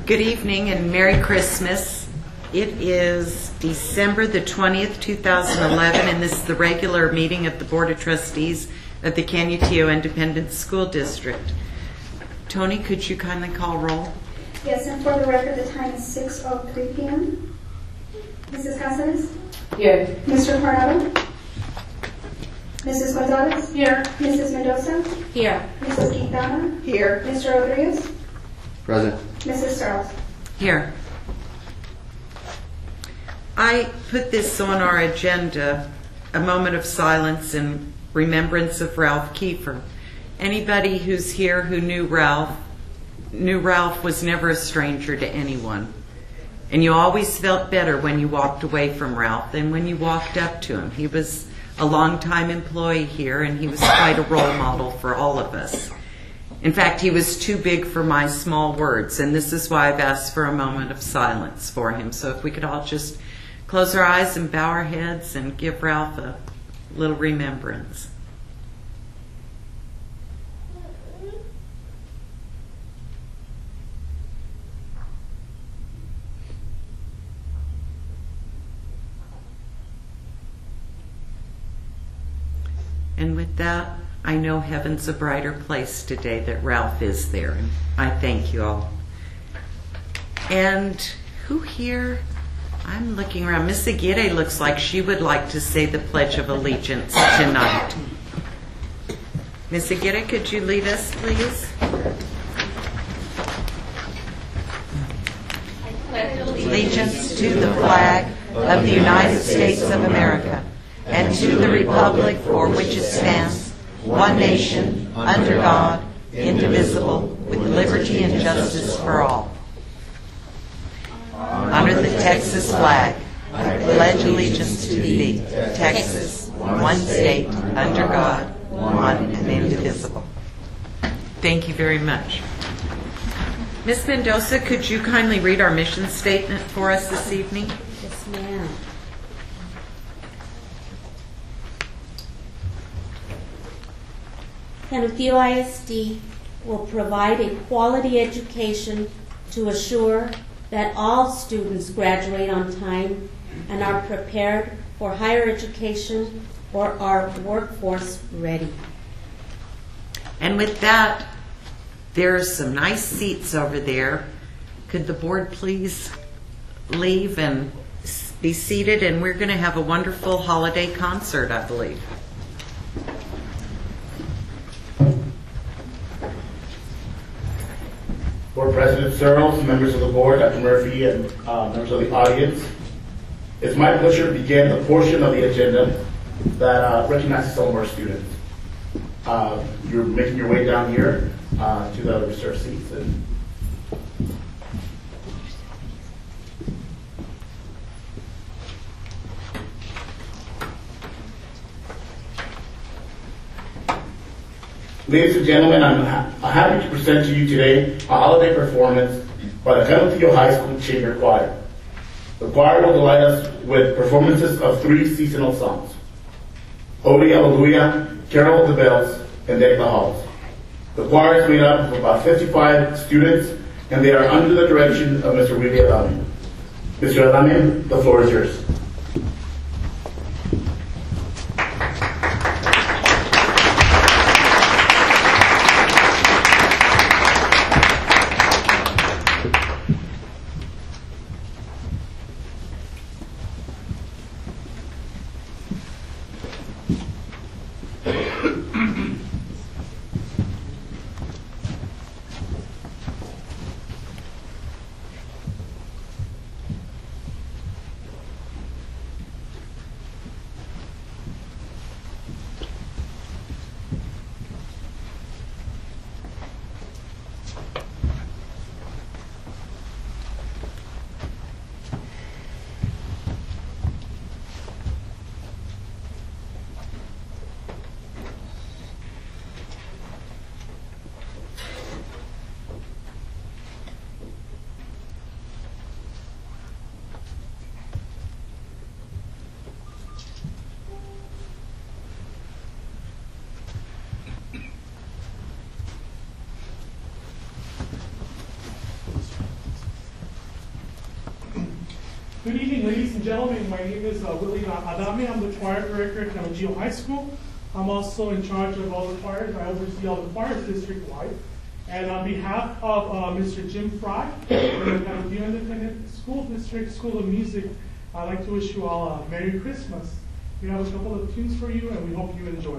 Good evening and Merry Christmas. It is December the 20th, 2011, and this is the regular meeting of the Board of Trustees of the Canutillo Independent School District. Tony, could you kindly call roll? Yes, and for the record, the time is 6:03 p.m. Mrs. Cáceres? Here. Mr. Coronado? Mrs. Gonzalez? Here. Mrs. Mendoza? Here. Mrs. Quintana? Here. Mr. Rodriguez? Present. Mrs. Searles? Here. I put this on our agenda, a moment of silence in remembrance of Ralph Kiefer. Anybody who's here who knew Ralph was never a stranger to anyone. And you always felt better when you walked away from Ralph than when you walked up to him. He was a longtime employee here, and he was quite a role model for all of us. In fact, he was too big for my small words, and this is why I've asked for a moment of silence for him. So if we could all just close our eyes and bow our heads and give Ralph a little remembrance. And with that, I know heaven's a brighter place today that Ralph is there, and I thank you all. And who here? I'm looking around. Miss Aguirre looks like she would like to say the Pledge of Allegiance tonight. Miss Aguirre, could you lead us, please? Allegiance to the flag of the United States of America and to the republic for which it stands, one nation, under God, indivisible, with liberty and justice for all. Under the Texas flag, I pledge allegiance to thee, Texas, one state, under God, one and indivisible. Thank you very much. Ms. Mendoza, could you kindly read our mission statement for us this evening? Yes, ma'am. Canutillo ISD will provide a quality education to assure that all students graduate on time and are prepared for higher education or are workforce ready. And with that, there are some nice seats over there. Could the board please leave and be seated? And we're going to have a wonderful holiday concert, I believe. Board President Searles, members of the board, Dr. Murphy, and members of the audience. It's my pleasure to begin the portion of the agenda that recognizes some of our students. You're making your way down here to the reserved seats. Ladies and gentlemen, I'm happy to present to you today a holiday performance by the Canutillo High School Chamber Choir. The choir will delight us with performances of 3 seasonal songs: Holy Hallelujah, Carol of the Bells, and Deck the Halls. The choir is made up of about 55 students, and they are under the direction of Mr. Willie Adame. Mr. Adame, the floor is yours. Good evening, ladies and gentlemen. My name is Willie Adame. I'm the choir director at Carajillo High School. I'm also in charge of all the choirs. I oversee all the choirs district-wide. And on behalf of Mr. Jim Fry, from the Carajillo Independent School District School of Music, I'd like to wish you all a Merry Christmas. We have a couple of tunes for you, and we hope you enjoy.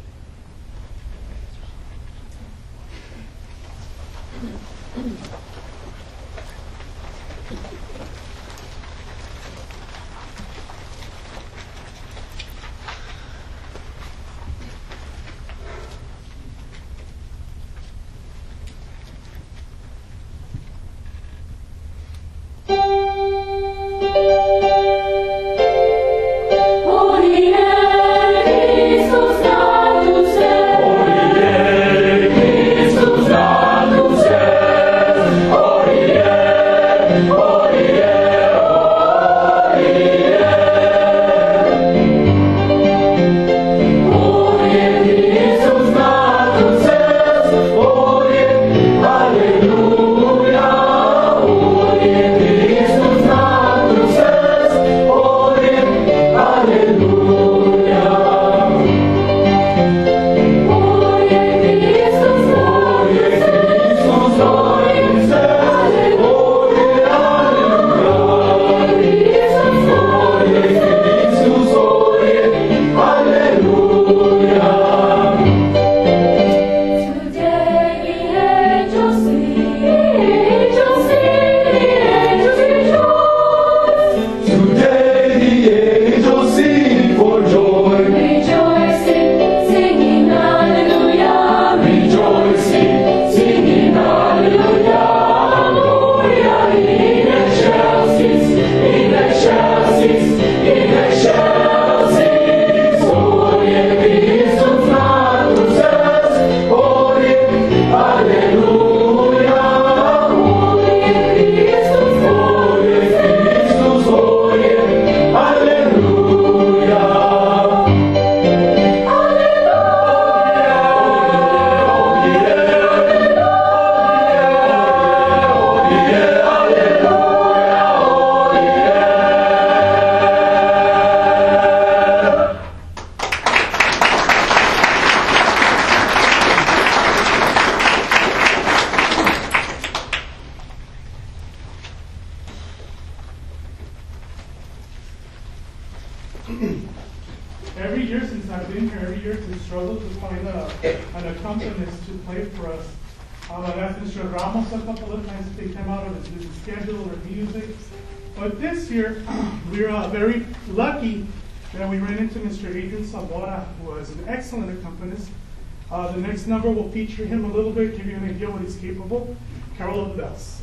Every year since I've been here, every year it's struggled to find an accompanist to play for us. I've asked Mr. Ramos a couple of times to take time out of his busy schedule or music. But this year, we're very lucky that we ran into Mr. Adrian Sabora, who is an excellent accompanist. The next number will feature him a little bit, give you an idea what he's capable. Carol of the Bells.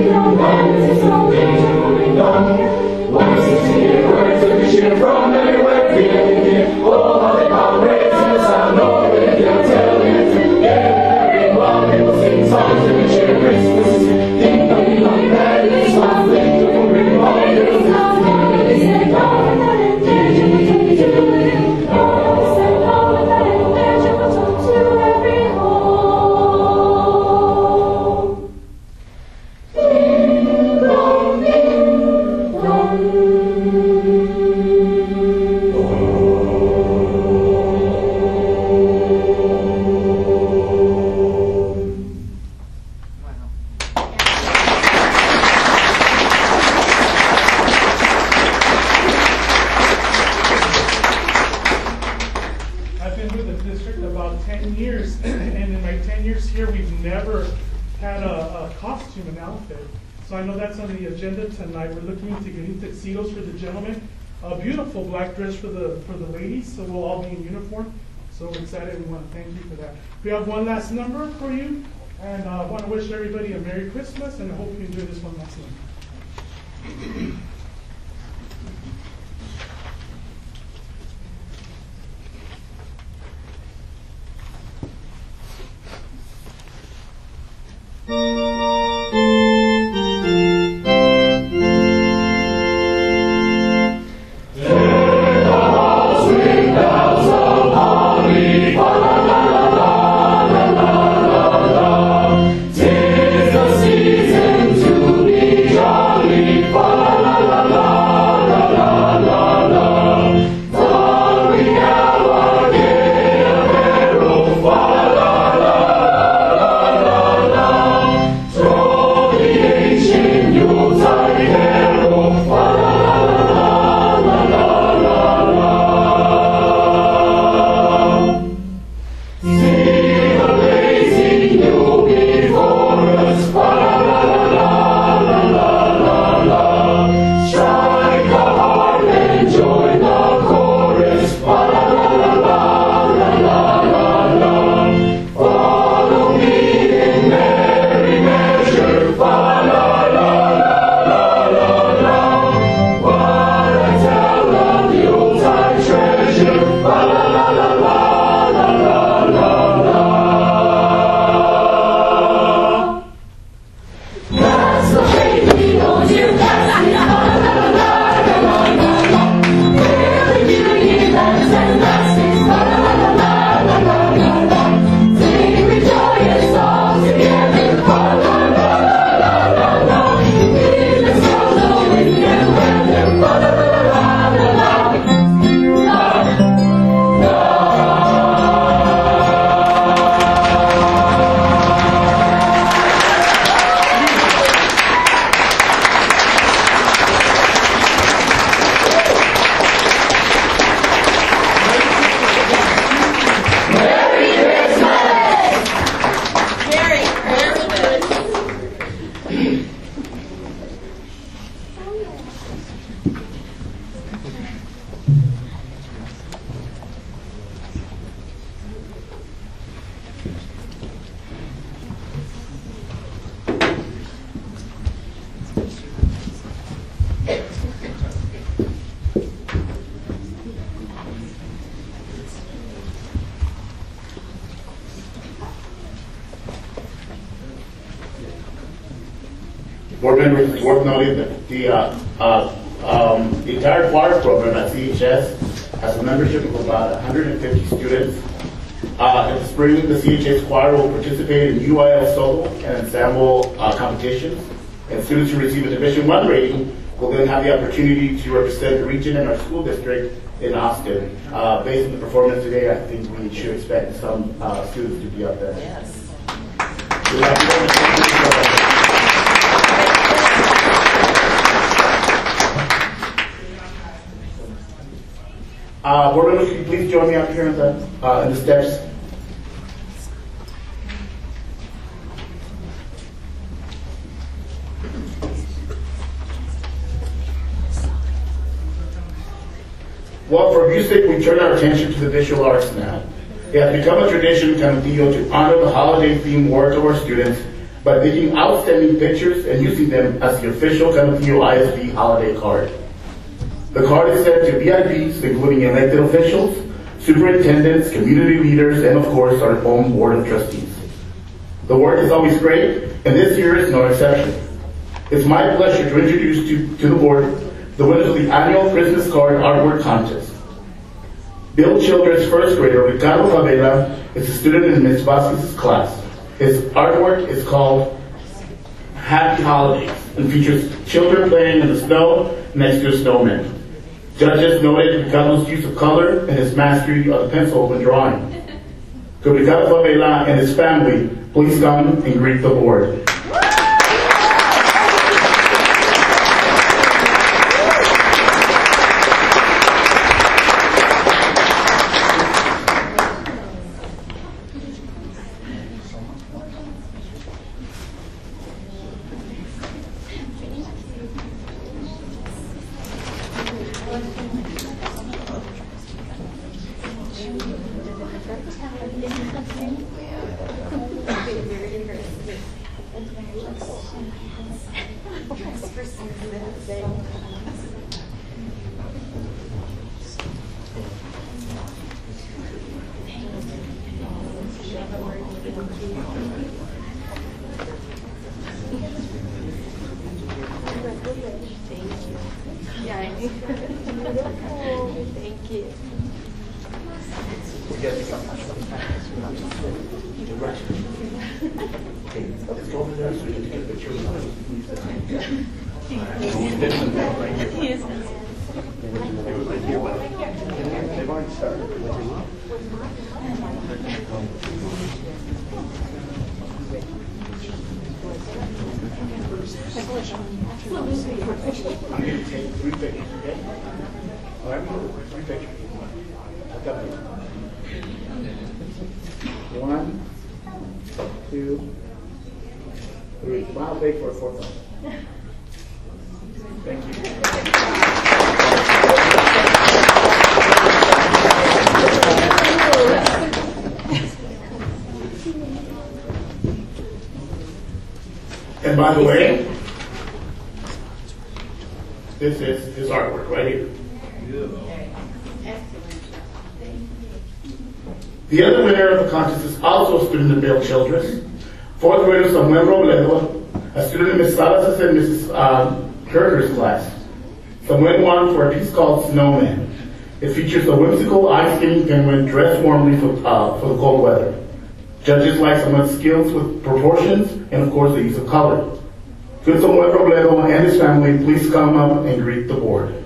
From everywhere. about 10 years, and in my 10 years here, we've never had a costume, an outfit. So I know that's on the agenda tonight. We're looking into getting tuxedos for the gentlemen, a beautiful black dress for the ladies, so we'll all be in uniform. So we're excited. We want to thank you for that. We have one last number for you, and I want to wish everybody a Merry Christmas, and I hope you enjoy this one last number. Board members, it's worth noting that the entire choir program at CHS has a membership of about 150 students. In the spring, the CHS choir will participate in UIL solo and ensemble competitions, and students who receive a Division I rating will then have the opportunity to represent the region and our school district in Austin. Based on the performance today, I think we should expect some students to be up there. Yes. Board members, can you please join me up here in the steps? Well, for music, we turn our attention to the visual arts now. It has become a tradition in Canutillo to honor the holiday-themed work of our students by making outstanding pictures and using them as the official Canutillo ISD holiday card. The card is sent to VIPs, including elected officials, superintendents, community leaders, and of course, our own board of trustees. The work is always great, and this year is no exception. It's my pleasure to introduce to the board the winners of the annual Christmas card artwork contest. Bill Childress, first grader, Ricardo Favela, is a student in Ms. Vasquez's class. His artwork is called Happy Holidays and features children playing in the snow next to a snowman. Judges noted Ricardo's use of color and his mastery of the pencil when drawing. To Ricardo Favela and his family, please come and greet the board. Thank you. Let's go over there so we can get a picture of They've already started. I'm going to take 3 pictures, okay? All right, 3 pictures. Look up here. 1, 2, 3. Smile big for a 4th. Thank you. And by the way, this is his artwork right here. The other winner of the contest is also a student of Bill Childress. 4th grader Samuel Robledo, a student in Ms. Salas and Mrs. Kirker's class. Samuel won for a piece called Snowman. It features a whimsical ice-skating penguin dressed warmly for the cold weather. Judges like Samuel's skills with proportions and, of course, the use of color. Could Samuel Robledo and his family please come up and greet the board?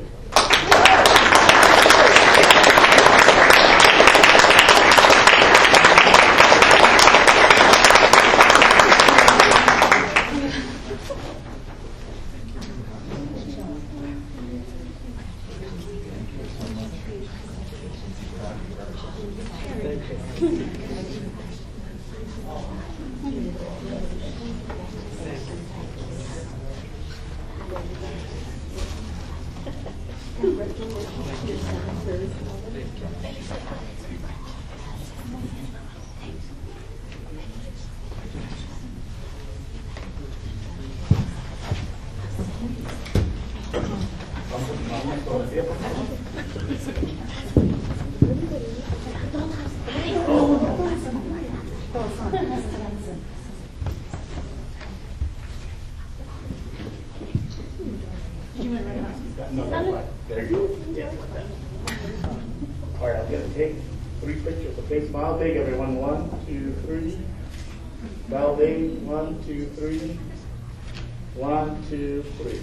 There you go. Yeah. All right, I'm going to take 3 pictures. Okay, smile big, everyone. 1, 2, 3. Smile big. 1, 2, 3. 1, 2, 3.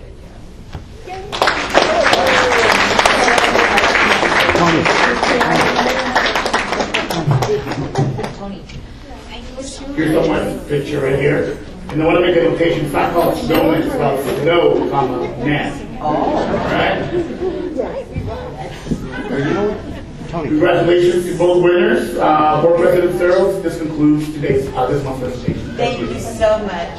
Here's someone's picture right here. And I want to make a notation. It's not called snowman. It's called snow, man. All right. Congratulations to both winners. Board President Searles, this concludes today's this month's presentation. Thank you so much.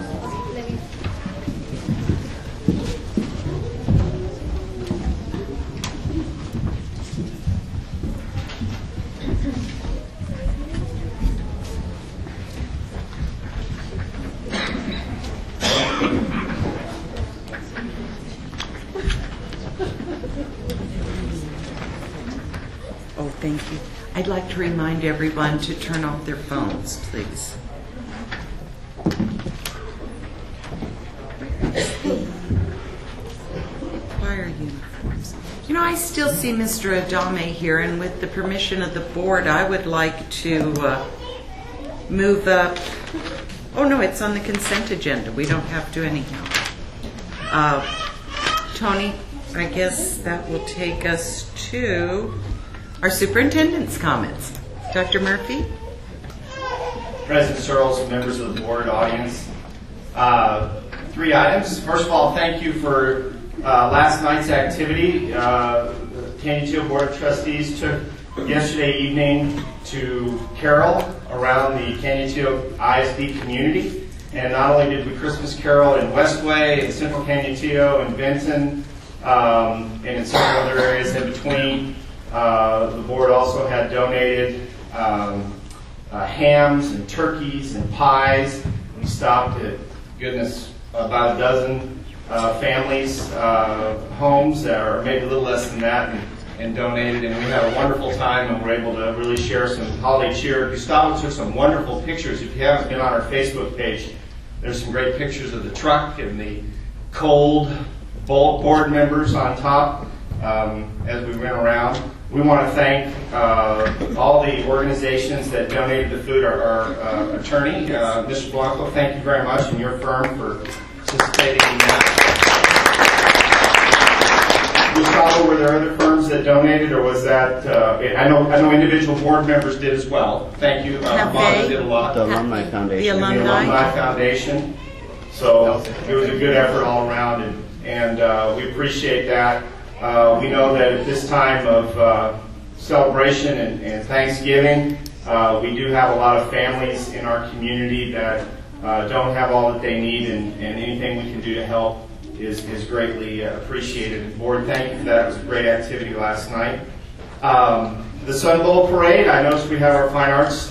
Oh, thank you. I'd like to remind everyone to turn off their phones, please. Choir uniforms. You know, I still see Mr. Adame here, and with the permission of the board, I would like to move up. Oh, no, it's on the consent agenda. We don't have to anyhow. Tony, I guess that will take us to our superintendent's comments. Dr. Murphy? President Searles, members of the board, audience. 3 items. First of all, thank you for last night's activity. The Canutillo Board of Trustees took yesterday evening to carol around the Canutillo ISD community. And not only did we Christmas carol in Westway, in Central Canutillo, in Benton, and in several other areas in between, the board also had donated hams and turkeys and pies. We stopped at, goodness, about a dozen families' homes, or maybe a little less than that, and donated, and we had a wonderful time, and were able to really share some holiday cheer. Gustavo took some wonderful pictures. If you haven't been on our Facebook page, there's some great pictures of the truck and the cold board members on top as we went around. We want to thank all the organizations that donated the food. Our attorney, Mr. Blanco, thank you very much, and your firm for participating in that. Gustavo, were there other firms that donated, or was that? I know individual board members did as well. Thank you. Bonda did a lot. The Alumni Foundation. The Alumni Foundation. So it was a good effort all around, and we appreciate that. We know that at this time of celebration and Thanksgiving, we do have a lot of families in our community that don't have all that they need, and anything we can do to help is greatly appreciated. Board, thank you for that. It was a great activity last night. The Sun Bowl Parade, I noticed we have our fine arts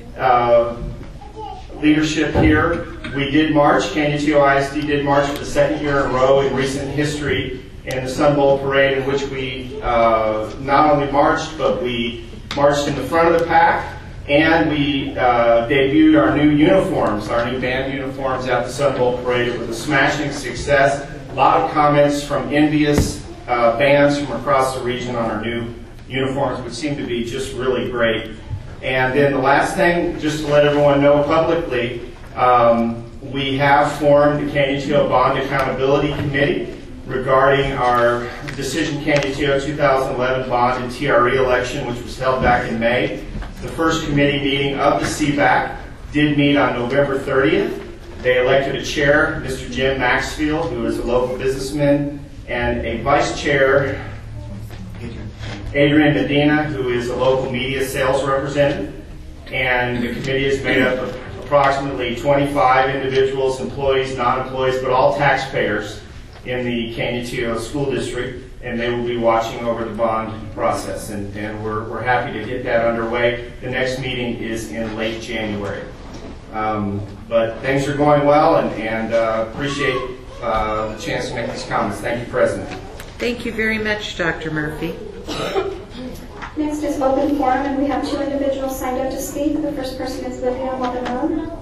leadership here. We did march, Canutillo ISD did march for the second year in a row in recent history in the Sun Bowl Parade, in which we not only marched, but we marched in the front of the pack, and we debuted our new uniforms, our new band uniforms at the Sun Bowl Parade. It was a smashing success. A lot of comments from envious bands from across the region on our new uniforms, which seem to be just really great. And then the last thing, just to let everyone know publicly, we have formed the Canutillo Bond Accountability Committee regarding our Decision Canutillo 2011 bond and TRE election, which was held back in May. The first committee meeting of the CBAC did meet on November 30th. They elected a chair, Mr. Jim Maxfield, who is a local businessman, and a vice chair, Adrian Medina, who is a local media sales representative. And the committee is made up of approximately 25 individuals, employees, non-employees, but all taxpayers in the Canutillo School District, and they will be watching over the bond process, and we're happy to get that underway. The next meeting is in late January. But things are going well, and appreciate the chance to make these comments. Thank you, President. Thank you very much, Dr. Murphy. Next is open forum, and we have 2 individuals signed up to speak. The first person is Livia Watermelon.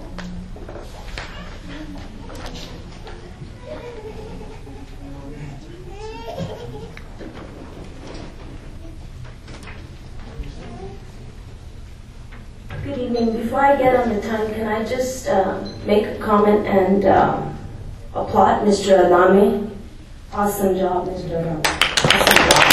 Good evening. Before I get on the time, can I just make a comment and applaud Mr. Adame? Awesome job, Mr. Adame. Awesome job.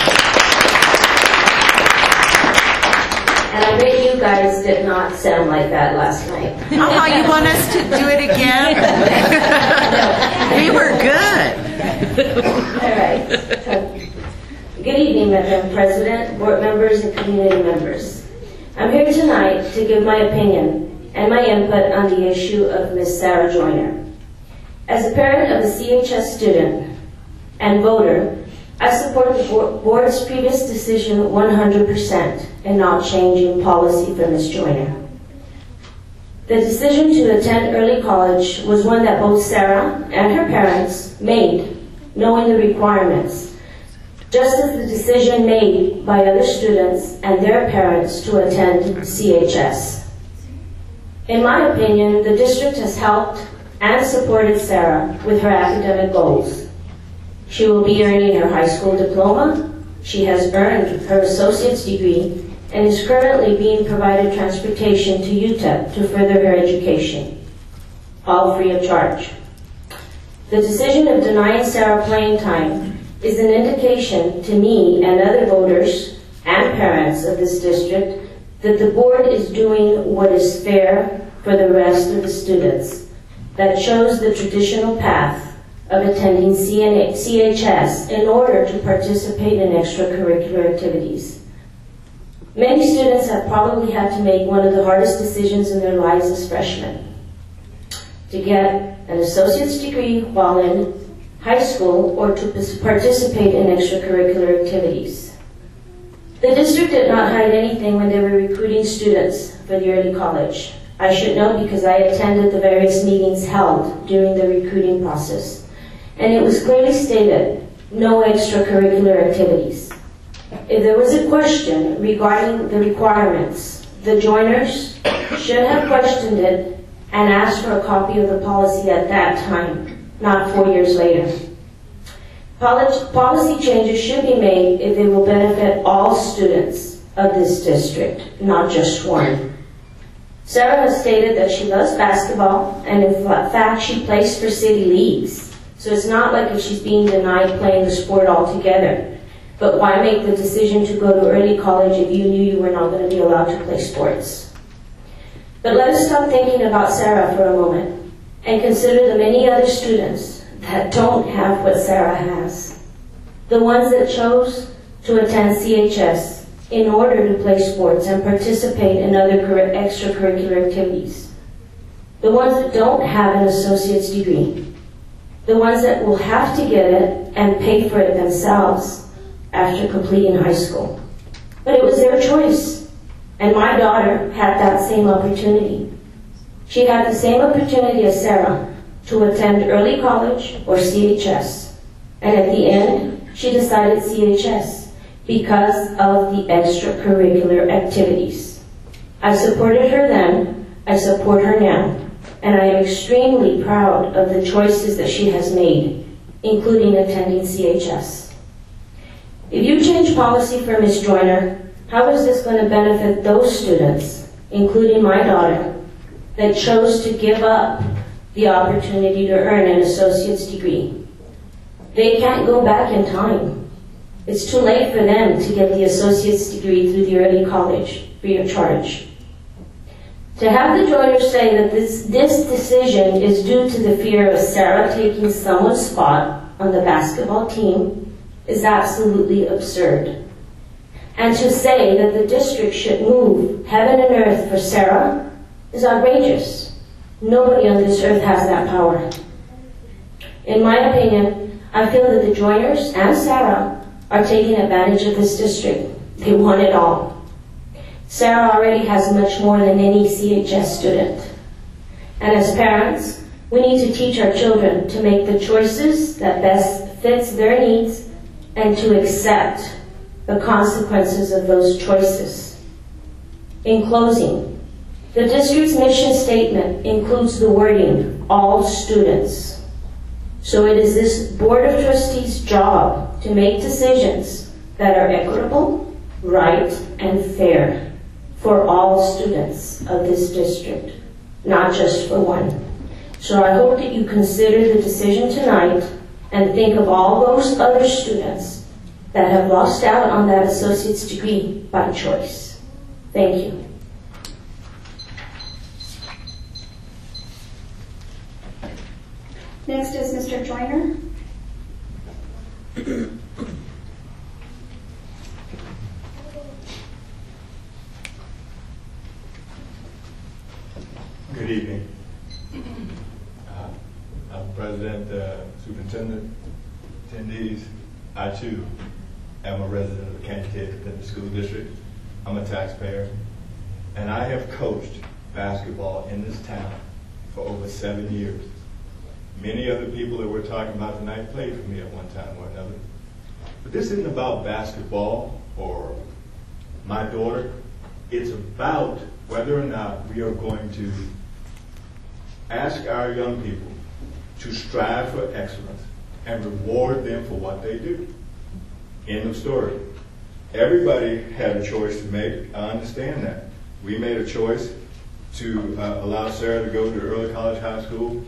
And I bet you guys did not sound like that last night. Oh, you want us to do it again? We were good. All right. So, good evening, Madam President, board members, and community members. I'm here tonight to give my opinion and my input on the issue of Ms. Sarah Joyner. As a parent of a CHS student and voter, I support the board's previous decision 100% in not changing policy for Ms. Joyner. The decision to attend early college was one that both Sarah and her parents made, knowing the requirements, just as the decision made by other students and their parents to attend CHS. In my opinion, the district has helped and supported Sarah with her academic goals. She will be earning her high school diploma. She has earned her associate's degree and is currently being provided transportation to UTEP to further her education, all free of charge. The decision of denying Sarah playing time is an indication to me and other voters and parents of this district that the board is doing what is fair for the rest of the students that chose the traditional path of attending CHS in order to participate in extracurricular activities. Many students have probably had to make one of the hardest decisions in their lives as freshmen: to get an associate's degree while in high school or to participate in extracurricular activities. The district did not hide anything when they were recruiting students for the early college. I should know because I attended the various meetings held during the recruiting process, and it was clearly stated, no extracurricular activities. If there was a question regarding the requirements, the joiners should have questioned it and asked for a copy of the policy at that time, not 4 years later. Policy changes should be made if they will benefit all students of this district, not just one. Sarah has stated that she loves basketball, and in fact, she plays for city leagues. So it's not like if she's being denied playing the sport altogether. But why make the decision to go to early college if you knew you were not going to be allowed to play sports? But let us stop thinking about Sarah for a moment and consider the many other students that don't have what Sarah has. The ones that chose to attend CHS in order to play sports and participate in other extracurricular activities. The ones that don't have an associate's degree. The ones that will have to get it and pay for it themselves after completing high school. But it was their choice. And my daughter had that same opportunity. She had the same opportunity as Sarah to attend early college or CHS. And at the end, she decided CHS because of the extracurricular activities. I supported her then, I support her now, and I am extremely proud of the choices that she has made, including attending CHS. If you change policy for Ms. Joyner, how is this going to benefit those students, including my daughter, that chose to give up the opportunity to earn an associate's degree? They can't go back in time. It's too late for them to get the associate's degree through the early college, free of charge. To have the Joyners say that this decision is due to the fear of Sarah taking someone's spot on the basketball team is absolutely absurd. And to say that the district should move heaven and earth for Sarah is outrageous. Nobody on this earth has that power. In my opinion, I feel that the Joyners and Sarah are taking advantage of this district. They want it all. Sarah already has much more than any CHS student. And as parents, we need to teach our children to make the choices that best fits their needs and to accept the consequences of those choices. In closing, the district's mission statement includes the wording, all students. So it is this Board of Trustees' job to make decisions that are equitable, right, and fair for all students of this district, not just for one. So I hope that you consider the decision tonight and think of all those other students that have lost out on that associate's degree by choice. Thank you. Next is Mr. Joyner. Good evening. I'm President, Superintendent, attendees. I too am a resident of the Kankakee Independent School District. I'm a taxpayer, and I have coached basketball in this town for over 7 years. Many other people that we're talking about tonight played for me at one time or another. But this isn't about basketball or my daughter. It's about whether or not we are going to ask our young people to strive for excellence and reward them for what they do. End of story. Everybody had a choice to make. I understand that. We made a choice to allow Sarah to go to early college high school.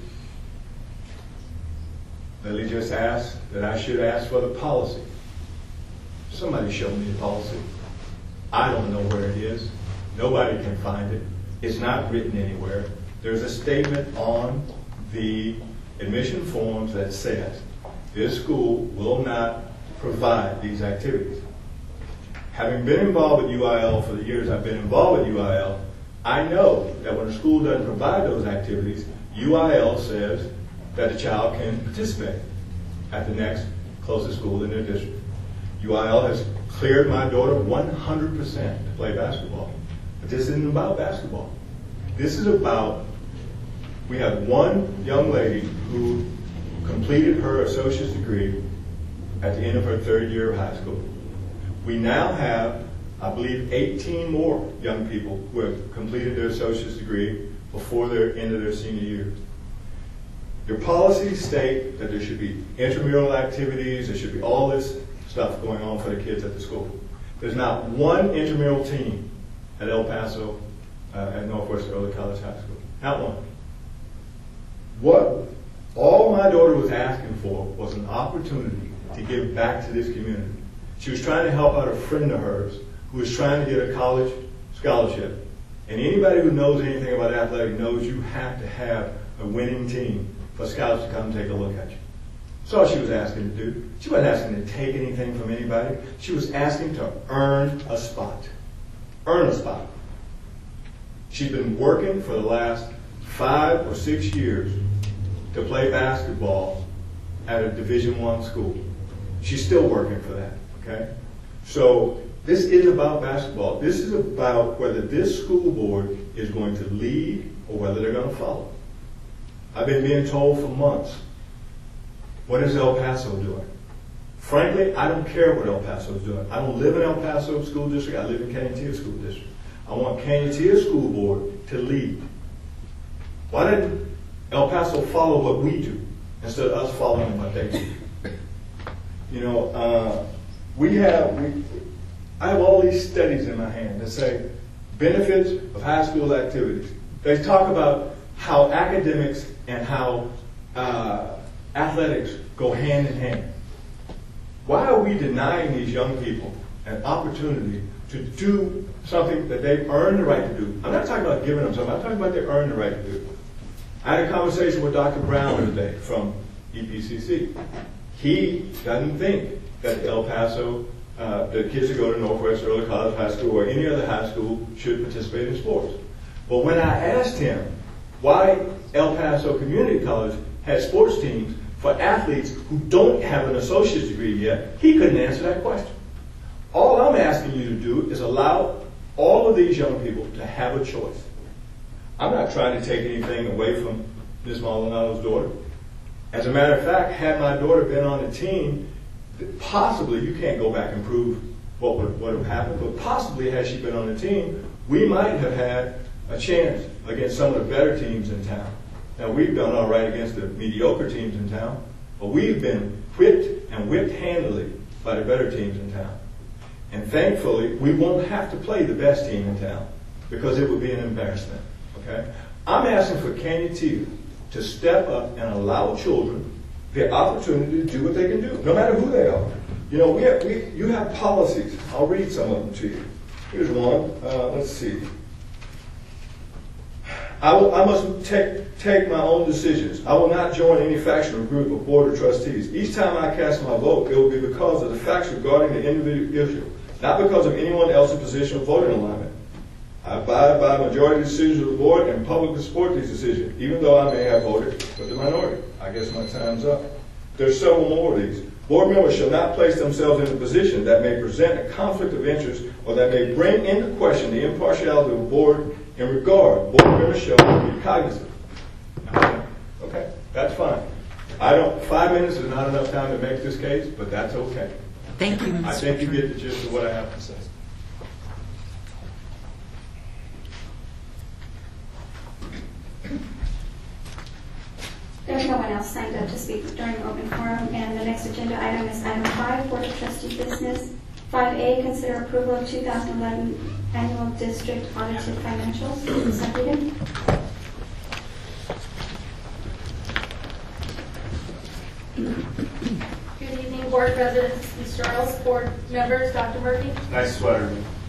Lily just asked that I should ask for the policy. Somebody show me the policy. I don't know where it is. Nobody can find it. It's not written anywhere. There's a statement on the admission forms that says this school will not provide these activities. Having been involved with UIL for the years I've been involved with UIL, I know that when a school doesn't provide those activities, UIL says that the child can participate at the next closest school in their district. UIL has cleared my daughter 100% to play basketball. But this isn't about basketball. This is about, we have one young lady who completed her associate's degree at the end of her third year of high school. We now have, I believe, 18 more young people who have completed their associate's degree before the end of their senior year. Your policies state that there should be intramural activities, there should be all this stuff going on for the kids at the school. There's not one intramural team at El Paso, at Northwest Early College High School. Not one. What all my daughter was asking for was an opportunity to give back to this community. She was trying to help out a friend of hers who was trying to get a college scholarship. And anybody who knows anything about athletics knows you have to have a winning team for scouts to come and take a look at you. That's all she was asking to do. She wasn't asking to take anything from anybody. She was asking to earn a spot. Earn a spot. She's been working for the last 5 or 6 years to play basketball at a Division I school. She's still working for that, okay? So this isn't about basketball. This is about whether this school board is going to lead or whether they're going to follow. I've been being told for months, what is El Paso doing? Frankly, I don't care what El Paso is doing. I don't live in El Paso School District. I live in Cañuelas School District. I want Cañuelas School Board to lead. Why didn't El Paso follow what we do instead of us following what they do? You know, I have all these studies in my hand that say benefits of high school activities. They talk about how academics and how athletics go hand in hand. Why are we denying these young people an opportunity to do something that they've earned the right to do? I'm not talking about giving them something. I'm talking about they earned the right to do. I had a conversation with Dr. Brown today from EPCC. He doesn't think that El Paso, the kids that go to Northwest Early College High School or any other high school should participate in sports. But when I asked him why El Paso Community College had sports teams for athletes who don't have an associate's degree yet, he couldn't answer that question. All I'm asking you to do is allow all of these young people to have a choice. I'm not trying to take anything away from Ms. Maldonado's daughter. As a matter of fact, had my daughter been on the team, possibly, you can't go back and prove what would have happened, but possibly had she been on the team, we might have had a chance against some of the better teams in town. Now, we've done all right against the mediocre teams in town, but we've been whipped and whipped handily by the better teams in town. And thankfully, we won't have to play the best team in town because it would be an embarrassment. Okay? I'm asking for Cañuelas to step up and allow children the opportunity to do what they can do, no matter who they are. You know, you have policies. I'll read some of them to you. Here's one. Let's see. I must take my own decisions. I will not join any faction or group of board of trustees. Each time I cast my vote, it will be because of the facts regarding the individual issue, not because of anyone else's position or voting alignment. I abide by majority decisions of the board and publicly support these decisions, even though I may have voted with the minority. I guess my time's up. There's several more of these. Board members shall not place themselves in a position that may present a conflict of interest or that may bring into question the impartiality of the board in regard. Board members shall be cognizant. Okay, that's fine. 5 minutes is not enough time to make this case, but that's okay. Thank you, Mr. I think you Turner. get the gist of what I have to say. There's no one else signed up to speak during the open forum, and the next agenda item is item 5, Board of Trustee business. 5A, consider approval of 2011 annual district audited financials. Consent reading. Good evening, Board President Ms. Charles, Board members, Dr. Murphy. Nice sweater.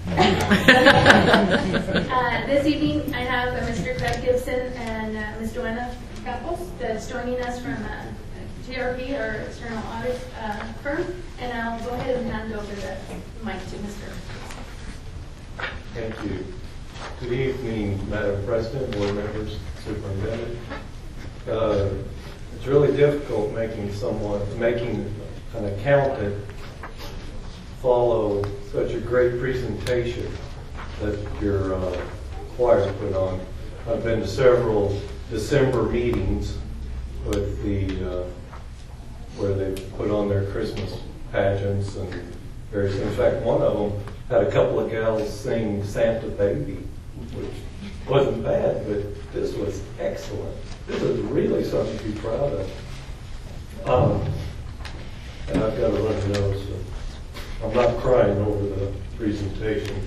This evening, I have Mr. Craig Gibson and Ms. Joanna Campos that's joining us from TRP, our external audit firm, and I'll go ahead and hand over the mic to Mr. Thank you. Good evening, Madam President, board members, superintendent. It's really difficult making an accountant follow such a great presentation that your choir put on. I've been to several December meetings with the where they put on their Christmas pageants and various. In fact, one of them had a couple of gals sing Santa Baby, which wasn't bad, but this was excellent. This is really something to be proud of. And I've got a runny nose, so I'm not crying over the presentation.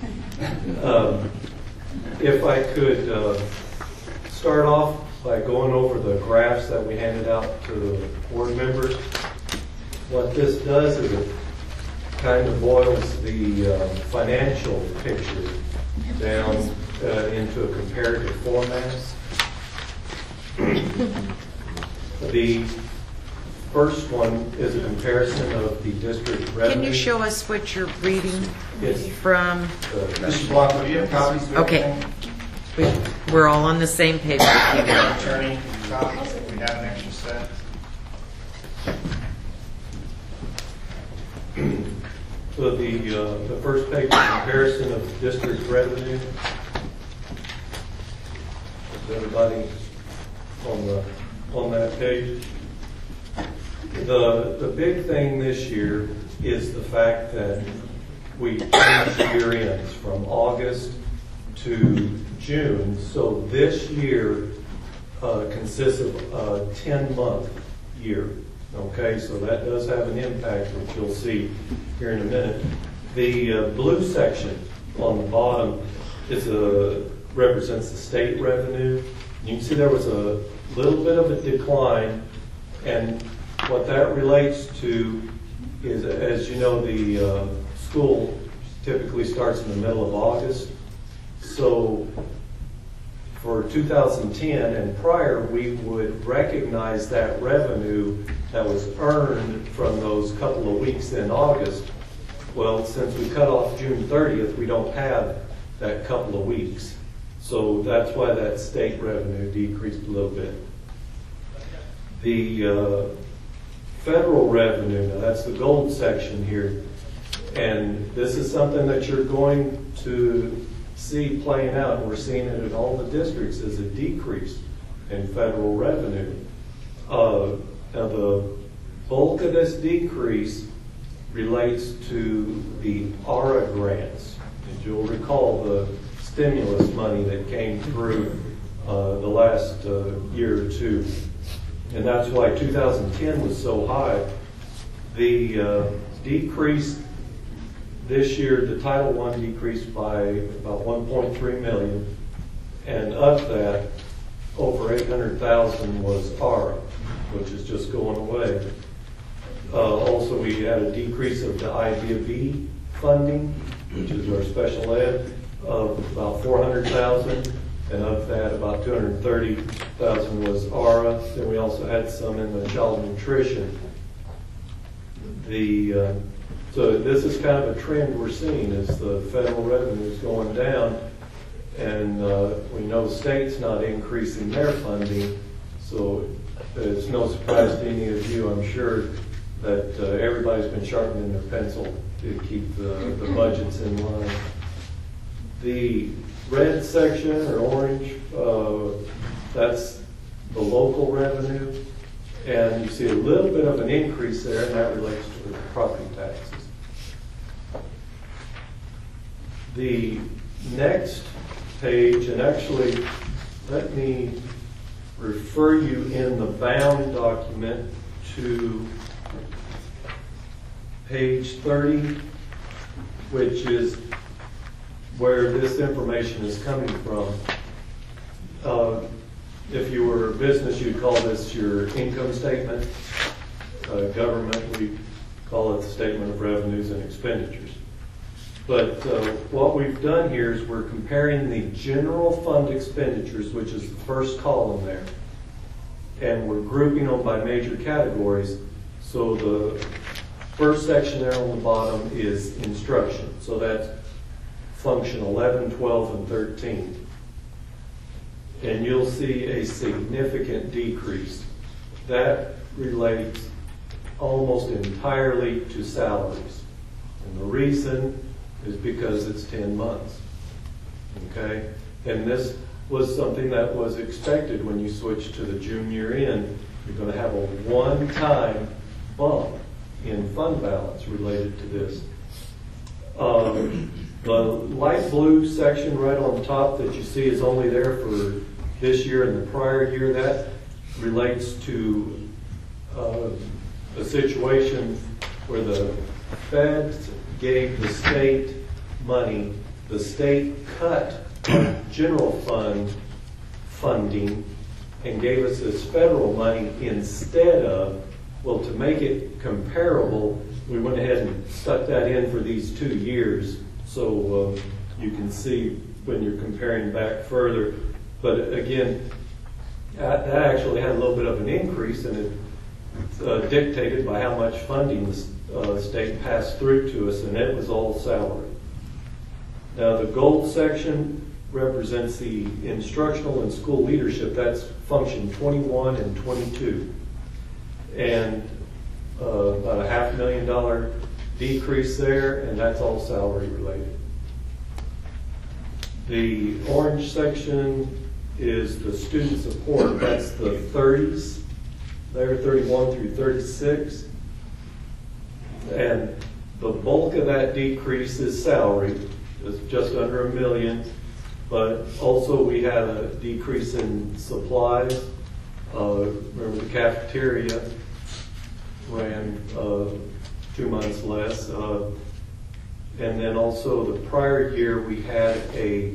If I could start off by going over the graphs that we handed out to the board members. What this does is it kind of boils the financial picture down into a comparative format. The first one is a comparison of the district revenue. Can you show us what you're reading Yes. from? Mr. Blanco, do you have copies of Okay. everything? We're all on the same page with you now. Attorney copies, if we have an extra set. So the first page is a comparison of district revenue. Is everybody on that page? The big thing this year is the fact that we changed year ends from August to June. So this year consists of a 10-month year. Okay, so that does have an impact, which you'll see here in a minute. The blue section on the bottom represents the state revenue. You can see there was a little bit of a decline, and what that relates to is, as you know, the school typically starts in the middle of August. So for 2010 and prior, we would recognize that revenue that was earned from those couple of weeks in August. Well, since we cut off June 30th, we don't have that couple of weeks. So that's why that state revenue decreased a little bit. The federal revenue, now that's the gold section here, and this is something that you're going to see playing out, and we're seeing it in all the districts, is a decrease in federal revenue. Now the bulk of this decrease relates to the ARA grants. As you'll recall, the stimulus money that came through the last year or two. And that's why 2010 was so high. The decrease this year, the Title I decreased by about 1.3 million, and of that, over 800,000 was ARA, which is just going away. Also, we had a decrease of the IDEA funding, which is our special ed, of about 400,000, and of that, about 230,000 was ARA. Then we also had some in the child nutrition. So this is kind of a trend we're seeing, is the federal revenue is going down, and we know the state's not increasing their funding, so it's no surprise to any of you, I'm sure, that everybody's been sharpening their pencil to keep the budgets in line. The red section, or orange, that's the local revenue, and you see a little bit of an increase there, and that relates to the property taxes. The next page, and actually let me refer you in the bound document to page 30, which is where this information is coming from. If you were a business, you'd call this your income statement. Government, we call it the statement of revenues and expenditures. But what we've done here is we're comparing the general fund expenditures, which is the first column there, and we're grouping them by major categories. So the first section there on the bottom is instruction. So that's function 11, 12, and 13. And you'll see a significant decrease. That relates almost entirely to salaries. And the reason is because it's 10 months. Okay? And this was something that was expected when you switch to the junior end. You're going to have a one-time bump in fund balance related to this. The light blue section right on top that you see is only there for this year and the prior year. That relates to a situation where the feds gave the state money. The state cut general fund funding and gave us this federal money instead of, well, to make it comparable, we went ahead and stuck that in for these 2 years. So you can see when you're comparing back further. But again, that actually had a little bit of an increase, and it dictated by how much funding the state passed through to us, and it was all salary. Now the gold section represents the instructional and school leadership. That's function 21 and 22. And about a $500,000 decrease there, and that's all salary related. The orange section is the student support. That's the 30s. There, 31 through 36. And the bulk of that decrease is salary. It's just under $1 million. But also we had a decrease in supplies. Remember the cafeteria ran 2 months less. And then also the prior year we had a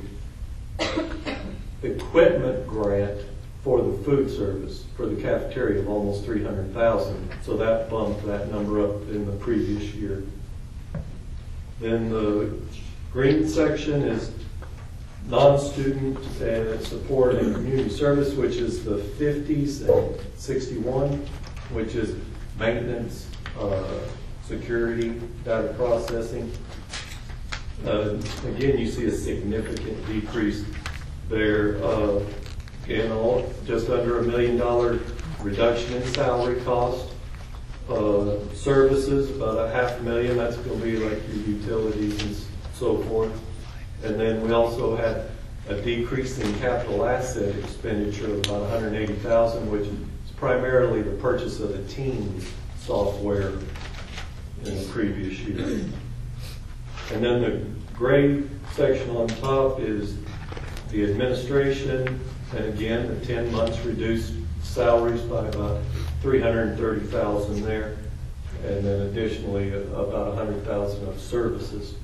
equipment grant for the food service for the cafeteria of almost $300,000. So that bumped that number up in the previous year. Then the green section is non-student support and community service, which is the 50s, and 61, which is maintenance, security, data processing. Again, you see a significant decrease there. Just under $1 million reduction in salary cost. Services, about $500,000. That's going to be like your utilities and so forth. And then we also had a decrease in capital asset expenditure of about $180,000, which is primarily the purchase of the Teams software in the previous year. And then the gray section on top is the administration, and again, the 10 months reduced salaries by about $330,000 there, and then additionally about $100,000 of services.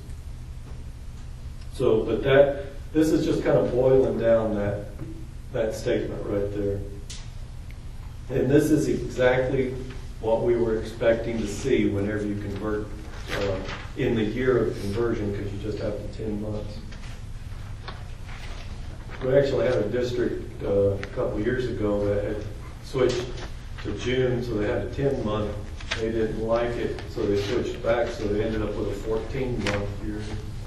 So, but this is just kind of boiling down that statement right there. And this is exactly what we were expecting to see whenever you convert in the year of conversion, because you just have the 10 months. We actually had a district a couple years ago that had switched to June, so they had a 10-month. They didn't like it, so they switched back, so they ended up with a 14-month year.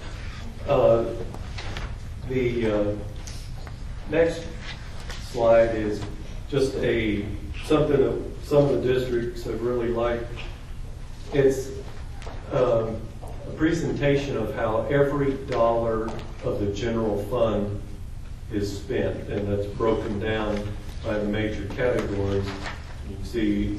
The next slide is just something that some of the districts have really liked. It's a presentation of how every dollar of the general fund is spent, and that's broken down by the major categories. You can see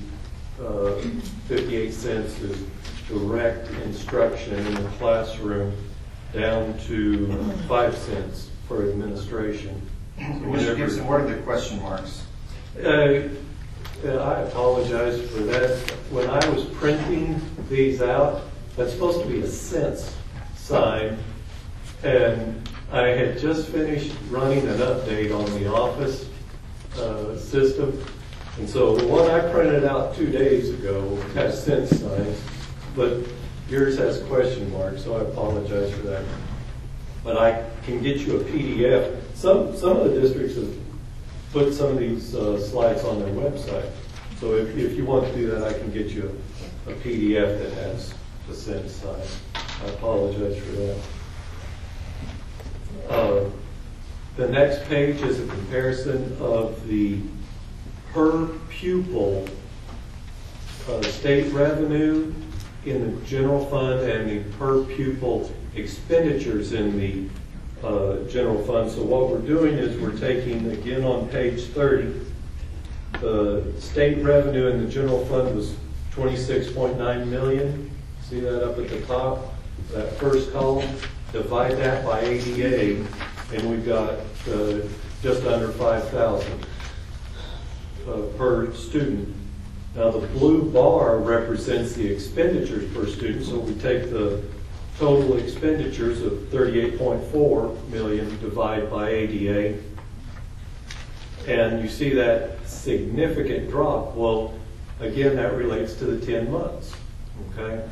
58 cents is direct instruction in the classroom, down to 5 cents for administration. Mr. Gibson, what are the question marks? I apologize for that. When I was printing these out, that's supposed to be a cents sign, and I had just finished running an update on the Office system, and so the one I printed out 2 days ago has cent signs, but yours has question marks, so I apologize for that. But I can get you a PDF. Some of the districts have put some of these slides on their website. So if you want to do that, I can get you a PDF that has the cent sign. I apologize for that. The next page is a comparison of the per pupil state revenue in the general fund and the per pupil expenditures in the general fund. So what we're doing is we're taking, again on page 30, the state revenue in the general fund was 26.9 million. See that up at the top, that first column? Divide that by ADA, and we've got just under 5,000 per student. Now the blue bar represents the expenditures per student, so we take the total expenditures of 38.4 million divided by ADA, and you see that significant drop. Well, again, that relates to the 10 months, okay?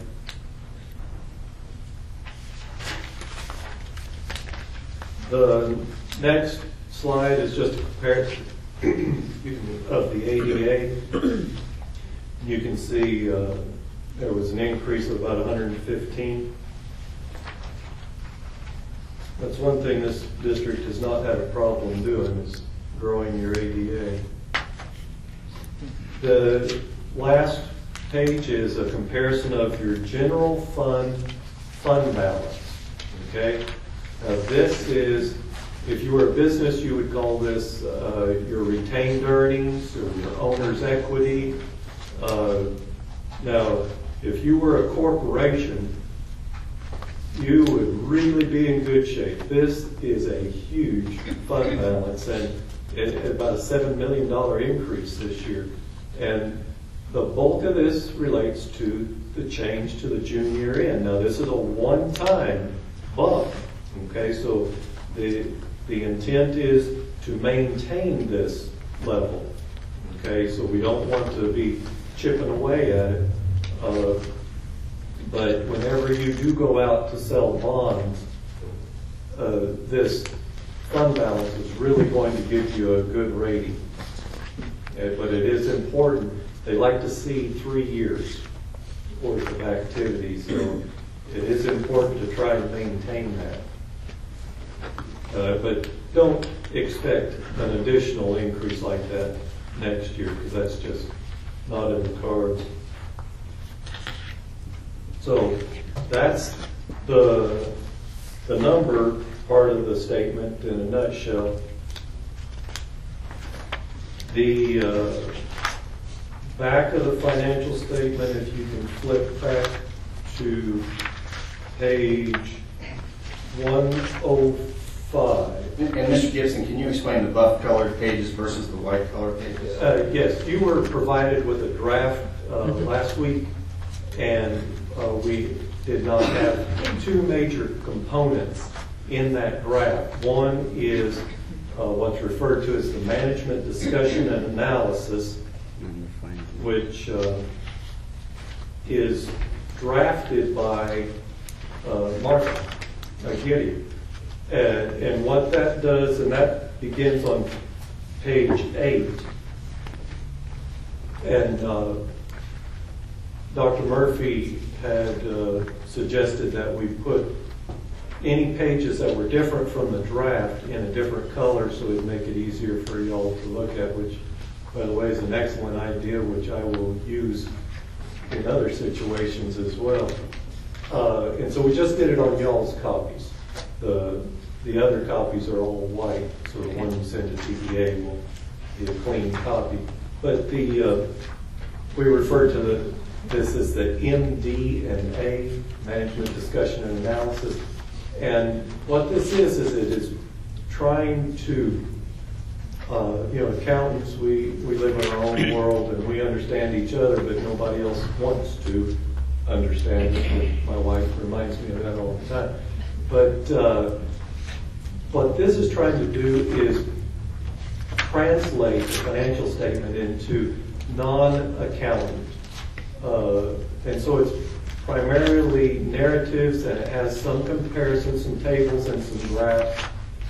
The next slide is just a comparison of the ADA. You can see there was an increase of about 115. That's one thing this district has not had a problem doing, is growing your ADA. The last page is a comparison of your general fund balance, okay? Now this is, if you were a business, you would call this your retained earnings or your owner's equity. Now, if you were a corporation, you would really be in good shape. This is a huge fund balance, and about a $7 million increase this year. And the bulk of this relates to the change to the June year end. Now, this is a one-time bump. Okay, so the intent is to maintain this level. Okay, so we don't want to be chipping away at it. But whenever you do go out to sell bonds, this fund balance is really going to give you a good rating. But it is important. They like to see 3 years worth of activity, so it is important to try to maintain that. But don't expect an additional increase like that next year, because that's just not in the cards. So that's the number part of the statement in a nutshell. The back of the financial statement, if you can flip back to page 105. And Mr. Gibson, can you explain the buff colored pages versus the white colored pages? Yes, you were provided with a draft last week, and we did not have two major components in that draft. One is what's referred to as the management discussion and analysis, which is drafted by Martha Gideon. And what that does, and that begins on page 8, and Dr. Murphy had suggested that we put any pages that were different from the draft in a different color so it'd make it easier for y'all to look at, which, by the way, is an excellent idea, which I will use in other situations as well. And so we just did it on y'all's copies. The other copies are all white, so the one you send to TPA will be a clean copy. But we refer to this as the MD&A, Management Discussion and Analysis. And what this is it is trying to, accountants, we live in our own world and we understand each other, but nobody else wants to understand it. My wife reminds me of that all the time. But what this is trying to do is translate the financial statement into non-accountant. And so it's primarily narratives, and it has some comparisons, some tables, and some graphs.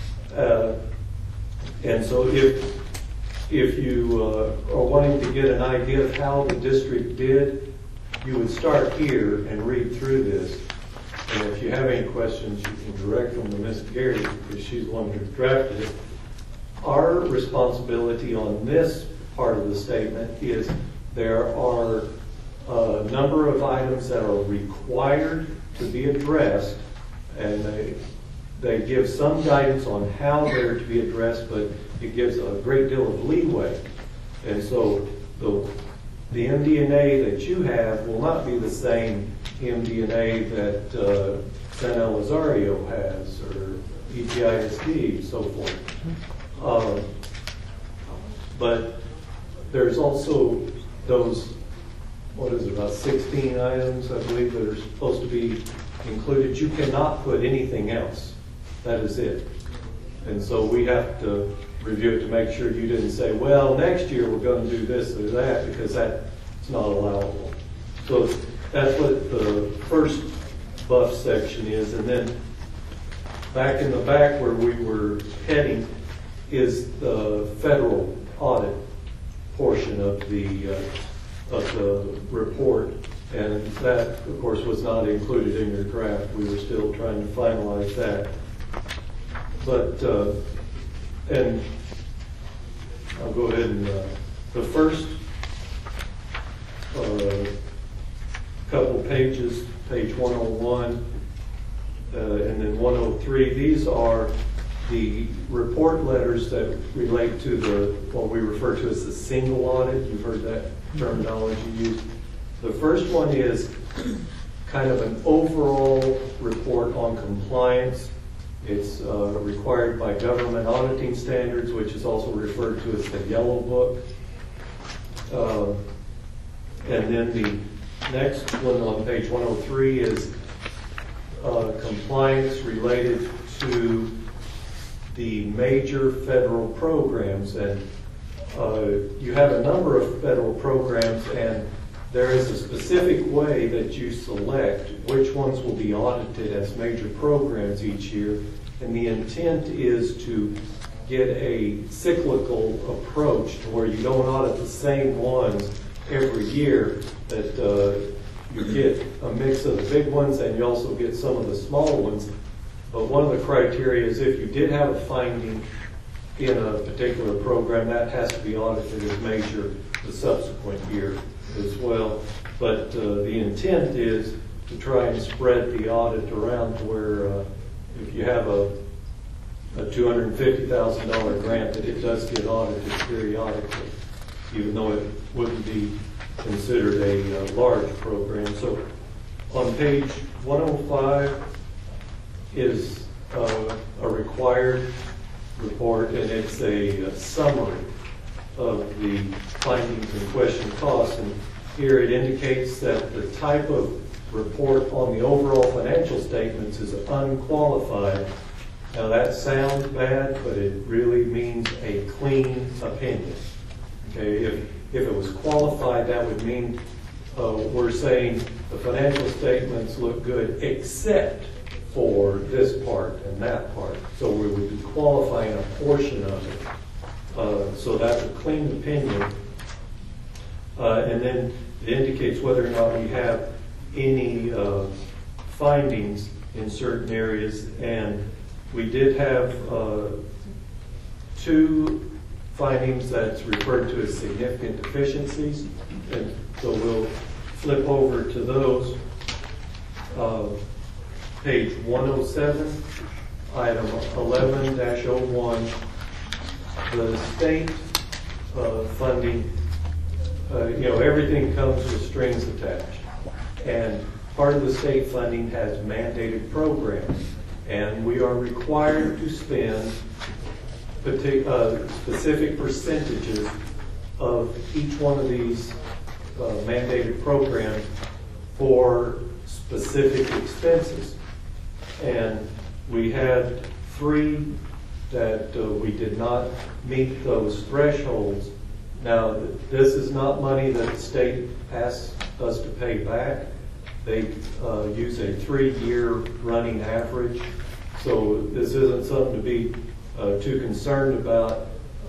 And so if you are wanting to get an idea of how the district did, you would start here and read through this. And if you have any questions, you can direct them to Ms. Gary, because she's the one who drafted it. Our responsibility on this part of the statement is there are a number of items that are required to be addressed, and they give some guidance on how they're to be addressed, but it gives a great deal of leeway. And so the MD&A that you have will not be the same MD&A that San Elizario has, or EPISD, and so forth. But there's also those, what is it, about 16 items, I believe, that are supposed to be included. You cannot put anything else. That is it. And so we have to review it to make sure you didn't say, well, next year we're going to do this or that, because that's not allowable. So that's what the first buff section is. And then back in the back where we were heading is the federal audit portion of the report. And that, of course, was not included in your draft. We were still trying to finalize that. But, and I'll go ahead and, the first couple pages, page 101 and then 103, these are the report letters that relate to what we refer to as the single audit. You've heard that terminology used. The first one is kind of an overall report on compliance. It's required by government auditing standards, which is also referred to as the Yellow Book. And then the next one on page 103 is compliance related to the major federal programs. And you have a number of federal programs, and there is a specific way that you select which ones will be audited as major programs each year. And the intent is to get a cyclical approach to where you don't audit the same ones every year, that you get a mix of the big ones and you also get some of the smaller ones. But one of the criteria is if you did have a finding in a particular program, that has to be audited as major the subsequent year as well. But the intent is to try and spread the audit around to where if you have a $250,000 grant, that it does get audited periodically, even though it wouldn't be considered a large program. So on page 105 is a required report, and it's a summary of the findings and question costs. And here it indicates that the type of report on the overall financial statements is unqualified. Now that sounds bad, but it really means a clean opinion. Okay, if it was qualified, that would mean we're saying the financial statements look good except for this part and that part. So we would be qualifying a portion of it. So that's a clean opinion. And then it indicates whether or not we have any findings in certain areas. And we did have 2 findings that's referred to as significant deficiencies. And so we'll flip over to those. Page 107, item 11-01, the state funding, everything comes with strings attached. And part of the state funding has mandated programs. And we are required to spend specific percentages of each one of these mandated programs for specific expenses. And we had 3 that we did not meet those thresholds. Now, this is not money that the state asks us to pay back. They use a 3-year running average. So this isn't something to be too concerned about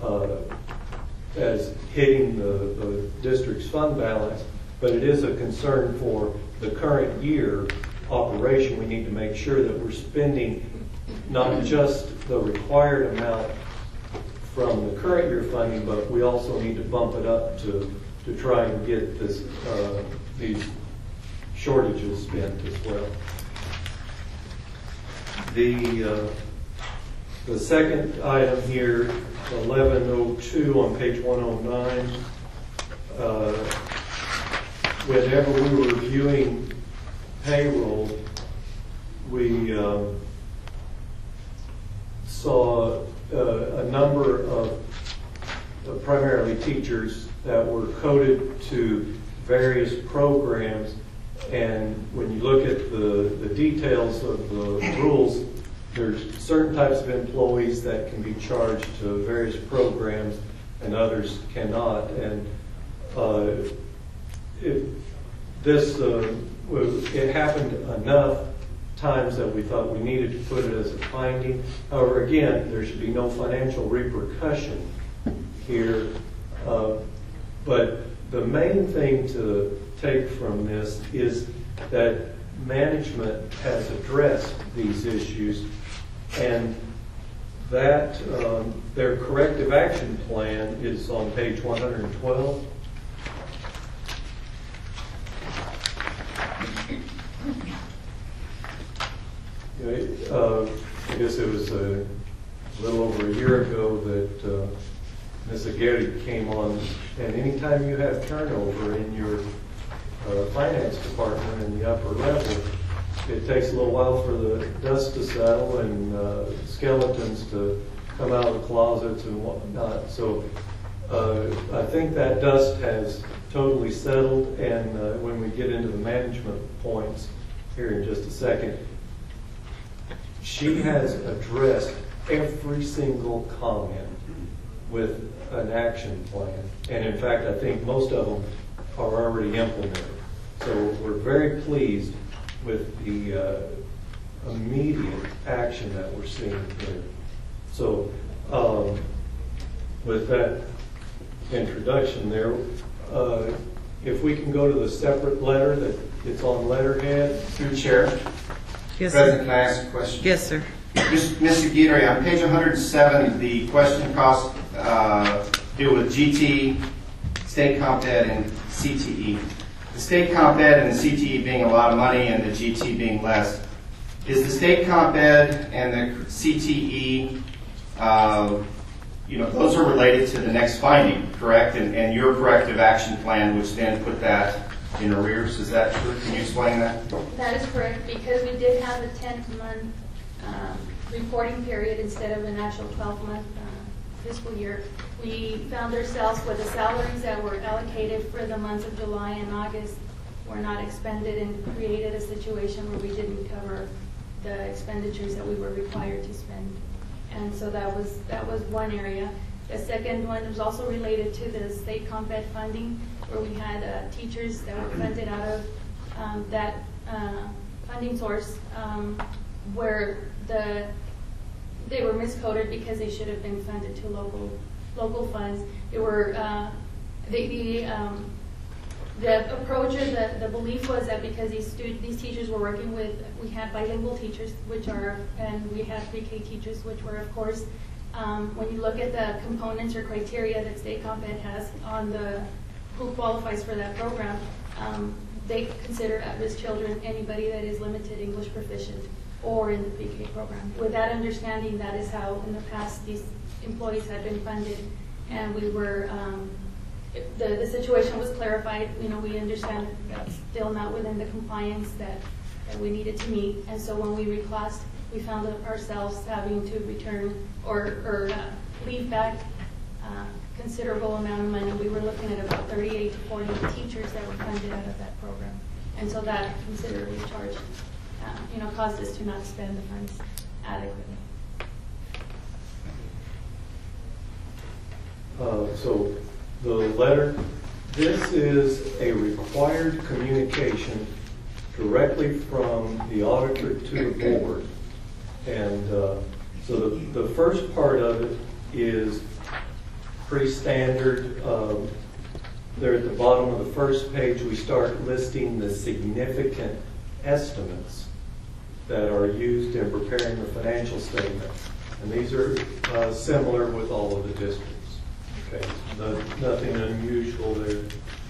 as hitting the district's fund balance, but it is a concern for the current year operation. We need to make sure that we're spending not just the required amount from the current year funding, but we also need to bump it up to to try and get this, these shortages spent as well. The second item here, 1102 on page 109, whenever we were reviewing payroll, we saw a number of primarily teachers that were coded to various programs, and when you look at the details of the rules, there's certain types of employees that can be charged to various programs and others cannot. And it happened enough times that we thought we needed to put it as a finding. However, again, there should be no financial repercussion here. But the main thing to take from this is that management has addressed these issues, and that their corrective action plan is on page 112. I guess it was a little over a year ago that Ms. Aguirre came on, and anytime you have turnover in your finance department in the upper level, it takes a little while for the dust to settle and skeletons to come out of the closets and whatnot. So I think that dust has totally settled, and when we get into the management points here in just a second, she has addressed every single comment with an action plan. And in fact, I think most of them are already implemented. So we're very pleased with the immediate action that we're seeing here. So with that introduction there, if we can go to the separate letter that it's on letterhead. Through the chair. Yes, President, sir. can I ask a question? Yes, sir. Ms. Aguirre, on page 107, the question costs deal with GT, State Comp Ed, and CTE. The State Comp Ed and the CTE being a lot of money and the GT being less. Is the State Comp Ed and the CTE, those are related to the next finding, correct? And your corrective action plan, which then put that in arrears. Is that true? Can you explain that? That is correct, because we did have a 10-month reporting period instead of an actual 12-month fiscal year. We found ourselves with the salaries that were allocated for the months of July and August were not expended, and created a situation where we didn't cover the expenditures that we were required to spend. And so that was one area. The second one was also related to the state comp ed funding, where we had teachers that were funded out of that funding source, where they were miscoded because they should have been funded to local funds. They were the approach or the belief was that because these teachers were working with, we had bilingual teachers, and we had pre-K teachers, which were, of course, when you look at the components or criteria that State Comp Ed has on who qualifies for that program, they consider at-risk children anybody that is limited English proficient or in the pre-K program. With that understanding, that is how in the past these employees had been funded, and we were, the situation was clarified. We understand that's still not within the compliance that we needed to meet, and so when we reclassed, we found ourselves having to return or leave back considerable amount of money. We were looking at about 38 to 40 teachers that were funded out of that program, and so that considerably charged, caused us to not spend the funds adequately. So the letter, this is a required communication directly from the auditor to the board. And so the first part of it is pretty standard. There at the bottom of the first page, we start listing the significant estimates that are used in preparing the financial statement. And these are similar with all of the districts. Okay, nothing unusual there.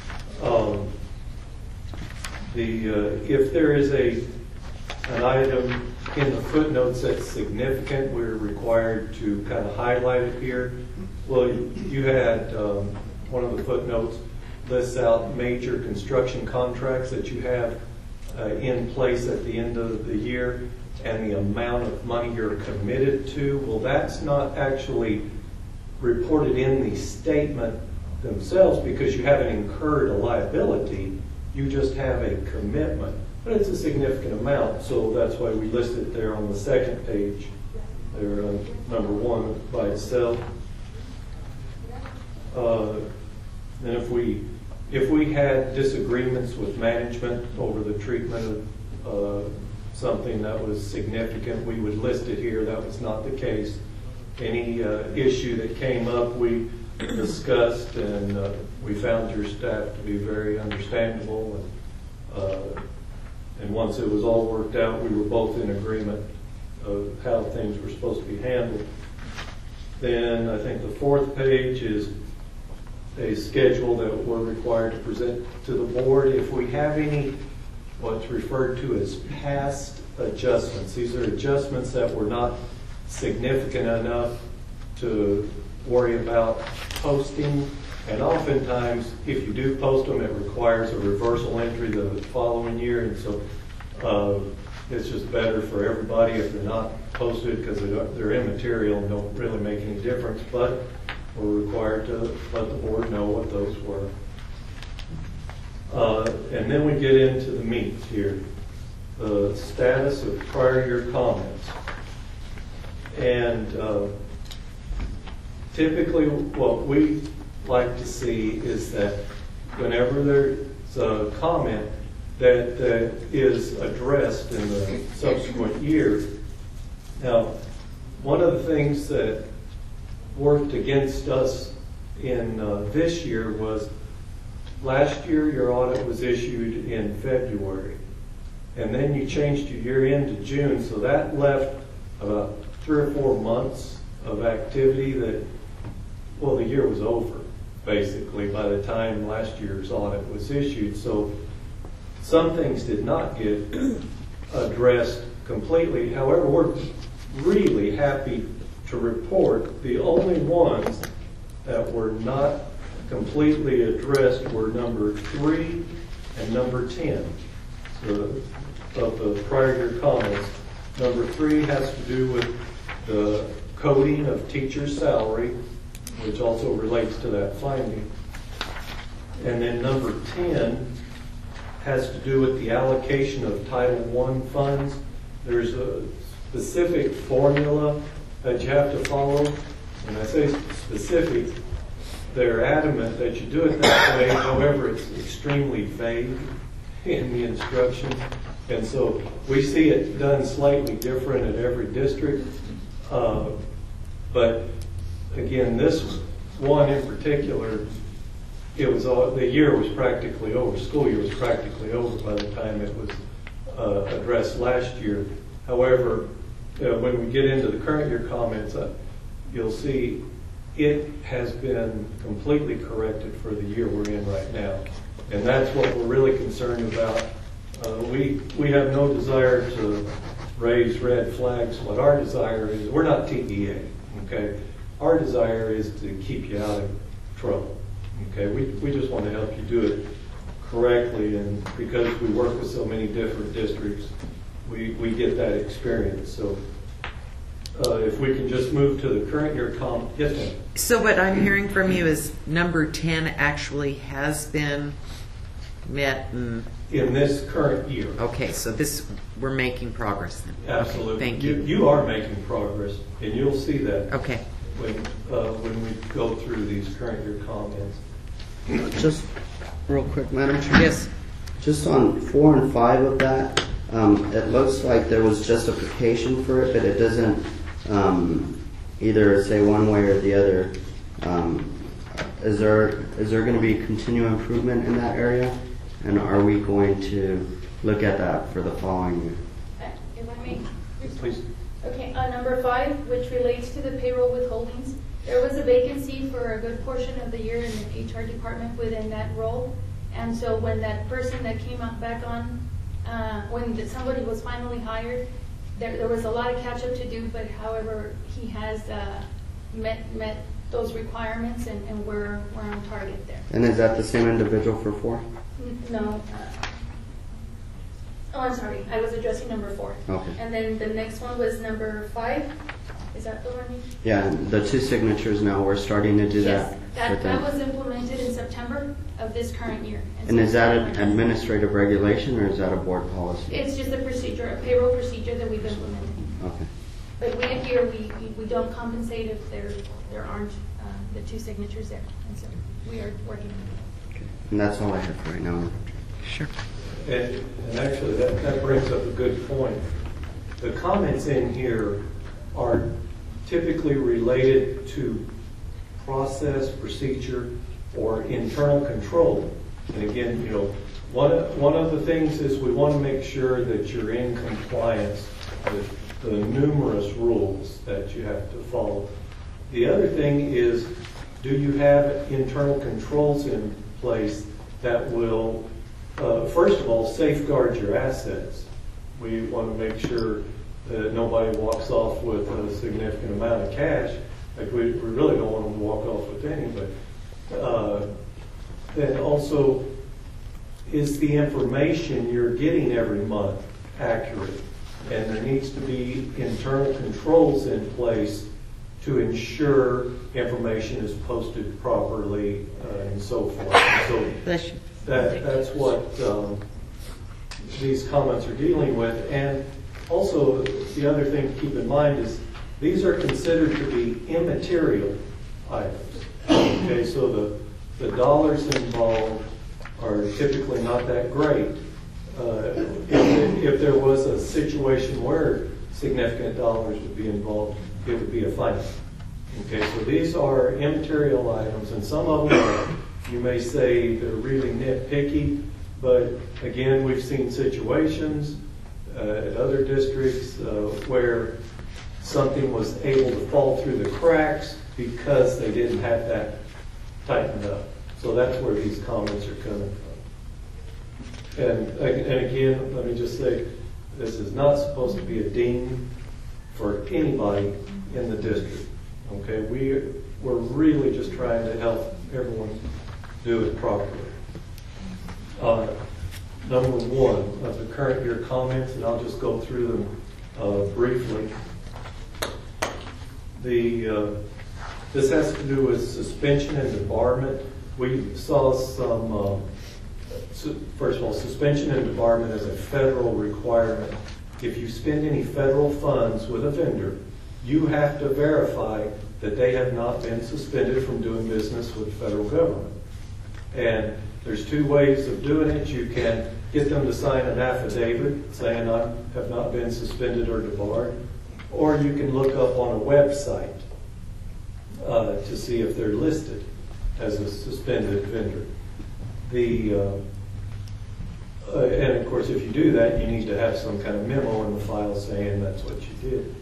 If there is an item in the footnotes that's significant, we're required to kind of highlight it here. Well, you had one of the footnotes lists out major construction contracts that you have in place at the end of the year and the amount of money you're committed to. Well, that's not actually reported in the statement themselves because you haven't incurred a liability. You just have a commitment, but it's a significant amount, so that's why we list it there on the second page. There, number 1 by itself. And if we had disagreements with management over the treatment of something that was significant, we would list it here. That was not the case. Any issue that came up, we discussed, and we found your staff to be very understandable. And once it was all worked out, we were both in agreement of how things were supposed to be handled. Then I think the 4th page is a schedule that we're required to present to the board. If we have any what's referred to as past adjustments, these are adjustments that were not significant enough to worry about posting. And oftentimes, if you do post them, it requires a reversal entry the following year. And so it's just better for everybody if they're not posted because they're immaterial and don't really make any difference. But we're required to let the board know what those were. And then we get into the meat here. The status of prior year comments. And typically what we like to see is that whenever there's a comment that is addressed in the subsequent year. Now, one of the things that worked against us in this year was last year your audit was issued in February, and then you changed your year end to June, so that left about 3 or 4 months of activity that, well, the year was over basically by the time last year's audit was issued. So some things did not get addressed completely. However, we're really happy to report the only ones that were not completely addressed were number 3 and number 10 of the prior year comments. Number 3 has to do with the coding of teacher's salary, which also relates to that finding. And then number 10 has to do with the allocation of Title I funds. There's a specific formula that you have to follow. When I say specific, they're adamant that you do it that way. However, it's extremely vague in the instructions. And so we see it done slightly different at every district. But again, this one in particular, the year was practically over. School year was practically over by the time it was addressed last year. However, when we get into the current year comments, you'll see it has been completely corrected for the year we're in right now. And that's what we're really concerned about. We have no desire to raise red flags. What our desire is, we're not TEA, okay? Our desire is to keep you out of trouble, okay? We just want to help you do it correctly, and because we work with so many different districts, we get that experience. So if we can just move to the current year comment. Yes, ma'am. So what I'm hearing from you is number 10 actually has been met and... In this current year. Okay, so we're making progress then. Absolutely. Okay, thank you. You are making progress, and you'll see that. Okay. When we go through these current year comments. Just real quick, Madam Chair. Yes. Just on 4 and 5 of that, it looks like there was justification for it, but it doesn't either say one way or the other. Is there going to be continual improvement in that area? And are we going to look at that for the following year? If I may, Please. Okay, number 5, which relates to the payroll withholdings. There was a vacancy for a good portion of the year in the HR department within that role. And so when that person that came out back on, when somebody was finally hired, there was a lot of catch up to do, but however, he has met those requirements and we're on target there. And is that the same individual for 4? No. Oh, I'm sorry. I was addressing number 4. Okay. And then the next one was number 5. Is that the one? Yeah, the 2 signatures now, we're starting to do Yes. that. with That them. was implemented in September of this current year. And is that an so- administrative regulation or is that a board policy? It's just a procedure, a payroll procedure that we've implemented. Okay. But we don't compensate if there aren't the 2 signatures there. And so we are working on it. And that's all I have for right now. Sure. And actually, that brings up a good point. The comments in here are typically related to process, procedure, or internal control. And again, one of the things is we want to make sure that you're in compliance with the numerous rules that you have to follow. The other thing is, do you have internal controls in place that will, first of all, safeguard your assets? We want to make sure that nobody walks off with a significant amount of cash. Like we really don't want them to walk off with any, but then also, is the information you're getting every month accurate? And there needs to be internal controls in place to ensure information is posted properly and so forth. So Bless you. that's what these comments are dealing with. And also, the other thing to keep in mind is these are considered to be immaterial items. Okay, so the dollars involved are typically not that great. If there was a situation where significant dollars would be involved, it would be a fine. Okay, so these are immaterial items, and some of them, you may say they're really nitpicky, but again, we've seen situations at other districts where something was able to fall through the cracks because they didn't have that tightened up. So that's where these comments are coming from. And again, let me just say, this is not supposed to be a ding for anybody in the district. Okay, we're really just trying to help everyone do it properly. Number 1 of the current year comments, and I'll just go through them briefly. This has to do with suspension and debarment. We saw some, first of all, suspension and debarment is a federal requirement. If you spend any federal funds with a vendor, you have to verify that they have not been suspended from doing business with the federal government. And there's 2 ways of doing it. You can get them to sign an affidavit saying I have not been suspended or debarred, or you can look up on a website to see if they're listed as a suspended vendor. And of course, if you do that, you need to have some kind of memo in the file saying that's what you did.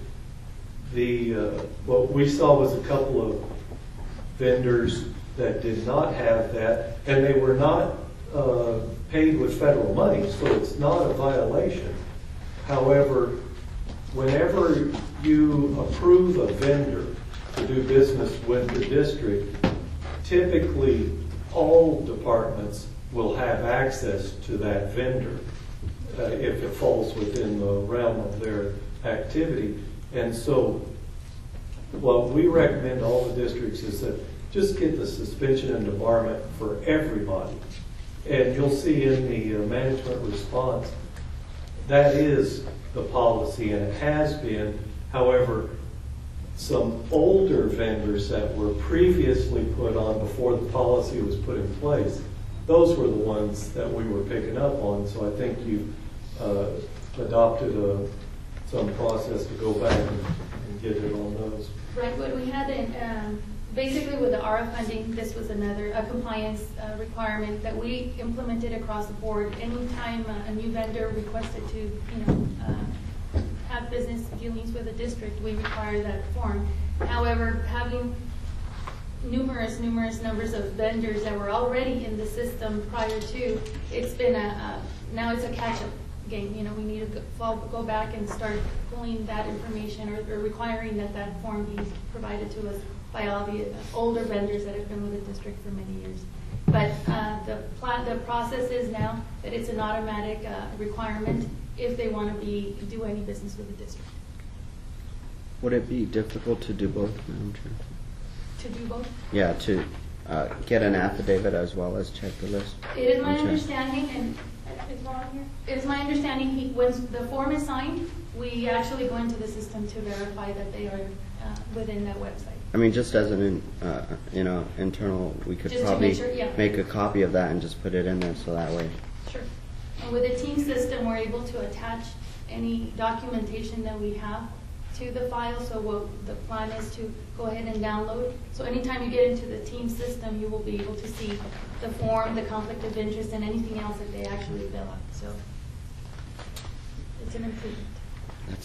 What we saw was a couple of vendors that did not have that, and they were not paid with federal money, so it's not a violation. However, whenever you approve a vendor to do business with the district, typically all departments will have access to that vendor if it falls within the realm of their activity. And so what we recommend to all the districts is that just get the suspension and debarment for everybody. And you'll see in the management response, that is the policy, and it has been. However, some older vendors that were previously put on before the policy was put in place, those were the ones that we were picking up on. So I think you adopted some process to go back and get it on those. Right, what we had basically with the ARA funding, this was a compliance requirement that we implemented across the board. Anytime a new vendor requested to, have business dealings with a district, we require that form. However, having numerous numbers of vendors that were already in the system prior to. It's been now it's a catch-up game. You know, we need to go back and start pulling that information or requiring that form be provided to us by all the older vendors that have been with the district for many years. But the process is now that it's an automatic requirement if they want to do any business with the district. Would it be difficult to do both, Madam Chair? To do both? Yeah, to get an affidavit as well as check the list. It is my understanding, and is Ron here? It is my understanding when the form is signed, we actually go into the system to verify that they are within that website. I mean, just as an internal, we could Just to probably make sure, yeah. make a copy of that and just put it in there, so that way. Sure. And with the team system, we're able to attach any documentation that we have to the file. So what the plan is to go ahead and download. So anytime you get into the team system, you will be able to see the form, the conflict of interest, and anything else that they actually fill out. So it's an improvement. That's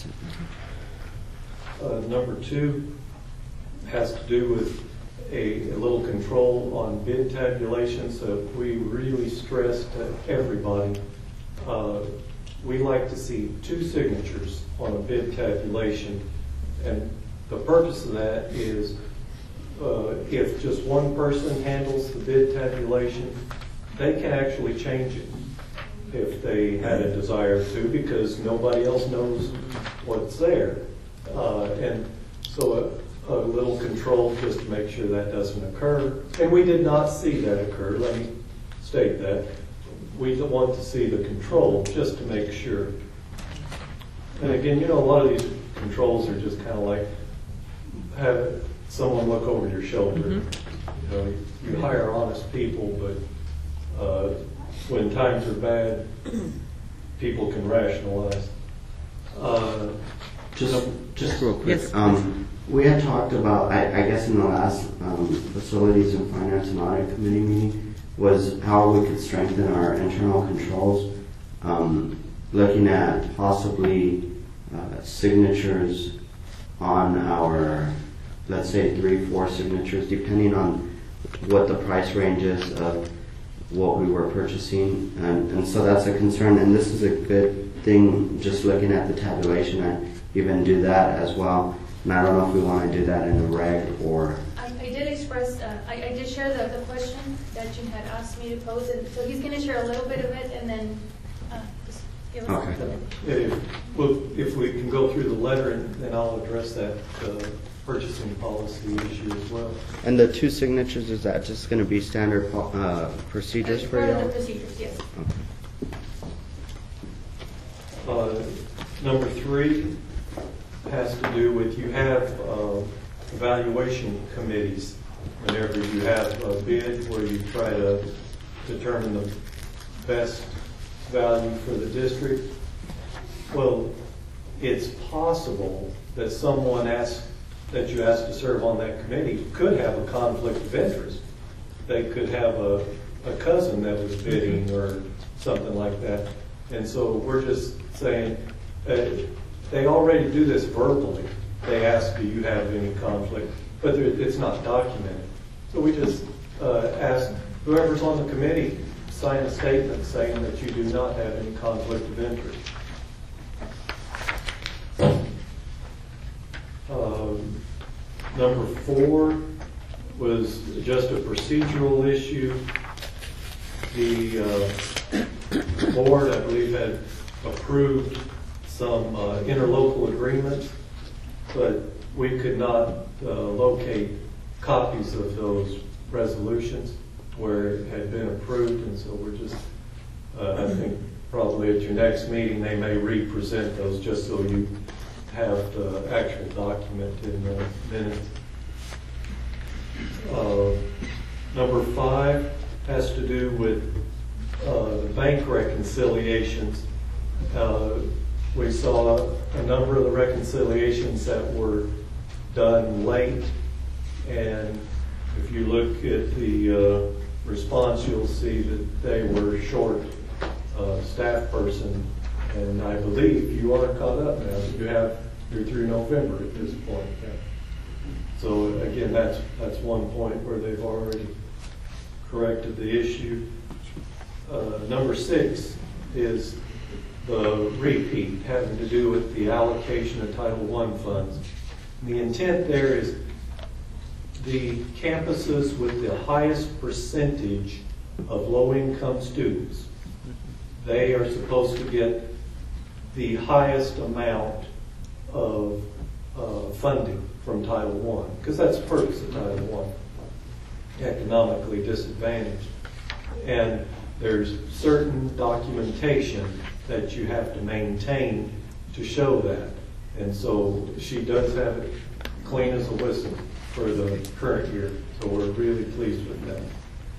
it. Number 2 has to do with a little control on bid tabulation. So we really stress to everybody, we like to see 2 signatures on a bid tabulation. And the purpose of that is if just one person handles the bid tabulation, they can actually change it if they had a desire to, because nobody else knows what's there. And so a little control just to make sure that doesn't occur. And we did not see that occur. Let me state that. We want to see the control just to make sure. And again, you know, a lot of these controls are just kind of like have someone look over your shoulder. Mm-hmm. You know, you hire honest people, but when times are bad, people can rationalize. Just real quick. Yes, we had talked about, I guess in the last Facilities and Finance and Audit Committee meeting, was how we could strengthen our internal controls, looking at possibly signatures on our, let's say 3-4 signatures, depending on what the price range is of what we were purchasing. And so that's a concern, and this is a good thing, just looking at the tabulation, and even do that as well. And I don't know if we want to do that in a reg or... I did express, I did share the question that you had asked me to pose, and so he's going to share a little bit of it, and then just give us a little bit. If we can go through the letter, and then I'll address that purchasing policy issue as well. And the 2 signatures, is that just going to be standard procedures for Part y'all? of the procedures, yes. Okay. Number 3 has to do with, you have evaluation committees whenever you have a bid where you try to determine the best value for the district. Well, it's possible that someone that you asked to serve on that committee could have a conflict of interest. They could have a cousin that was bidding or something like that. And so we're just saying, they already do this verbally. They ask, do you have any conflict? But it's not documented. So we just ask whoever's on the committee, sign a statement saying that you do not have any conflict of interest. Number 4 was just a procedural issue. The board, I believe, had approved some interlocal agreements, but we could not locate copies of those resolutions where it had been approved, and so we're just, I think probably at your next meeting they may re-present those just so you have the actual document in the minutes. Number 5 has to do with the bank reconciliations. We saw a number of the reconciliations that were done late, and if you look at the response, you'll see that they were short staff person, and I believe you are caught up now. You're through November at this point. Yeah. So again, that's one point where they've already corrected the issue. Number 6 is the repeat, having to do with the allocation of Title I funds. The intent there is the campuses with the highest percentage of low-income students, they are supposed to get the highest amount of funding from Title I, because that's the purpose of Title I, economically disadvantaged. And there's certain documentation that you have to maintain to show that. And so she does have it clean as a whistle for the current year. So we're really pleased with that.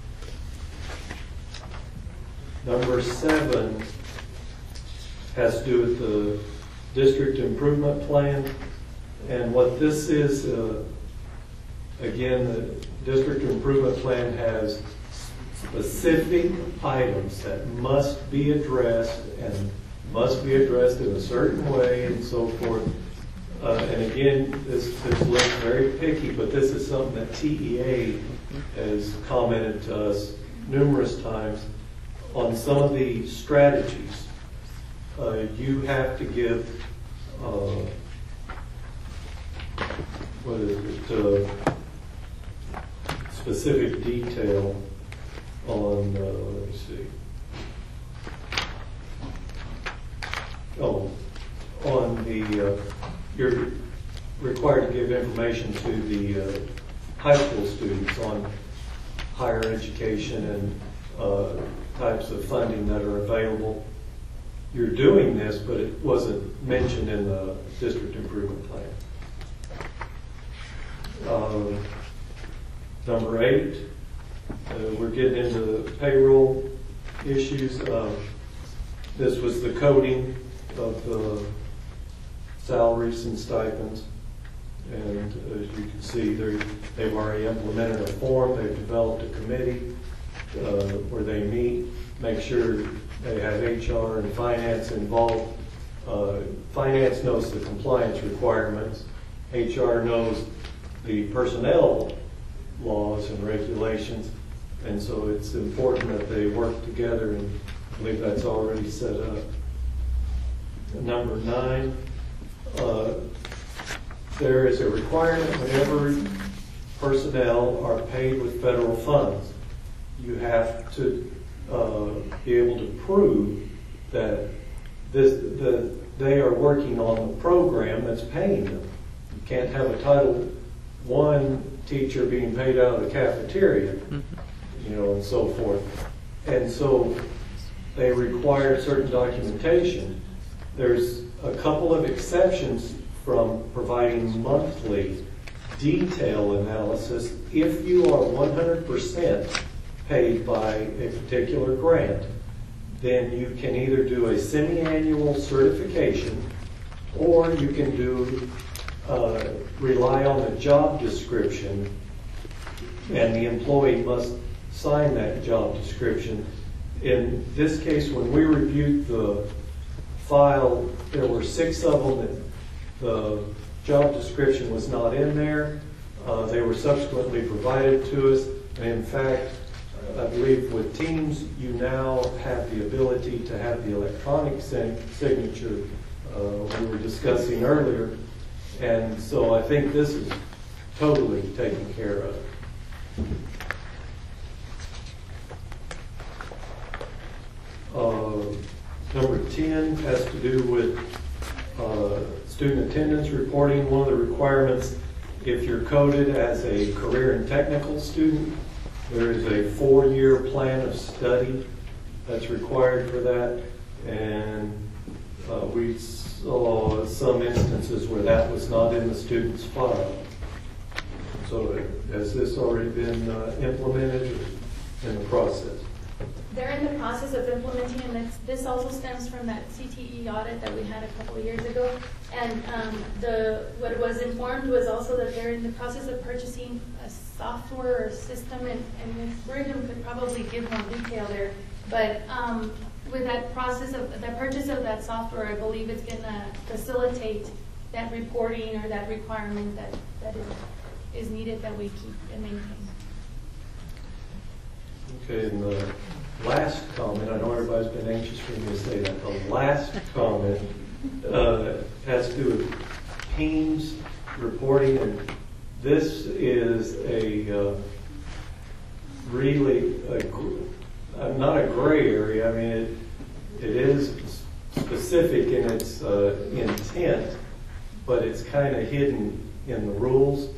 Number 7 has to do with the district improvement plan. And what this is, again, the district improvement plan has specific items that must be addressed and must be addressed in a certain way and so forth. And again, this looks very picky, but this is something that TEA has commented to us numerous times on some of the strategies. You have to give specific detail on, let me see. On the, you're required to give information to the high school students on higher education and types of funding that are available. You're doing this, but it wasn't mentioned in the district improvement plan. Number 8, we're getting into the payroll issues. This was the coding of the salaries and stipends. And as you can see, they've already implemented a form. They've developed a committee where they meet, make sure they have HR and finance involved. Finance knows the compliance requirements. HR knows the personnel laws and regulations. And so it's important that they work together, and I believe that's already set up. Number 9, there is a requirement whenever personnel are paid with federal funds, you have to be able to prove that they are working on the program that's paying them. You can't have a Title I teacher being paid out of the cafeteria, and so forth. And so they require certain documentation. There's a couple of exceptions from providing monthly detail analysis if you are 100% paid by a particular grant. Then you can either do a semi-annual certification, or you can do rely on the job description, and the employee must sign that job description. In this case, when we reviewed the file, there were 6 of them that the job description was not in there. They were subsequently provided to us. And in fact, I believe with Teams, you now have the ability to have the electronic signature we were discussing earlier. And so I think this is totally taken care of. Number 10 has to do with student attendance reporting. One of the requirements, if you're coded as a career and technical student, there is a 4-year plan of study that's required for that. And we saw some instances where that was not in the student's file. So has this already been implemented or in the process? They're in the process of implementing, and this also stems from that CTE audit that we had a couple of years ago. And what was informed was also that they're in the process of purchasing a software or system, and Ms. Brigham could probably give more detail there. But with that process of the purchase of that software, I believe it's going to facilitate that reporting or that requirement that is needed that we keep and maintain. Okay, and the last comment, I know everybody's been anxious for me to say that. The last comment has to do with teams reporting, and this is not a gray area. I mean, it is specific in its intent, but it's kind of hidden in the rules.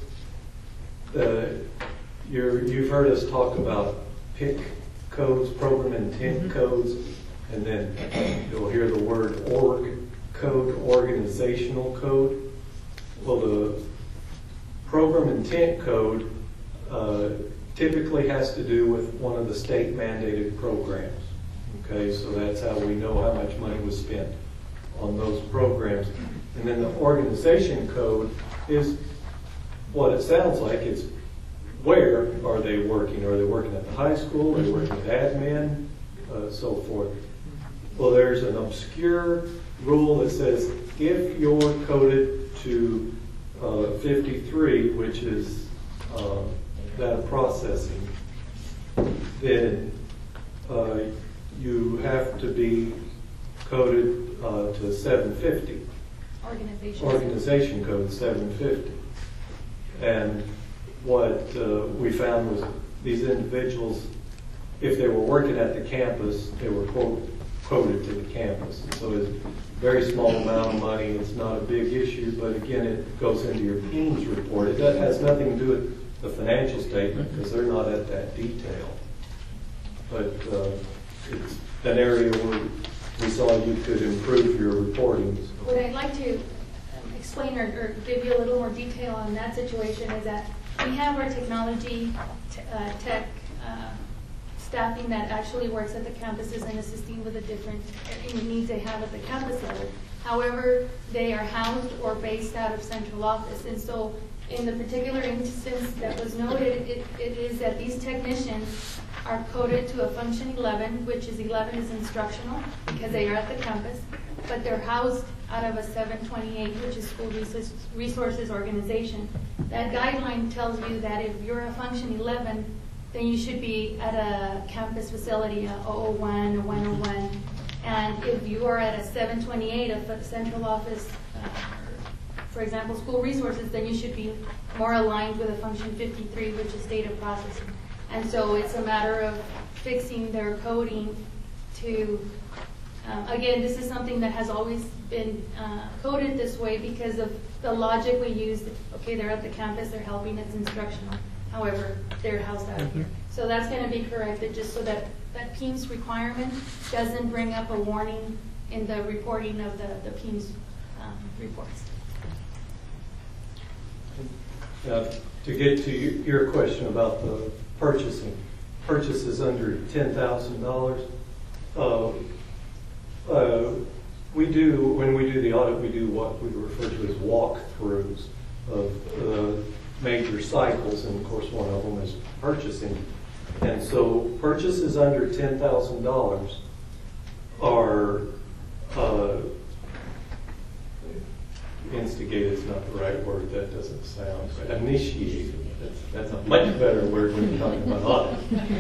You've heard us talk about PIC codes, program intent codes, and then you'll hear the word org code, organizational code. Well, the program intent code typically has to do with one of the state mandated programs. Okay, so that's how we know how much money was spent on those programs. And then the organization code is what it sounds like. It's where are they working? Are they working at the high school? Are they working at admin? So forth. Well, there's an obscure rule that says if you're coded to 53, which is data processing, then you have to be coded to 750. Organization code 750. And what we found was these individuals, if they were working at the campus, they were quoted to the campus. And so it's a very small amount of money. It's not a big issue, but again, it goes into your PEIMS report. It has nothing to do with the financial statement because they're not at that detail. But it's an area where we saw you could improve your reporting. What I'd like to explain or give you a little more detail on that situation is that we have our technology tech staffing that actually works at the campuses and assisting with the different needs they have at the campus level. However, they are housed or based out of central office. And so in the particular instance that was noted, it is that these technicians are coded to a function 11, which is 11 is instructional because they are at the campus, but they're housed out of a 728, which is school resources organization. That guideline tells you that if you're a function 11, then you should be at a campus facility, a 001 or 101. And if you are at a 728, a central office, for example, school resources, then you should be more aligned with a function 53, which is data processing. And so it's a matter of fixing their coding to, again, this is something that has always been coded this way because of the logic we use. Okay, they're at the campus, they're helping, it's instructional. However, they're housed out here. So that's going to be corrected just so that that PEIMS requirement doesn't bring up a warning in the reporting of the PEIMS reports. To get to your question about the purchases under $10,000, when we do the audit, we do what we refer to as walkthroughs of the major cycles, and of course one of them is purchasing. And so purchases under $10,000 are instigated is not the right word. That doesn't sound right. Initiated. That's a much better word when you're talking about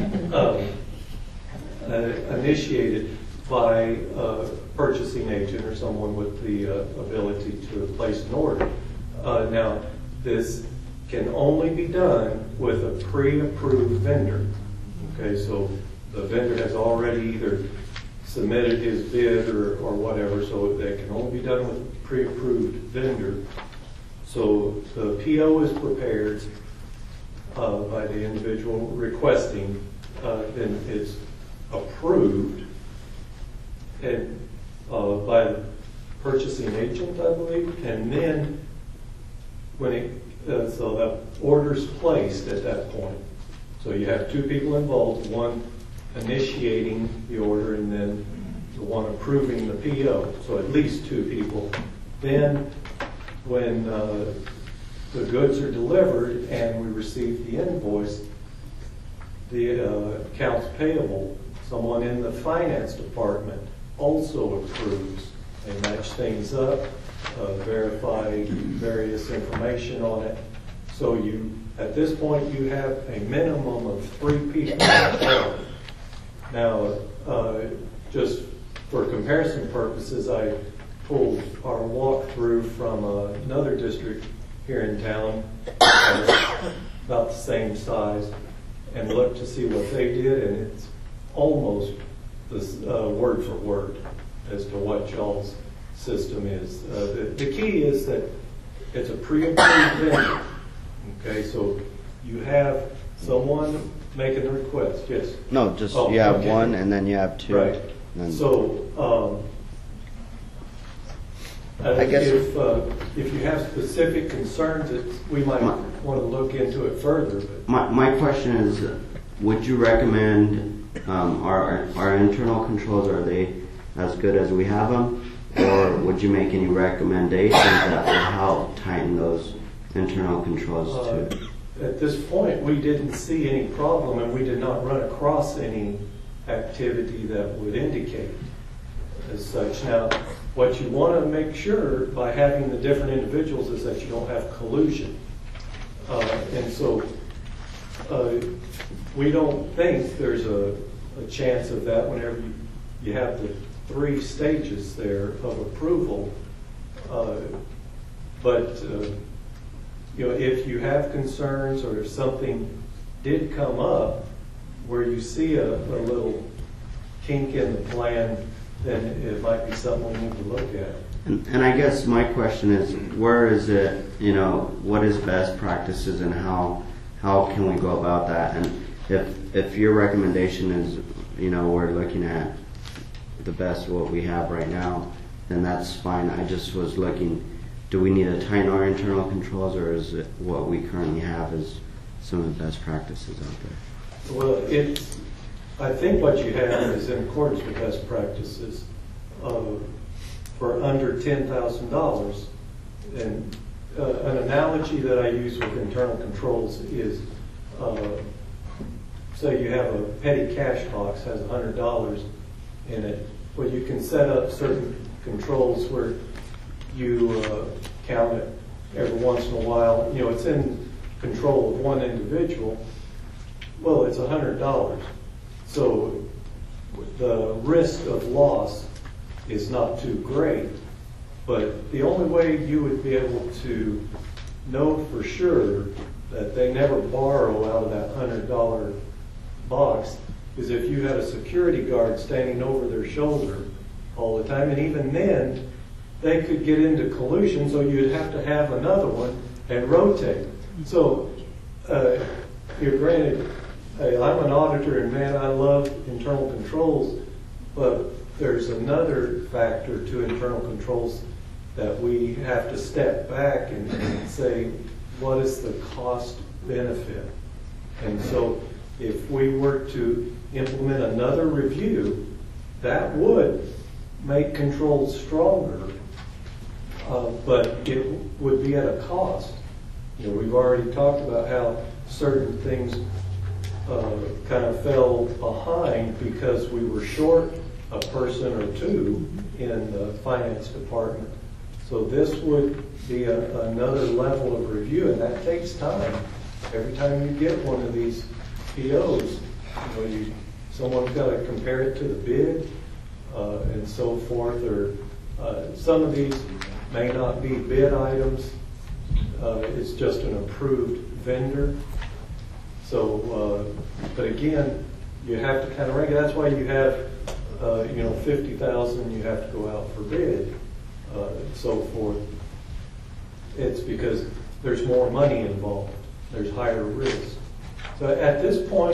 audit. Initiated by a purchasing agent or someone with the ability to place an order. Now, this can only be done with a pre-approved vendor. Okay, so the vendor has already either submitted his bid or whatever, so that can only be done with a pre-approved vendor. So the PO is prepared by the individual requesting, then it's approved and by the purchasing agent, I believe, and then when it so the order's placed at that point. So you have two people involved, one initiating the order and then the one approving the PO. So at least two people. Then when the goods are delivered and we receive the invoice, the accounts payable, someone in the finance department also approves. They match things up, verify various information on it. So you At this point, you have a minimum of 3 people involved. Now, just for comparison purposes, I pulled our walkthrough from another district here in town, about the same size, and looked to see what they did, and it's almost this, word for word as to what y'all's system is. The key is that it's a pre-approved vendor. Okay, so you have someone making the request. Yes. No, just you have okay. one, and then you have 2. Right. And So, I guess if you have specific concerns, we might want to look into it further. But my question is, would you recommend our internal controls, are they as good as we have them, or would you make any recommendations that would help tighten those internal controls too? At this point, we didn't see any problem, and we did not run across any activity that would indicate as such. Now, what you want to make sure by having the different individuals is that you don't have collusion. And so we don't think there's a chance of that whenever you have the 3 stages there of approval. But if you have concerns, or if something did come up where you see a little kink in the plan, then it might be something we need to look at. And I guess my question is, where is it, what is best practices, and how can we go about that? And if your recommendation is, we're looking at the best what we have right now, then that's fine. I just was looking, do we need to tighten our internal controls, or is it what we currently have is some of the best practices out there? Well, I think what you have is in accordance with best practices for under $10,000. And an analogy that I use with internal controls is, say you have a petty cash box, has $100 in it. Well, you can set up certain controls where you count it every once in a while. It's in control of one individual. Well, it's $100. So the risk of loss is not too great, but the only way you would be able to know for sure that they never borrow out of that $100 box is if you had a security guard standing over their shoulder all the time, and even then they could get into collusion, so you'd have to have another one and rotate. So you're granted, I'm an auditor, and man, I love internal controls, but there's another factor to internal controls that we have to step back and say, what is the cost benefit? And so if we were to implement another review, that would make controls stronger, but it would be at a cost. We've already talked about how certain things kind of fell behind because we were short a person or 2 in the finance department. So this would be another level of review, and that takes time. Every time you get one of these POs, someone's got to compare it to the bid and so forth. Or some of these may not be bid items. It's just an approved vendor. So, but again, you have to kind of rank it. That's why you have, 50,000. You have to go out for bid, and so forth. It's because there's more money involved. There's higher risk. So at this point,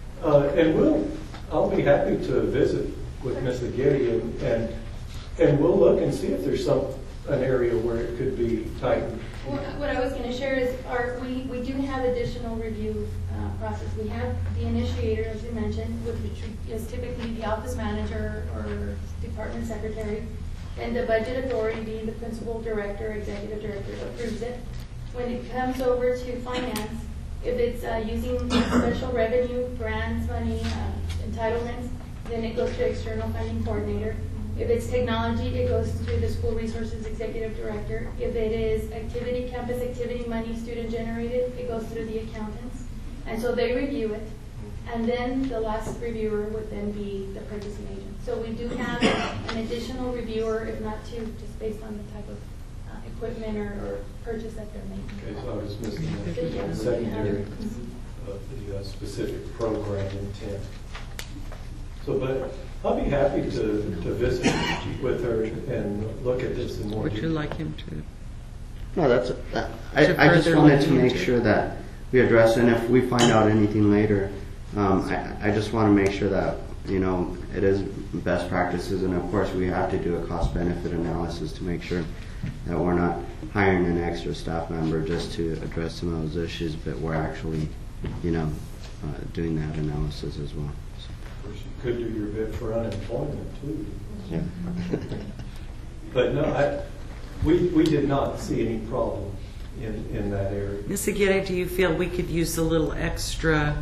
and I'll be happy to visit with Ms. Aguirre and we'll look and see if there's an area where it could be tightened. Well, what I was going to share is we do have additional review process. We have the initiator, as you mentioned, which is typically the office manager or department secretary, and the budget authority being the principal director, executive director, approves it. When it comes over to finance, if it's using special revenue, grants, money, entitlements, then it goes to external funding coordinator. If it's technology, it goes through the school resources executive director. If it is activity, campus activity money, student generated, it goes through the accountants. And so they review it. And then the last reviewer would then be the purchasing agent. So we do have an additional reviewer, if not two, just based on the type of equipment or purchase that they're making. Okay, so I was missing the secondary of the specific program intent. So, but I'll be happy to visit with her and look at this in more Would detail. you like him to? No, I just further wanted look to make into it. sure that we address, and if we find out anything later, I just want to make sure that, you know, it is best practices, and of course we have to do a cost-benefit analysis to make sure that we're not hiring an extra staff member just to address some of those issues, but we're actually, you know, doing that analysis as well. Of course, you could do your bit for unemployment too. Yeah. But no, we did not see any problem in that area. Ms. Aguirre, do you feel we could use a little extra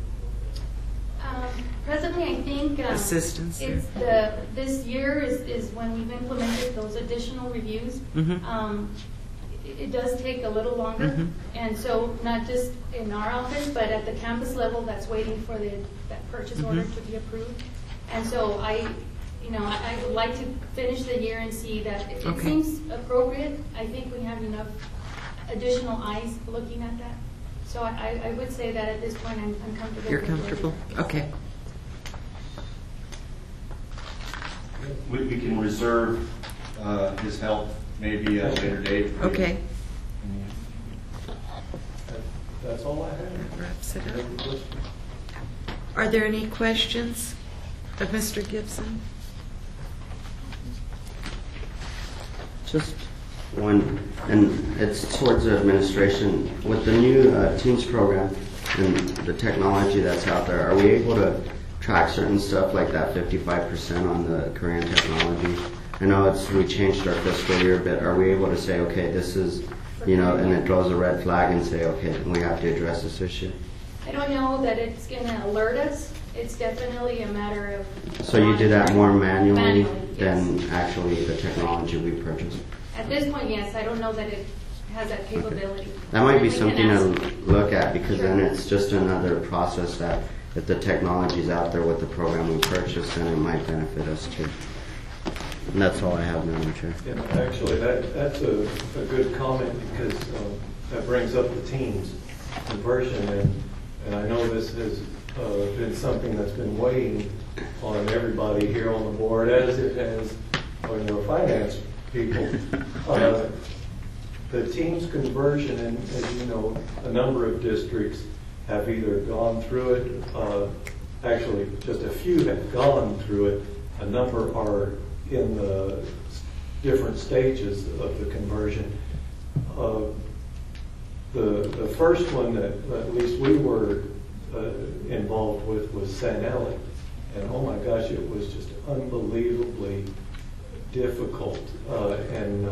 Presently, I think assistance there? it's this year is when we've implemented those additional reviews. It does take a little longer, and so not just in our office, but at the campus level, that's waiting for that purchase order to be approved. And so I would like to finish the year and see that it seems appropriate. I think we have enough additional eyes looking at that. So I would say that at this point I'm comfortable. You're with it. comfortable? Okay. We can reserve his help maybe at a later date. Okay. That's all I have. That wraps it up. Are there any questions of Mr. Gibson? Just one, and it's towards the administration. With the new Teams program and the technology that's out there, are we able to track certain stuff like that 55% on the Korean technology? I know we changed our fiscal year, but are we able to say, okay, this is, you know, and it throws a red flag and say, okay, we have to address this issue? I don't know that it's going to alert us. It's definitely a matter of... So you do that more manually yes. than actually the technology we purchased? At this point, yes. I don't know that it has that capability. That might be We can something to ask. look at, because Sure. then it's just another process that if the technology's out there with the program we purchased, then it might benefit us too. And that's all I have, Madam Chair. Yeah, actually, that's a good comment, because that brings up the Teams conversion, and I know this has been something that's been weighing on everybody here on the board, as it has on your finance people. The Teams conversion, and as you know, a number of districts have either gone through it, actually just a few have gone through it, a number are in the different stages of the conversion. The first one that at least we were involved with was Sanelli, and oh my gosh, it was just unbelievably difficult, and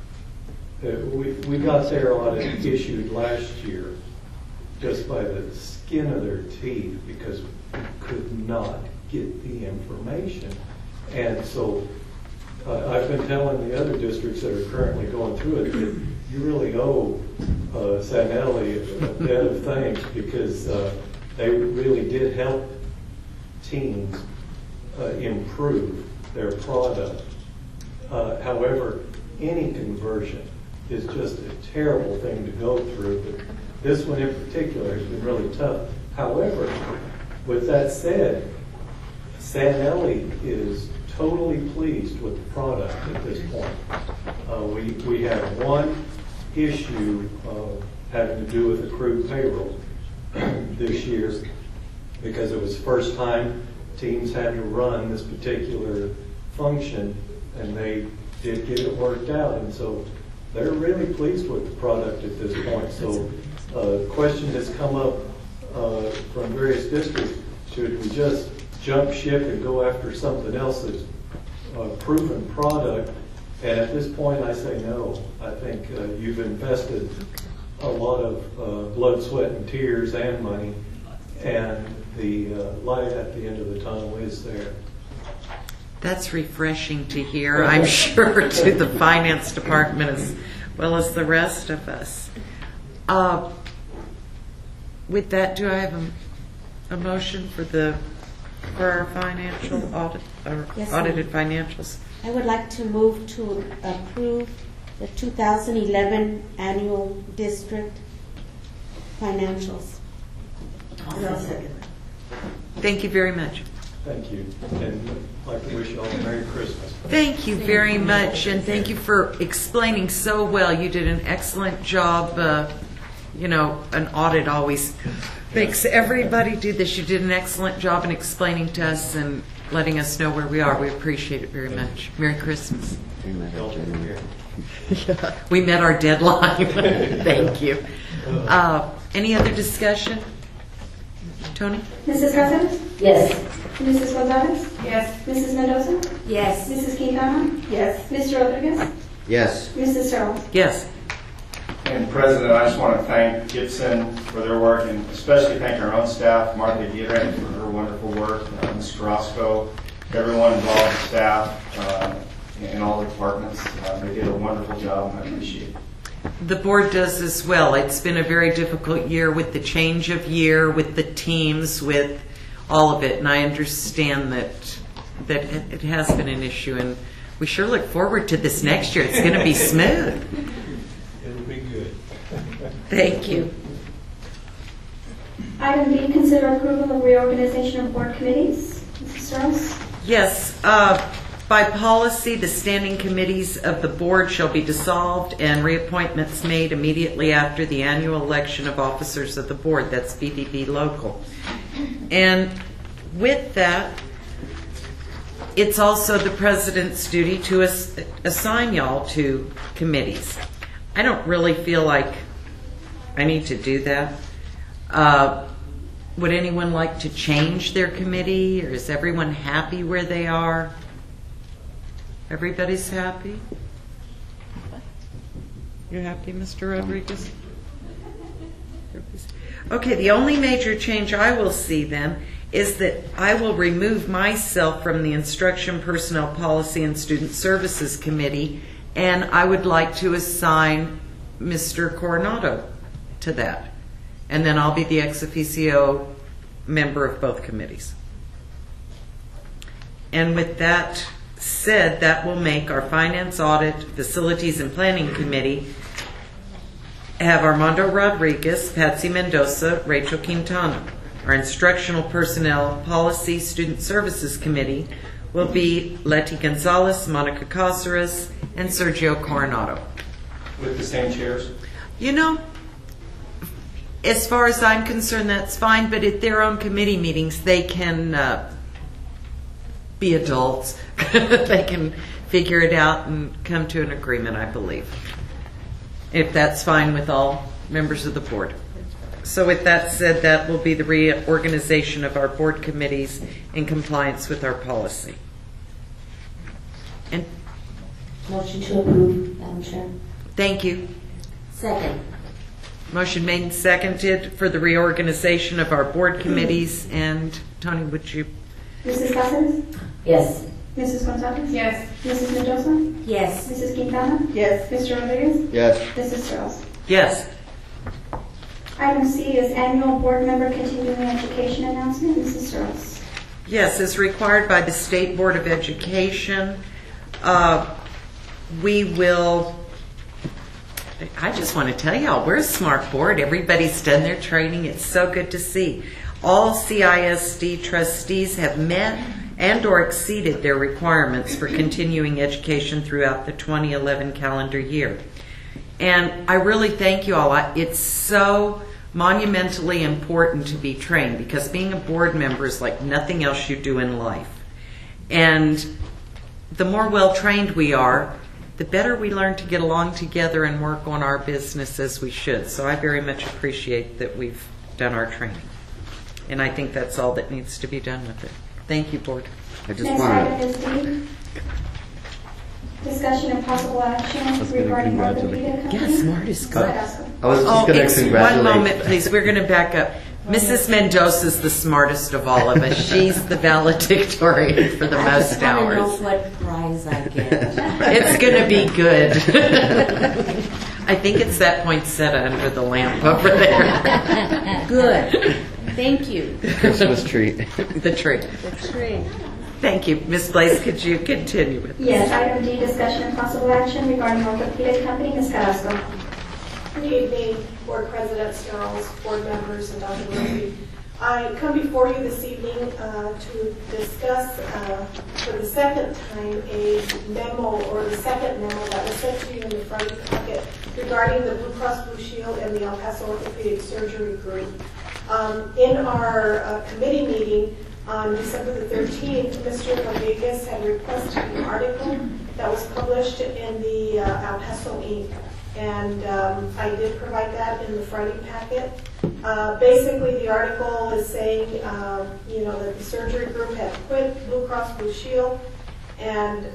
we got their audit issued last year just by the skin of their teeth, because we could not get the information. And so I've been telling the other districts that are currently going through it that you really owe Sanelli a bit of thanks, because they really did help teams improve their product. However, any conversion is just a terrible thing to go through, but this one in particular has been really tough. However, with that said, Sanelli is totally pleased with the product at this point. We have one issue having to do with accrued payroll this year, because it was the first time teams had to run this particular function, and they did get it worked out, and so they're really pleased with the product at this point. So the question has come up from various districts: should we just jump ship and go after something else that's a proven product? And at this point, I say no. I think you've invested a lot of blood, sweat, and tears and money, and the light at the end of the tunnel is there. That's refreshing to hear, I'm sure, to the finance department as well as the rest of us. With that, do I have a motion for our financial audit, or Yes, audited financials? I would like to move to approve the 2011 annual district financials. Thank you very much. Thank you. And I'd like to wish you all a Merry Christmas. Thank you very much, and thank you for explaining so well. You did an excellent job. An audit always makes everybody do this. You did an excellent job in explaining to us and letting us know where we are. We appreciate it very much. Merry Christmas. We met our deadline. Thank you. Any other discussion? Tony? Mrs. Casas? Yes. Mrs. Gonzalez? Yes. Mrs. Mendoza? Yes. Mrs. Quintana? Yes. Mr. Rodriguez? Yes. Mrs. Searles? Yes. And President, I just want to thank Gibson for their work, and especially thank our own staff, Martha Dietrich for her wonderful work, Ms. Carrasco, everyone involved, staff, in all the departments. They did a wonderful job, and I appreciate it. The board does as well. It's been a very difficult year with the change of year, with the teams, with all of it, and I understand that it has been an issue, and we sure look forward to this next year. It's going to be smooth. It'll be good. Thank you. Item B, consider approval of reorganization of board committees. Mrs. Searles? Yes, by policy, the standing committees of the board shall be dissolved and reappointments made immediately after the annual election of officers of the board. That's BBB local. And with that, it's also the president's duty to assign y'all to committees. I don't really feel like I need to do that. Would anyone like to change their committee, or is everyone happy where they are? Everybody's happy? You happy, Mr. Rodriguez? Okay, the only major change I will see then is that I will remove myself from the Instruction, Personnel Policy, and Student Services Committee, and I would like to assign Mr. Coronado to that. And then I'll be the ex officio member of both committees. And with that said, that will make our Finance, Audit, Facilities, and Planning Committee have Armando Rodriguez, Patsy Mendoza, Rachel Quintana. Our Instructional Personnel Policy Student Services Committee will be Letty Gonzalez, Monica Caceres, and Sergio Coronado. With the same chairs? As far as I'm concerned, that's fine, but at their own committee meetings, they can be adults. They can figure it out and come to an agreement, I believe, if that's fine with all members of the board. So with that said, that will be the reorganization of our board committees in compliance with our policy. And Motion to approve, Madam Chair. thank you. Second. Motion made and seconded for the reorganization of our board committees. And Tony, would you? Mrs. Casas? Yes. Mrs. Gonzalez? Yes. Mrs. Mendoza? Yes. Mrs. Quintana? Yes. Mr. Rodriguez? Yes. Mrs. Searles? Yes. Item C is annual board member continuing education announcement. Mrs. Searles? Yes, as required by the State Board of Education, we will. I just want to tell y'all, we're a smart board. Everybody's done their training. It's so good to see. All CISD trustees have met and or exceeded their requirements for continuing education throughout the 2011 calendar year. And I really thank you all. It's so monumentally important to be trained, because being a board member is like nothing else you do in life. And the more well-trained we are, the better we learn to get along together and work on our business as we should. So I very much appreciate that we've done our training. And I think that's all that needs to be done with it. Thank you, Board. I just Next want item is D. Discussion and possible action was gonna regarding congratulate- orthopedic company. Yeah, smart is good. I was just going to One congratulate. moment, please. We're going to back up. Mrs. Mendoza's the smartest of all of us. She's the valedictorian for the most I don't know hours. what prize I get. It's going to be good. I think it's that poinsettia under the lamp over there. Good. Thank you. Christmas treat. The tree. The tree. Thank you. Ms. Blaze, could you continue with this? Yes, item D, discussion and possible action regarding orthopedic company. Ms. Carrasco. Good evening, Board President Sterles, board members, and Dr. Murphy. I come before you this evening to discuss for the second time a memo, or the second memo that was sent to you in the Friday packet regarding the Blue Cross Blue Shield and the El Paso Orthopedic Surgery Group. In our committee meeting on December the 13th, Mr. Rodriguez had requested an article that was published in the El Paso Inc. And I did provide that in the Friday packet. Basically, the article is saying, that the surgery group had quit Blue Cross Blue Shield, and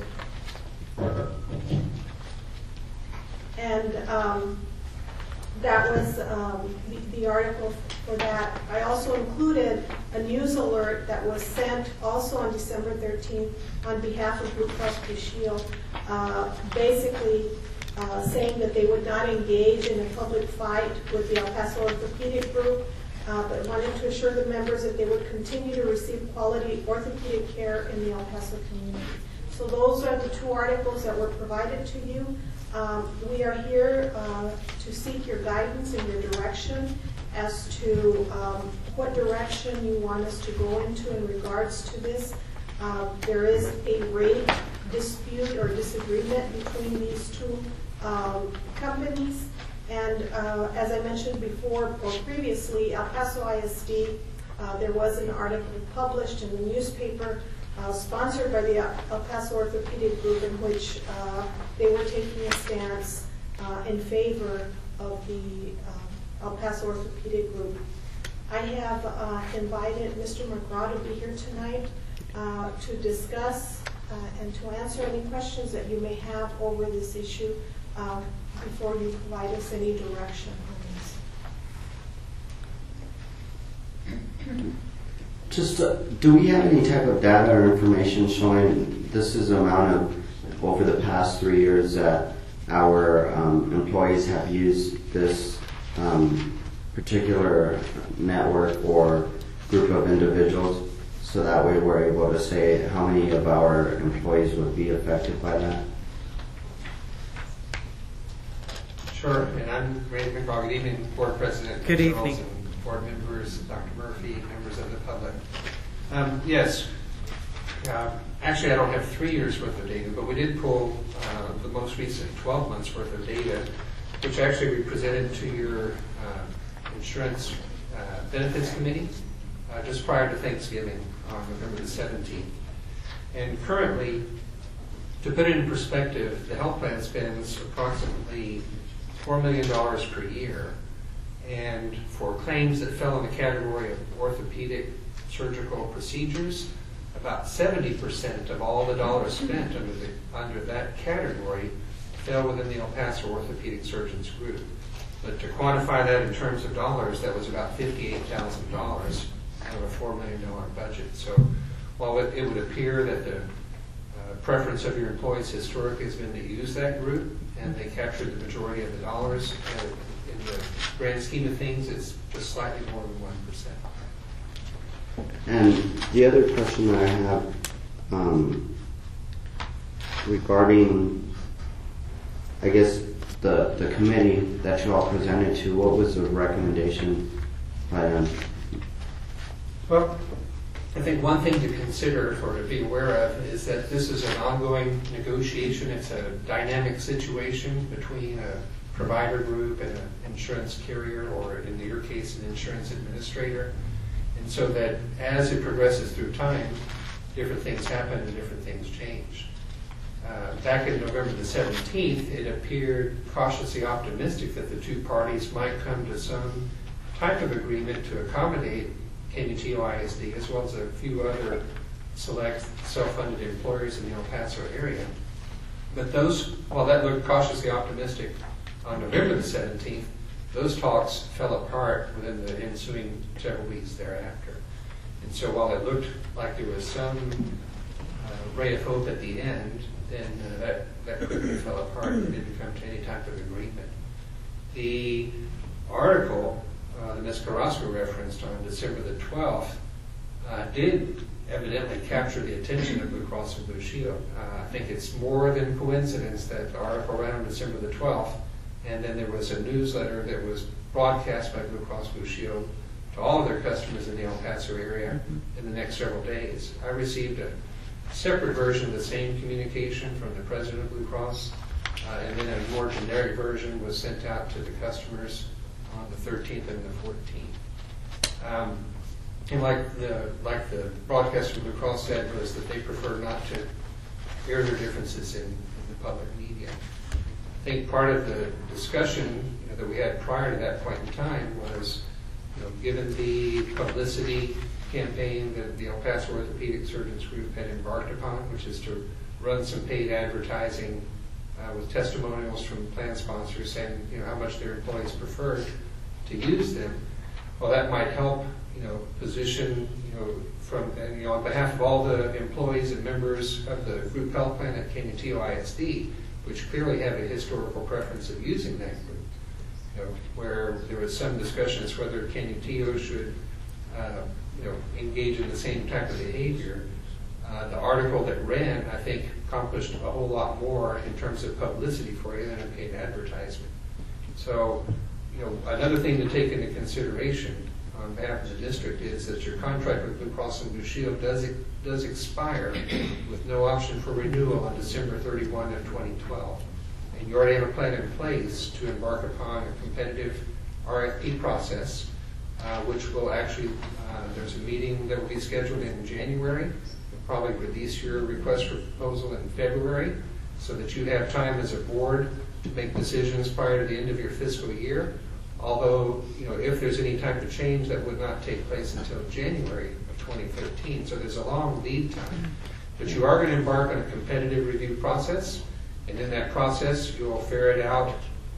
that was the article for that. I also included a news alert that was sent also on December 13th on behalf of Blue Cross Blue Shield, basically saying that they would not engage in a public fight with the El Paso Orthopedic Group, but wanted to assure the members that they would continue to receive quality orthopedic care in the El Paso community. So those are the two articles that were provided to you. We are here to seek your guidance and your direction as to what direction you want us to go into in regards to this. There is a rate dispute or disagreement between these two companies, and as I mentioned before or previously, El Paso ISD, there was an article published in the newspaper sponsored by the El Paso Orthopedic Group in which they were taking a stance in favor of the El Paso Orthopedic Group. I have invited Mr. McGraw to be here tonight to discuss and to answer any questions that you may have over this issue before you provide us any direction on this. Just, do we have any type of data or information showing this is the amount of, over the past 3 years, that our employees have used this particular network or group of individuals, so that way we're able to say how many of our employees would be affected by that? Sure, and I'm Randy McGraw. Good evening, Board President. Good evening. And board members, Dr. Murphy, members of the public. Yes, actually I don't have 3 years worth of data, but we did pull the most recent 12 months worth of data, which actually we presented to your Insurance Benefits Committee just prior to Thanksgiving on November the 17th. And currently, to put it in perspective, the health plan spends approximately $4 million per year, and for claims that fell in the category of orthopedic surgical procedures, about 70% of all the dollars spent under that category fell within the El Paso Orthopedic Surgeons Group. But to quantify that in terms of dollars, that was about $58,000 out of a $4 million budget. So while it would appear that the preference of your employees historically has been to use that group, and they captured the majority of the dollars, in the grand scheme of things, it's just slightly more than 1%. And the other question that I have regarding, I guess, the committee that you all presented to, what was the recommendation by them? Well, I think one thing to consider or to be aware of is that this is an ongoing negotiation. It's a dynamic situation between a provider group and an insurance carrier, or in your case, an insurance administrator. And so that as it progresses through time, different things happen and different things change. Back in November the 17th, it appeared cautiously optimistic that the two parties might come to some type of agreement to accommodate KBTO ISD, as well as a few other select self-funded employers in the El Paso area. But while that looked cautiously optimistic on November the 17th, Those talks fell apart within the ensuing several weeks thereafter. And so while it looked like there was some ray of hope at the end, then that quickly fell apart and didn't come to any type of agreement. The article that Ms. Carrasco referenced on December the 12th did evidently capture the attention of Blue Cross and Blue Shield. I think it's more than coincidence that the article ran on December the 12th, and then there was a newsletter that was broadcast by Blue Cross Blue Shield to all of their customers in the El Paso area in the next several days. I received a separate version of the same communication from the president of Blue Cross, and then a more generic version was sent out to the customers on the 13th and the 14th. And like the broadcast from Blue Cross said, was that they prefer not to air their differences in the public media. I think part of the discussion that we had prior to that point in time was, given the publicity campaign that the El Paso Orthopedic Surgeons Group had embarked upon, which is to run some paid advertising with testimonials from plan sponsors saying how much their employees preferred to use them. Well, that might help position from on behalf of all the employees and members of the group health plan at Canutillo ISD, which clearly have a historical preference of using that group. Where there was some discussion as whether Canutillo should engage in the same type of behavior. The article that ran, I think, accomplished a whole lot more in terms of publicity for you than a paid advertisement. So, another thing to take into consideration on behalf of the district is that your contract with Blue Cross and Blue Shield does expire with no option for renewal on December 31 of 2012. And you already have a plan in place to embark upon a competitive RFP process, which will actually, there's a meeting that will be scheduled in January. You'll probably release your request for proposal in February so that you have time as a board to make decisions prior to the end of your fiscal year. Although, if there's any type of change, that would not take place until January of 2013. So there's a long lead time. But you are going to embark on a competitive review process. And in that process, you'll ferret out,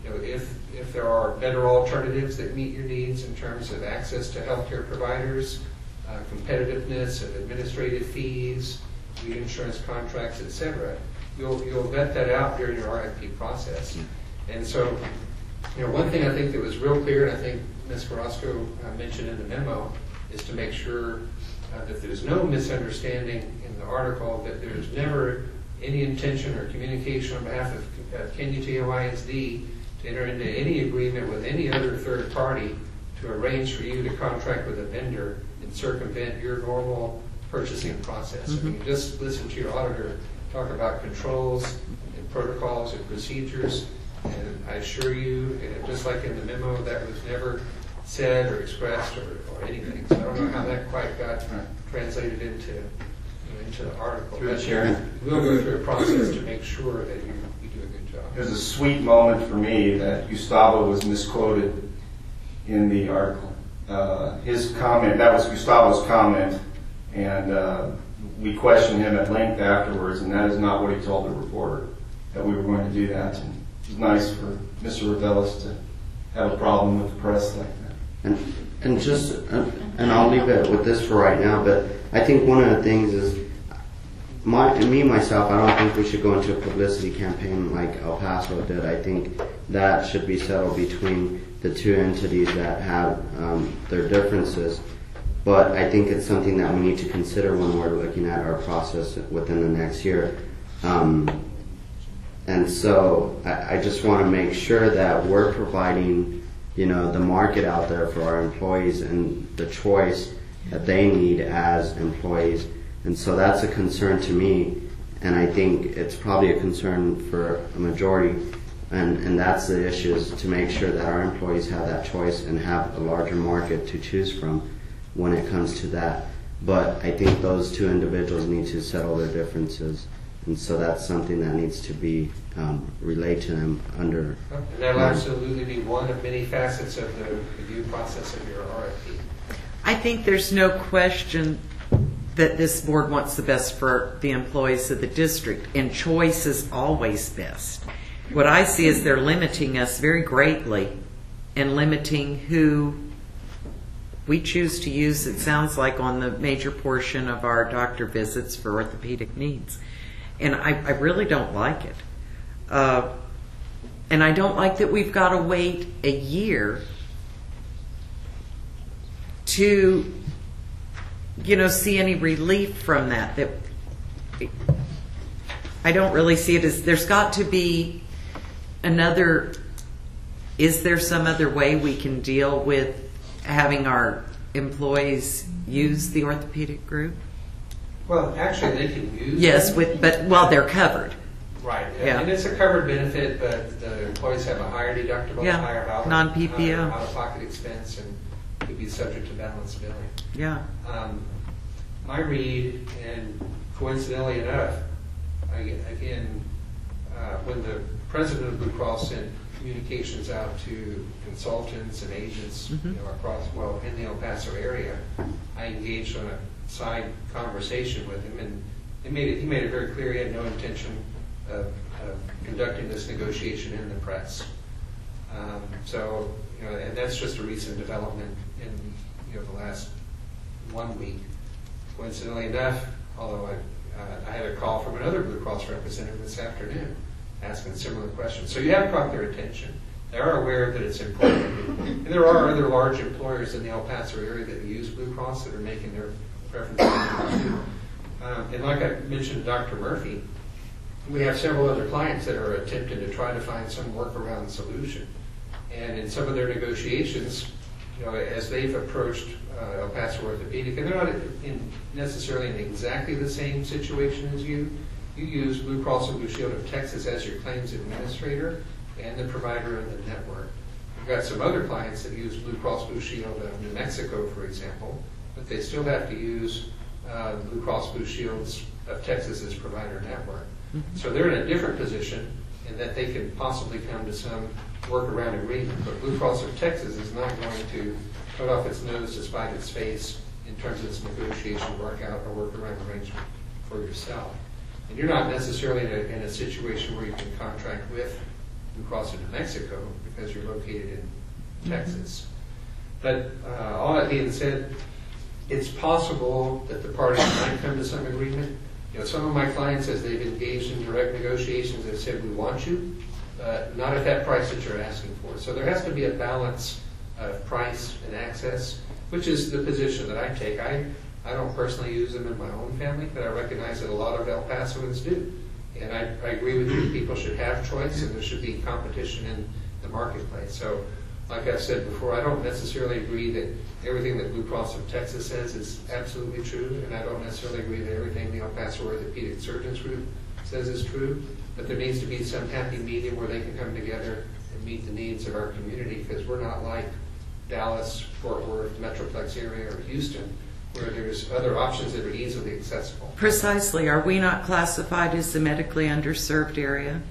if there are better alternatives that meet your needs in terms of access to healthcare providers, competitiveness of administrative fees, reinsurance contracts, etc. You'll vet that out during your RFP process. And so, one thing I think that was real clear, and I think Ms. Carrasco mentioned in the memo, is to make sure that there's no misunderstanding in the article, that there's never any intention or communication on behalf of Canutillo ISD to enter into any agreement with any other third party to arrange for you to contract with a vendor and circumvent your normal purchasing process. I mean, just listen to your auditor talk about controls and protocols and procedures, and I assure you, just like in the memo, that was never said or expressed or anything. So I don't know how that quite got translated into the article. But we'll go through a process to make sure that you do a good job. There's a sweet moment for me that Gustavo was misquoted in the article. His comment, that was Gustavo's comment, and we questioned him at length afterwards, and that is not what he told the reporter, that we were going to do that. And it was nice for Mr. Revelis to have a problem with the press like that. And I'll leave it with this for right now, but I think one of the things is, myself, I don't think we should go into a publicity campaign like El Paso did. I think that should be settled between the two entities that have their differences. But I think it's something that we need to consider when we're looking at our process within the next year. And so I just want to make sure that we're providing, the market out there for our employees and the choice that they need as employees. And so that's a concern to me, and I think it's probably a concern for a majority, and that's the issue, is to make sure that our employees have that choice and have a larger market to choose from when it comes to that. But I think those two individuals need to settle their differences, and so that's something that needs to be relayed to them under. And that'll absolutely be one of many facets of the review process of your RFP. I think there's no question that this board wants the best for the employees of the district, and choice is always best. What I see is they're limiting us very greatly and limiting who we choose to use, it sounds like, on the major portion of our doctor visits for orthopedic needs. And I really don't like it. And I don't like that we've got to wait a year to, see any relief from that. I don't really see it as, there's got to be is there some other way we can deal with having our employees use the orthopedic group? Well, actually, they can use Yes, them. but they're covered. Right. Yeah. And it's a covered benefit, but the employees have a higher deductible, Yeah. higher Non-PPO. out-of-pocket expense, and could be subject to balance billing. Yeah. My read, and coincidentally enough, when the president of Blue Cross sent communications out to consultants and agents across, in the El Paso area, I engaged on a side conversation with him, and he made it very clear he had no intention of conducting this negotiation in the press. And that's just a recent development in the last 1 week. Coincidentally enough, although I had a call from another Blue Cross representative this afternoon asking similar questions. So you have caught their attention. They are aware that it's important. And there are other large employers in the El Paso area that use Blue Cross that are making their preferences too. And like I mentioned to Dr. Murphy, we have several other clients that are attempting to try to find some workaround solution. And in some of their negotiations, as they've approached El Paso Orthopedic, and they're not necessarily in exactly the same situation as you use Blue Cross and Blue Shield of Texas as your claims administrator and the provider of the network. We've got some other clients that use Blue Cross Blue Shield of New Mexico, for example, but they still have to use Blue Cross Blue Shields of Texas's provider network. So they're in a different position in that they can possibly come to some workaround agreement. But Blue Cross of Texas is not going to cut off its nose to spite its face in terms of its negotiation, work out a workaround arrangement for yourself. And you're not necessarily in a situation where you can contract with Blue Cross of New Mexico because you're located in Texas. But all that being said, it's possible that the parties might come to some agreement. Some of my clients, as they've engaged in direct negotiations, have said, we want you, not at that price that you're asking for. So there has to be a balance of price and access, which is the position that I take. I don't personally use them in my own family, but I recognize that a lot of El Pasoans do. And I agree with you, people should have choice and there should be competition in the marketplace. So, like I've said before, I don't necessarily agree that everything that Blue Cross of Texas says is absolutely true, and I don't necessarily agree that everything the El Paso Orthopedic Surgeons Group says is true, but there needs to be some happy medium where they can come together and meet the needs of our community, because we're not like Dallas, Fort Worth, Metroplex area, or Houston, where there's other options that are easily accessible. Precisely. Are we not classified as the medically underserved area?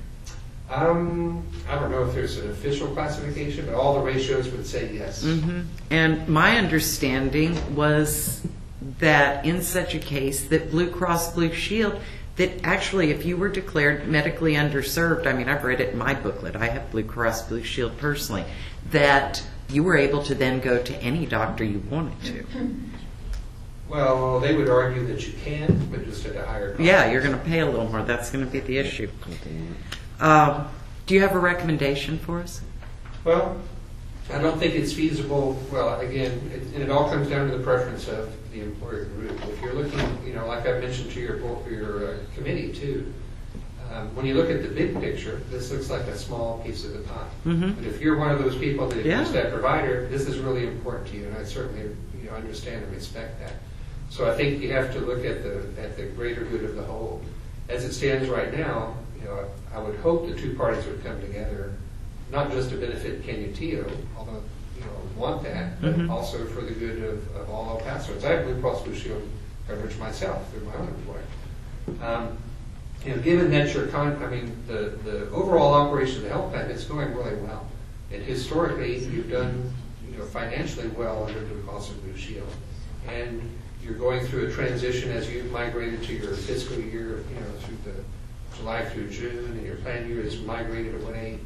I don't know if there's an official classification, but all the ratios would say yes. And my understanding was that in such a case that Blue Cross Blue Shield, that actually if you were declared medically underserved, I mean, I've read it in my booklet, I have Blue Cross Blue Shield personally, that you were able to then go to any doctor you wanted to. Well, they would argue that you can, but just at a higher cost. Yeah, you're going to pay a little more. That's going to be the issue. Do you have a recommendation for us? Well, I don't think it's feasible. Well, again, it all comes down to the preference of the employer group. If you're looking, like I mentioned to your committee too, when you look at the big picture, this looks like a small piece of the pie. But if you're one of those people that use that provider, this is really important to you, and I certainly understand and respect that. So I think you have to look at the greater good of the whole. As it stands right now, I would hope the two parties would come together, not just to benefit Canutillo, although we want that, but also for the good of all El Pasoans. I have Blue Cross Blue Shield coverage myself through my own employer. Given that the overall operation of the health plan is going really well, and historically you've done financially well under Blue Cross and Blue Shield, and you're going through a transition as you've migrated to your fiscal year, through the July through June, and your plan year is migrated away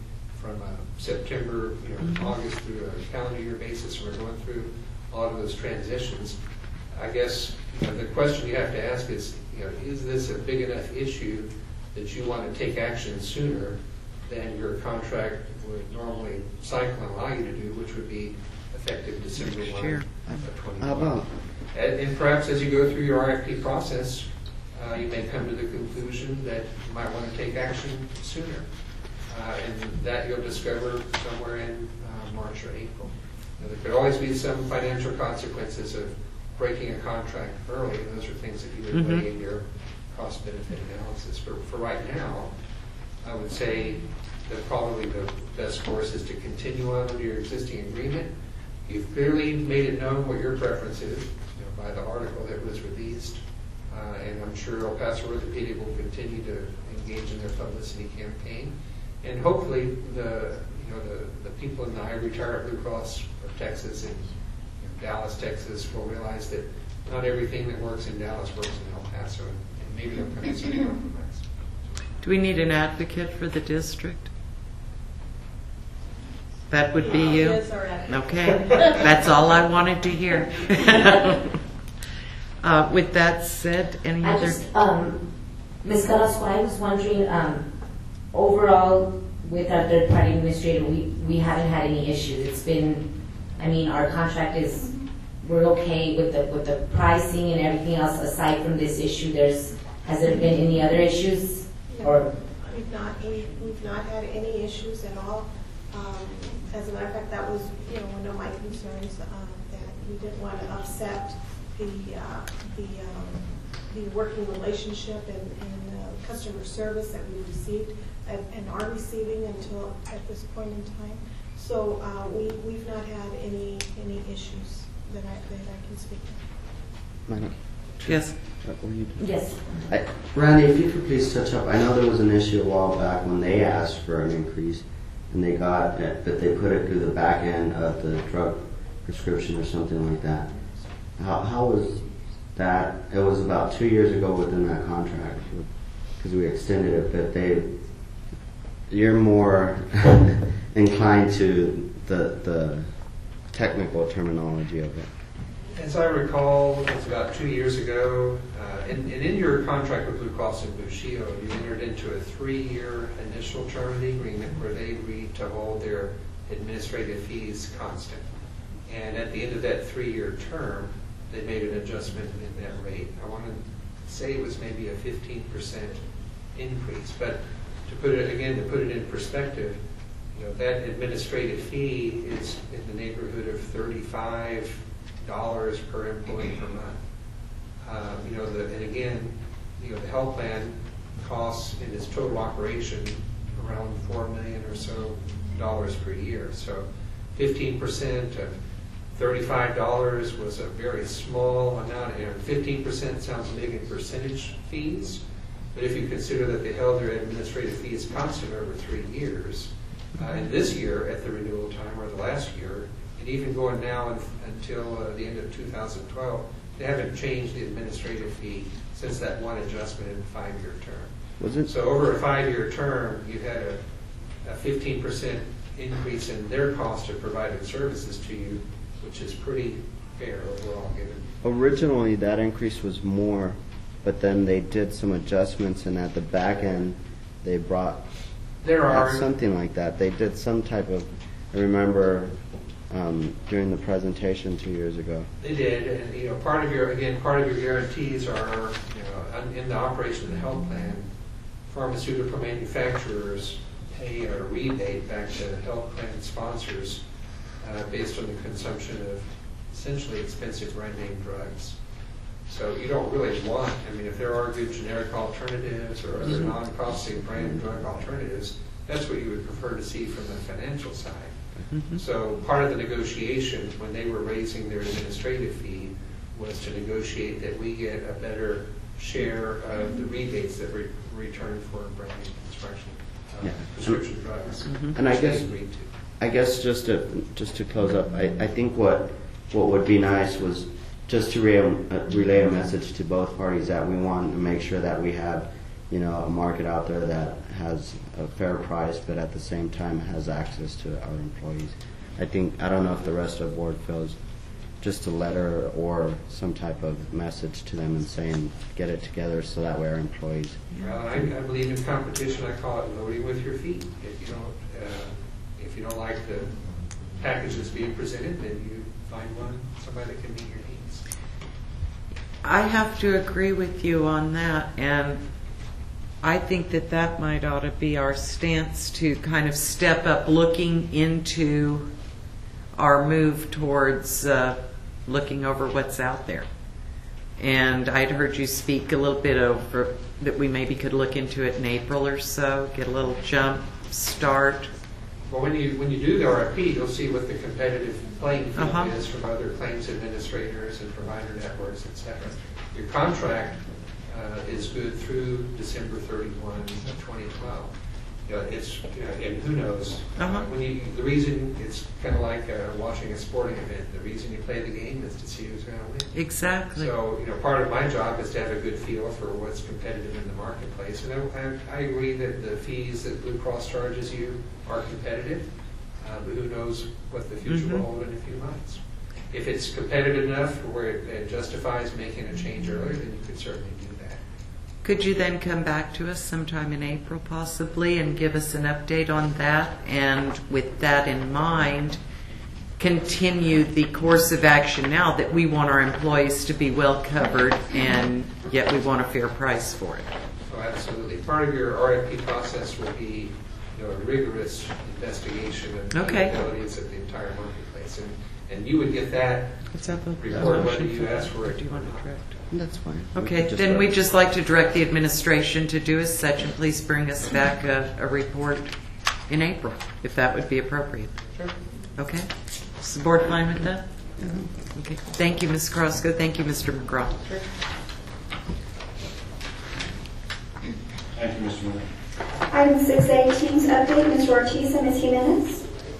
from September, August through a calendar year basis. We're going through a lot of those transitions. I guess the question you have to ask is this a big enough issue that you want to take action sooner than your contract would normally cycle and allow you to do, which would be effective December 1 of 2021. And perhaps as you go through your RFP process, you may come to the conclusion that you might want to take action sooner. And that you'll discover somewhere in March or April. There could always be some financial consequences of breaking a contract early. Those are things that you would weigh in your cost-benefit analysis. For right now, I would say that probably the best course is to continue on under your existing agreement. You've clearly made it known what your preference is by the article that was released, and I'm sure El Paso Orthopedic will continue to engage in their publicity campaign. And hopefully the people in the Ivory Tower Blue Cross of Texas and Dallas, Texas will realize that not everything that works in Dallas works in El Paso, and maybe they'll come to some compromise. Do we need an advocate for the district? That would be you? Okay, that's all I wanted to hear. With that said, any other? Ms. Carrasco, I was wondering, overall, with our third-party administrator, we haven't had any issues. It's been, our contract is, we're okay with the pricing and everything else. Aside from this issue, has there been any other issues? No, Or we've not had any issues at all. As a matter of fact, that was one of my concerns, that we didn't want to upset the working relationship and customer service that we received and are receiving until at this point in time. So we've not had any issues that I can speak of. Yes. Yes. Randy, if you could please touch up. I know there was an issue a while back when they asked for an increase, and they got it, but they put it through the back end of the drug prescription or something like that. How was that? It was about 2 years ago within that contract, because we extended it, but you're more inclined to the technical terminology of it. As I recall, it was about 2 years ago, and in your contract with Blue Cross and Blue Shield, you entered into a 3-year initial term of the agreement where they agreed to hold their administrative fees constant. And at the end of that 3-year term, they made an adjustment in that rate. I want to say it was maybe a 15% increase, but to put it in perspective, that administrative fee is in the neighborhood of $35 per employee per month. And again, the health plan costs in its total operation around $4 million or so per year. So 15% of $35 was a very small amount, and 15% sounds big in percentage fees, but if you consider that they held their administrative fees constant over 3 years, and this year at the renewal time, or the last year, and even going now until the end of 2012, they haven't changed the administrative fee since that one adjustment in the 5-year term. So over a 5-year term, you had a 15% increase in their cost of providing services to you, which is pretty fair overall given. Originally, that increase was more, but then they did some adjustments, and at the back end, they brought something like that. They did some type of, I remember during the presentation 2 years ago. They did, and part of your guarantees are, in the operation of the health plan, pharmaceutical manufacturers pay a rebate back to health plan sponsors based on the consumption of essentially expensive brand name drugs. So you don't really want, if there are good generic alternatives or other non-costly brand drug alternatives, that's what you would prefer to see from the financial side. So part of the negotiation when they were raising their administrative fee was to negotiate that we get a better share of the rebates that return for brand name prescription drugs. And I guess just to close up, I think what would be nice was just to relay a message to both parties that we want to make sure that we have, a market out there that has a fair price, but at the same time has access to our employees. I don't know if the rest of the board feels just a letter or some type of message to them and saying, get it together so that way our employees. Well, I believe in competition. I call it voting with your feet. If you don't like the package that's being presented, then you find somebody that can meet your needs. I have to agree with you on that, and I think that might ought to be our stance, to kind of step up looking into our move towards looking over what's out there. And I'd heard you speak a little bit over that we maybe could look into it in April or so, get a little jump start. Well, when you do the RFP, you'll see what the competitive playing field is from other claims administrators and provider networks, et cetera. Your contract is good through December 31, 2012. And who knows? The reason it's kind of like watching a sporting event. The reason you play the game is to see who's going to win. Exactly. So, part of my job is to have a good feel for what's competitive in the marketplace. And I agree that the fees that Blue Cross charges you are competitive, but who knows what the future will hold in a few months. If it's competitive enough where it justifies making a change earlier, then you could certainly do that. Could you then come back to us sometime in April possibly and give us an update on that? And with that in mind, continue the course of action now that we want our employees to be well covered and yet we want a fair price for it. Oh, absolutely. Part of your RFP process will be a rigorous investigation of the abilities of the entire marketplace. And you would get that report whether you ask for it. Do you want to direct? That's fine. Okay, then we'd just like to direct the administration to do as such, and please bring us back a report in April, if that would be appropriate. Sure. Okay? Is the board fine with that? Okay. Thank you, Ms. Crosco. Thank you, Mr. McGraw. Sure. Thank you, Mr. Miller. Item 6A, Teams Update, Ms. Ortiz and Ms. Jimenez.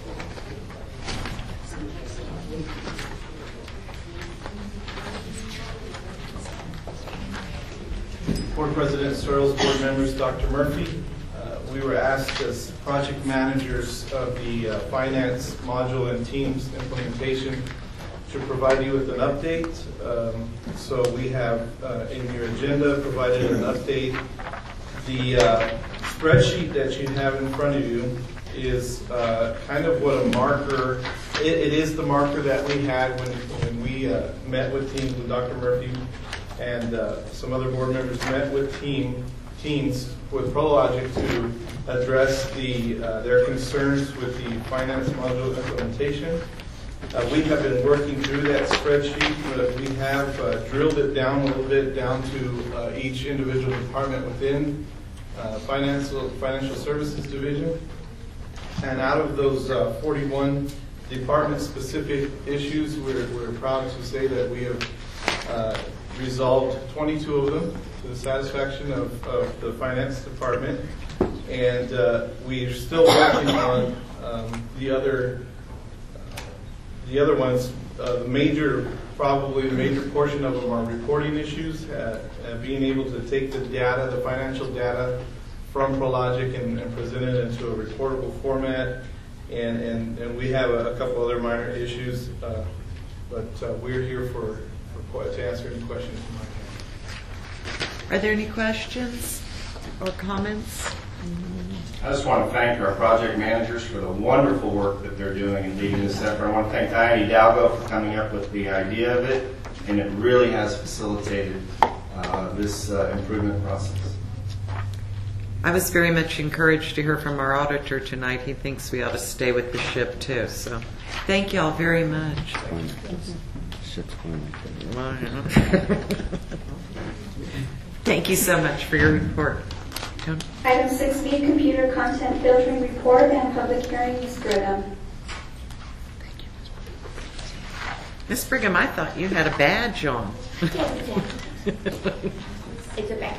Board President Searles, board members, Dr. Murphy. We were asked as project managers of the finance module and Teams implementation to provide you with an update. So we have in your agenda provided an update. The spreadsheet that you have in front of you is kind of what a marker, it is the marker that we had when we met with Teams with Dr. Murphy and some other board members met with teams with Prologic to address their concerns with the finance module implementation. We have been working through that spreadsheet, but we have drilled it down a little bit down to each individual department within financial services division. And out of those 41 department-specific issues, we're proud to say that we have resolved 22 of them to the satisfaction of the finance department, and we're still working on the other ones. Probably the major portion of them are reporting issues, being able to take the data, the financial data from Prologic and present it into a reportable format, and we have a couple other minor issues, but we're here to answer any questions you might have. Are there any questions or comments? I just want to thank our project managers for the wonderful work that they're doing in leading this effort. I want to thank Diane Hidalgo for coming up with the idea of it, and it really has facilitated this improvement process. I was very much encouraged to hear from our auditor tonight. He thinks we ought to stay with the ship too. So thank you all very much. Thank you so much for your report. Joan? Item 6B, Computer Content Filtering Report and Public Hearing, Ms. Brigham. Miss Brigham, I thought you had a badge on. It's a badge.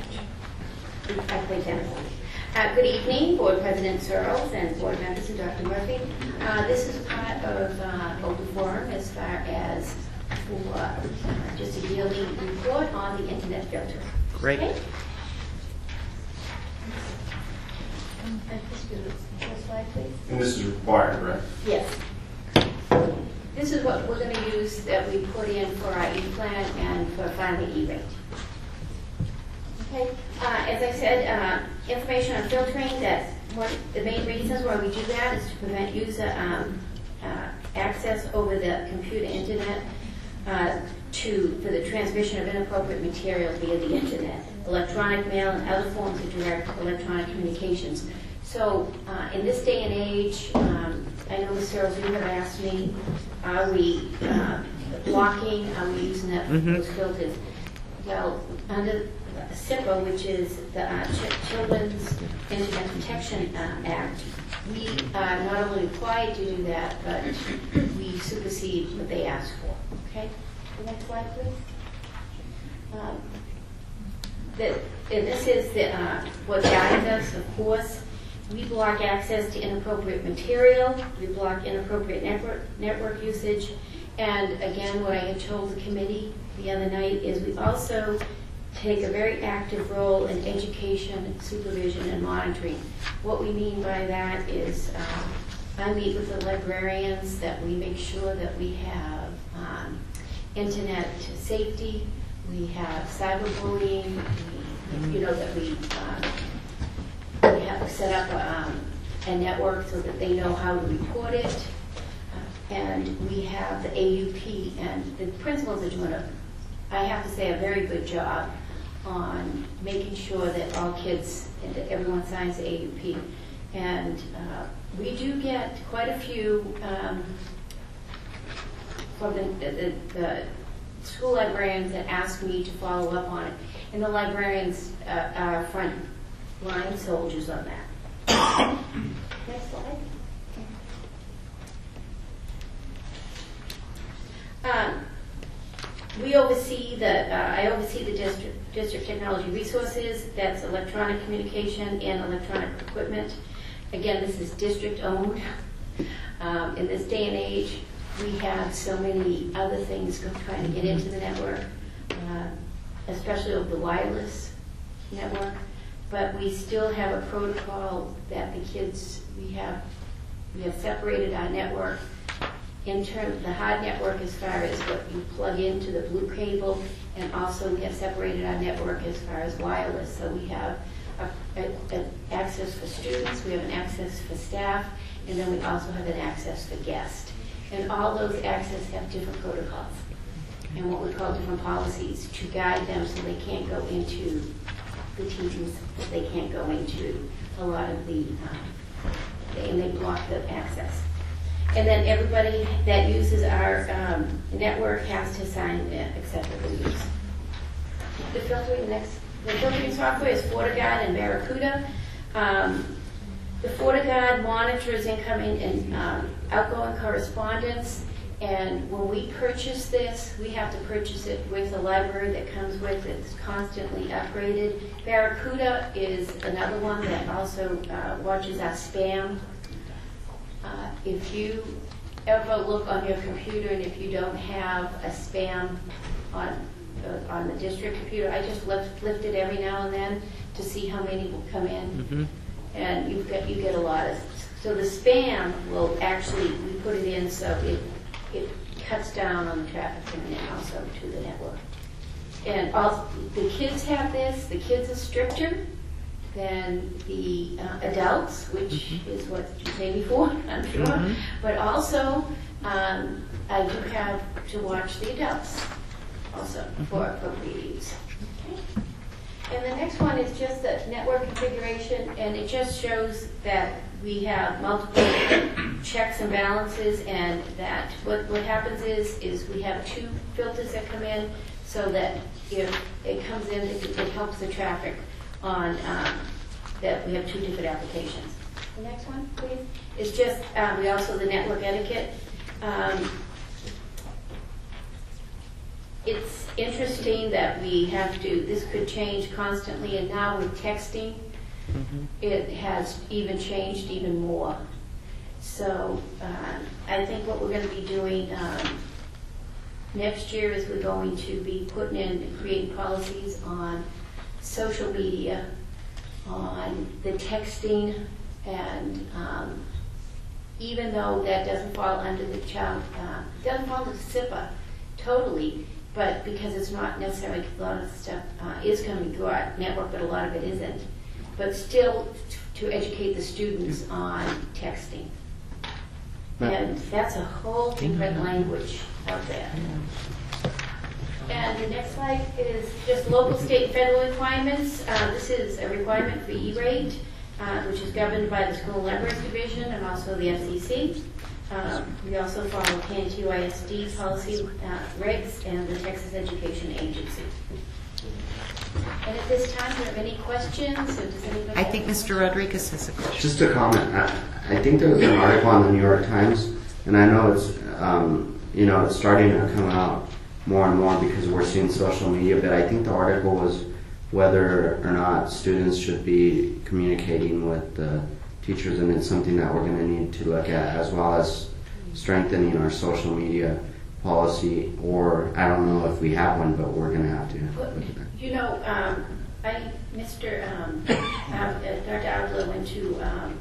Good evening, Board President Searles and Board members and Dr. Murphy. This is part of Open Forum as far as for just a yearly report on the Internet filter. Great. Okay? to the first slide, please. And this is required, right? Yes. This is what we're going to use that we put in for our E-plan and for finally E-rate. Okay. As I said, information on filtering, that's one of the main reasons why we do that is to prevent user access over the computer internet for the transmission of inappropriate material via the internet, electronic mail, and other forms of direct electronic communications. So in this day and age, I know, Ms. Searles, you have asked me, are we blocking, are we using those filters? Well, under CIPA, which is the Children's Internet Protection Act, we are not only required to do that, but we supersede what they ask for. Okay? The next slide, please. And this is what guides us, of course. We block access to inappropriate material. We block inappropriate network usage. And again, what I had told the committee the other night is we also take a very active role in education, supervision, and monitoring. What we mean by that is I meet with the librarians that we make sure that we have internet safety, we have cyberbullying, that we have set up a network so that they know how to report it. And we have the AUP, and the principals are doing I have to say, a very good job on making sure that all kids and that everyone signs the AUP. And we do get quite a few from the school librarians that ask me to follow up on it. And the librarians are front line soldiers on that. Next slide. I oversee the district technology resources. That's electronic communication and electronic equipment. Again, this is district owned. In this day and age, we have so many other things trying to get into the network, especially over the wireless network. But we still have a protocol that the kids, we have separated our network in terms of the hard network as far as what you plug into the blue cable, and also we have separated our network as far as wireless. So we have an access for students, we have an access for staff, and then we also have an access for guests. And all those access have different protocols and what we call different policies to guide them so they can't go into the TVs, they can't go into a lot of the, and they block the access. And then everybody that uses our network has to sign acceptable use. The filtering software is FortiGuard and Barracuda. The FortiGuard monitors incoming and outgoing correspondence. And when we purchase this, we have to purchase it with a library that comes with it. It's constantly upgraded. Barracuda is another one that also watches our spam. If you ever look on your computer and if you don't have a spam on the district computer, I just lift it every now and then to see how many will come in. And you get a lot of. So the spam will actually, we put it in so it cuts down on the traffic coming in also to the network. And also, the kids have this. The kids are stricter than the adults, which is what you said before, I'm sure. But also, I do have to watch the adults also for appropriate use. Okay. And the next one is just the network configuration, and it just shows that we have multiple checks and balances, and that what happens is we have two filters that come in so that if it comes in, it helps the traffic on that we have two different applications. The next one, please. It's just, we also, the network etiquette. It's interesting that we have to, this could change constantly, and now with texting, it has even changed even more. So I think what we're going to be doing next year is we're going to be putting in and creating policies on social media, on the texting And even though that doesn't fall under the child, doesn't fall under SIPA totally, but because it's not necessarily, a lot of stuff is coming through our network, but a lot of it isn't. But still to educate the students on texting. And that's a whole different language out there. And the next slide is just local, state, and federal requirements. This is a requirement for E-rate, which is governed by the School Libraries Division and also the FCC. We also follow KNTUISD policy regs and the Texas Education Agency. And at this time, do you have any questions? Or does anybody I think Mr. Rodriguez has a question. Just a comment. I think there was an article on the New York Times, and I know it's it's starting to come out more and more because we're seeing social media. But I think the article was whether or not students should be communicating with the teachers, and it's something that we're going to need to look at, as well as strengthening our social media policy. Or I don't know if we have one, but we're going to have to look at that. You know, Dr. Outlaw went to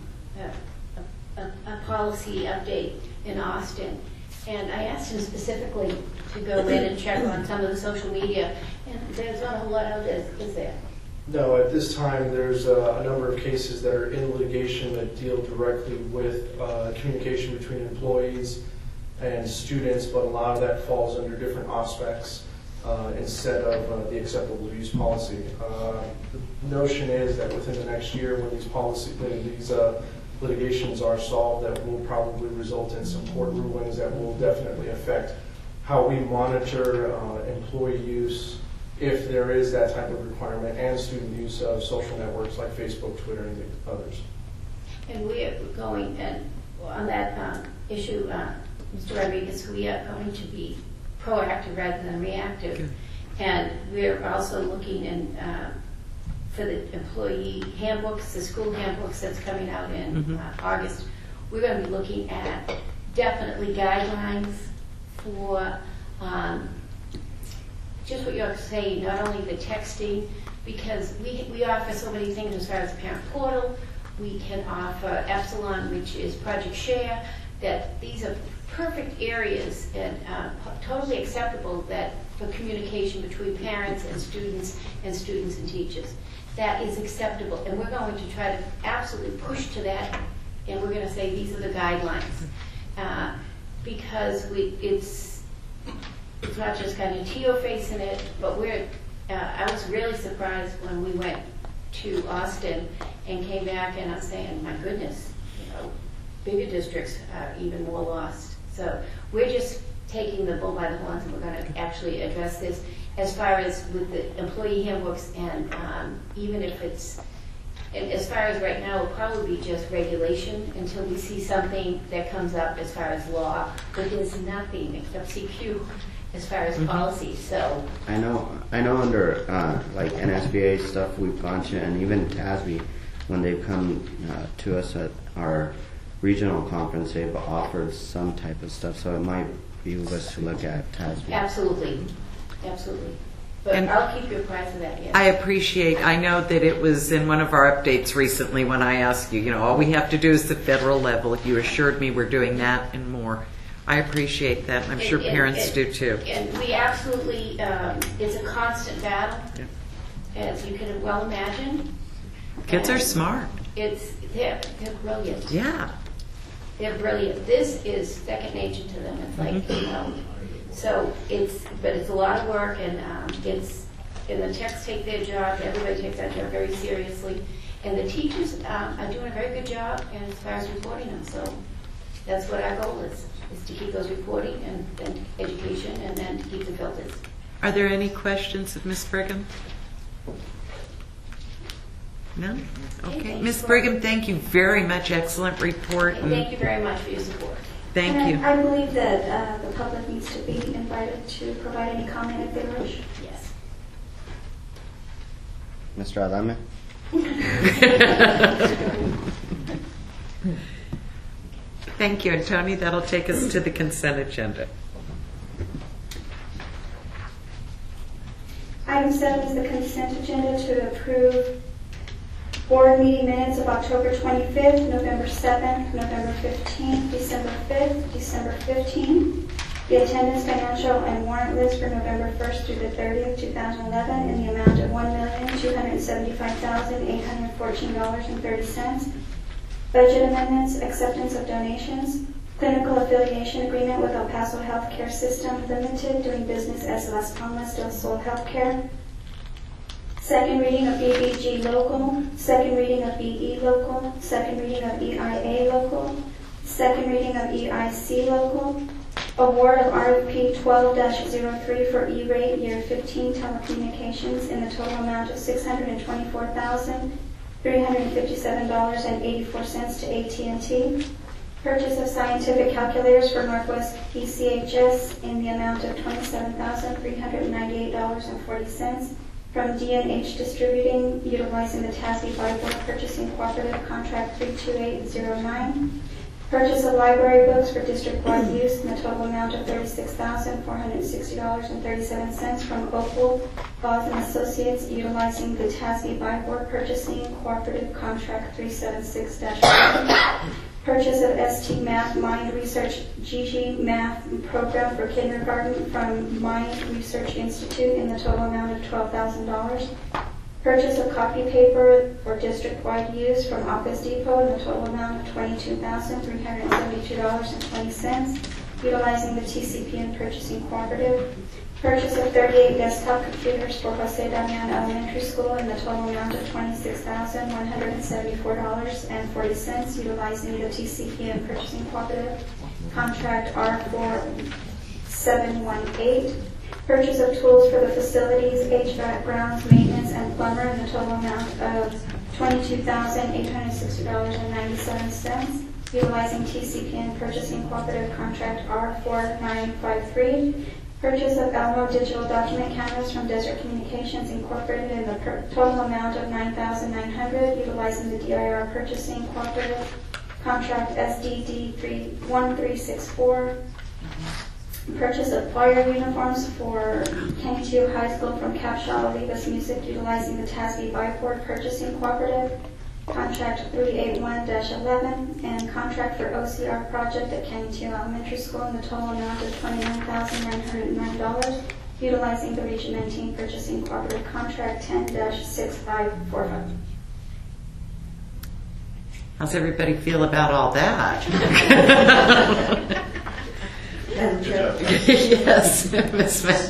a policy update in Austin, and I asked him specifically to go in and check on some of the social media, and there's not a whole lot of this, is there? No, at this time there's a number of cases that are in litigation that deal directly with communication between employees and students, but a lot of that falls under different aspects. Instead of the acceptable use policy. The notion is that within the next year, when these litigations are solved, that will probably result in some court rulings that will definitely affect how we monitor employee use, if there is that type of requirement, and student use of social networks like Facebook, Twitter, and others. And we are going, and on that issue, Mr. Rodriguez, we are going to be proactive rather than reactive. Good. And we're also looking in, for the employee handbooks, the school handbooks that's coming out in August. We're going to be looking at definitely guidelines for just what you're saying, not only the texting, because we offer so many things as far as the parent portal. We can offer Epsilon, which is Project Share, that these are perfect areas and totally acceptable that for communication between parents and students and teachers. That is acceptable, and we're going to try to absolutely push to that, and we're going to say these are the guidelines. Because it's not just kind of Teo facing it, but I was really surprised when we went to Austin and came back, and I'm saying, my goodness, bigger districts are even more lost. So we're just taking the bull by the horns, and we're going to actually address this as far as with the employee handbooks, and even if it's, as far as right now, it'll probably be just regulation until we see something that comes up as far as law, but there's nothing except CQ as far as policy. So I know under like NSBA stuff we've gone to, and even TASB, when they've come to us at our regional conference, they've offered some type of stuff, so it might be with us to look at TASB. Absolutely. But and I'll keep you apprised of that. Yes. I know that it was in one of our updates recently when I asked you, all we have to do is the federal level. You assured me we're doing that and more. I appreciate that, and I'm sure parents do too. And we absolutely, it's a constant battle, as you can well imagine. Kids are smart. They're brilliant. Yeah. They're brilliant. This is second nature to them. It's like, so but it's a lot of work, and and the techs take their job, everybody takes that job very seriously, and the teachers are doing a very good job as far as reporting them. So that's what our goal is to keep those reporting and education, and then to keep the filters. Are there any questions of Ms. Brigham? No? Okay. Ms. Brigham, thank you very much. Excellent report. And thank you very much for your support. Thank you. I believe that the public needs to be invited to provide any comment if they wish. Yes. Mr. Adame? Thank you. And Tony, that'll take us to the consent agenda. Item 7 is the consent agenda to approve Board meeting minutes of October 25th, November 7th, November 15th, December 5th, December 15th. The attendance, financial, and warrant list for November 1st through the 30th, 2011 in the amount of $1,275,814.30. Budget amendments, acceptance of donations, clinical affiliation agreement with El Paso Healthcare System Limited, doing business as Las Palmas del Sol Healthcare. Second reading of BBG local, second reading of BE local, second reading of EIA local, second reading of EIC local, award of RFP 12-03 for E-rate year 15 telecommunications in the total amount of $624,357.84 to AT&T. Purchase of scientific calculators for Northwest ECHS in the amount of $27,398.40 from D&H Distributing, utilizing the TASB Byboard Purchasing Cooperative Contract 32809. Purchase of library books for district-wide use in the total amount of $36,460.37 from Opal Bos & Associates, utilizing the TASB Byboard Purchasing Cooperative Contract 376-1. Purchase of ST Math Mind Research GG Math Program for kindergarten from Mind Research Institute in the total amount of $12,000. Purchase of copy paper for district-wide use from Office Depot in the total amount of $22,372.20, utilizing the TCPN Purchasing Cooperative. Purchase of 38 desktop computers for Jose Damian Elementary School in the total amount of $26,174.40, utilizing the TCPN Purchasing Cooperative. Contract R4718. Purchase of tools for the facilities, HVAC, grounds, maintenance, and plumber in the total amount of $22,860.97, utilizing TCPN Purchasing Cooperative Contract R4953. Purchase of Alamo Digital Document Cameras from Desert Communications Incorporated in the total amount of $9,900, utilizing the DIR Purchasing Cooperative Contract SDD 1364. Purchase of choir uniforms for Kennetew High School from Capshaw Olivas Music, utilizing the TASB Byboard Purchasing Cooperative, Contract 381-11, and contract for OCR project at Kennetew Elementary School in the total amount of $29,909, utilizing the Region 19 Purchasing Cooperative Contract 10-6545. How's everybody feel about all that? Yes, Ms. Smith.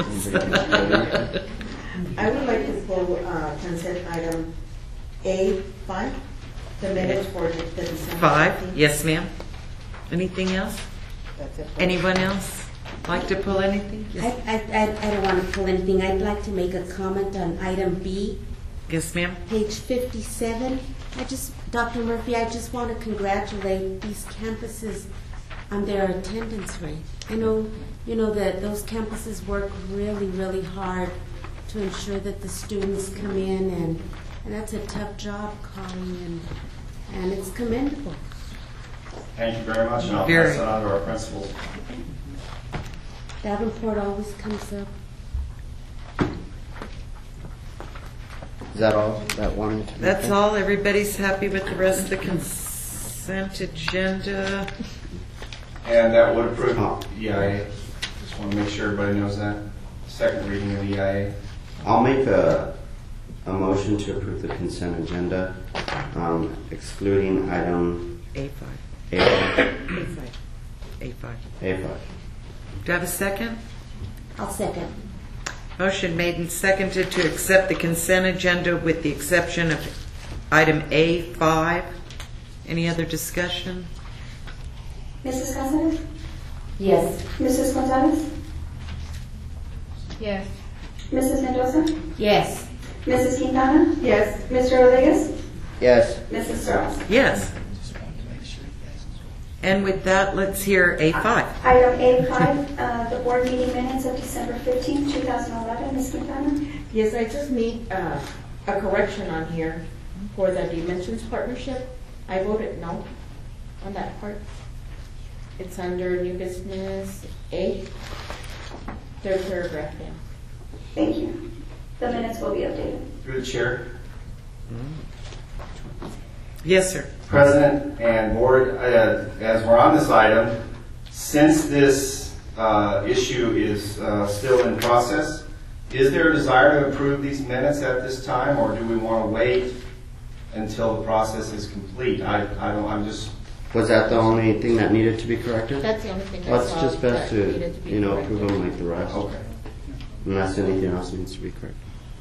I would like to pull consent item A5, the minutes for the December 5, 15th. yes ma'am. Anything else? That's it. Anyone else like to pull anything? Yes, I don't want to pull anything. I'd like to make a comment on item B, yes ma'am. page 57. Dr. Murphy, I just want to congratulate these campuses on their attendance rate. I know, that those campuses work really, really hard to ensure that the students come in, and that's a tough job, Colleen, and it's commendable. Thank you very much, and I'll pass it on to our principals. Davenport always comes up. Is that all that wanted to be That's said? all. Everybody's happy with the rest of the consent agenda. And that would approve EIA. Just want to make sure everybody knows that. Second reading of EIA. I'll make a motion to approve the consent agenda, excluding item A5. A5. Do you have a second? I'll second. Motion made and seconded to accept the consent agenda with the exception of item A5. Any other discussion? Mrs. Gonzalez? Yes. Mrs. Gonzalez? Yes. Mrs. Mendoza? Yes. Mrs. Quintana? Yes. Mr. Rodriguez? Yes. Mrs. Searles? Yes. And with that, let's hear A5. Item A5, the board meeting minutes of December 15, 2011. Ms. Quintana? Yes, I just need a correction on here for the Dimensions Partnership. I voted no on that part. It's under new business A, third paragraph down. Thank you. The minutes will be updated. Through the chair. Yes, sir. President and board, as we're on this item, since this issue is still in process, is there a desire to approve these minutes at this time, or do we want to wait until the process is complete? I'm just... Was that the only thing that needed to be corrected? That's the only thing I Well, it's saw just best that to, needed to be approve corrected. them like the rest. Okay. Unless anything else needs to be corrected.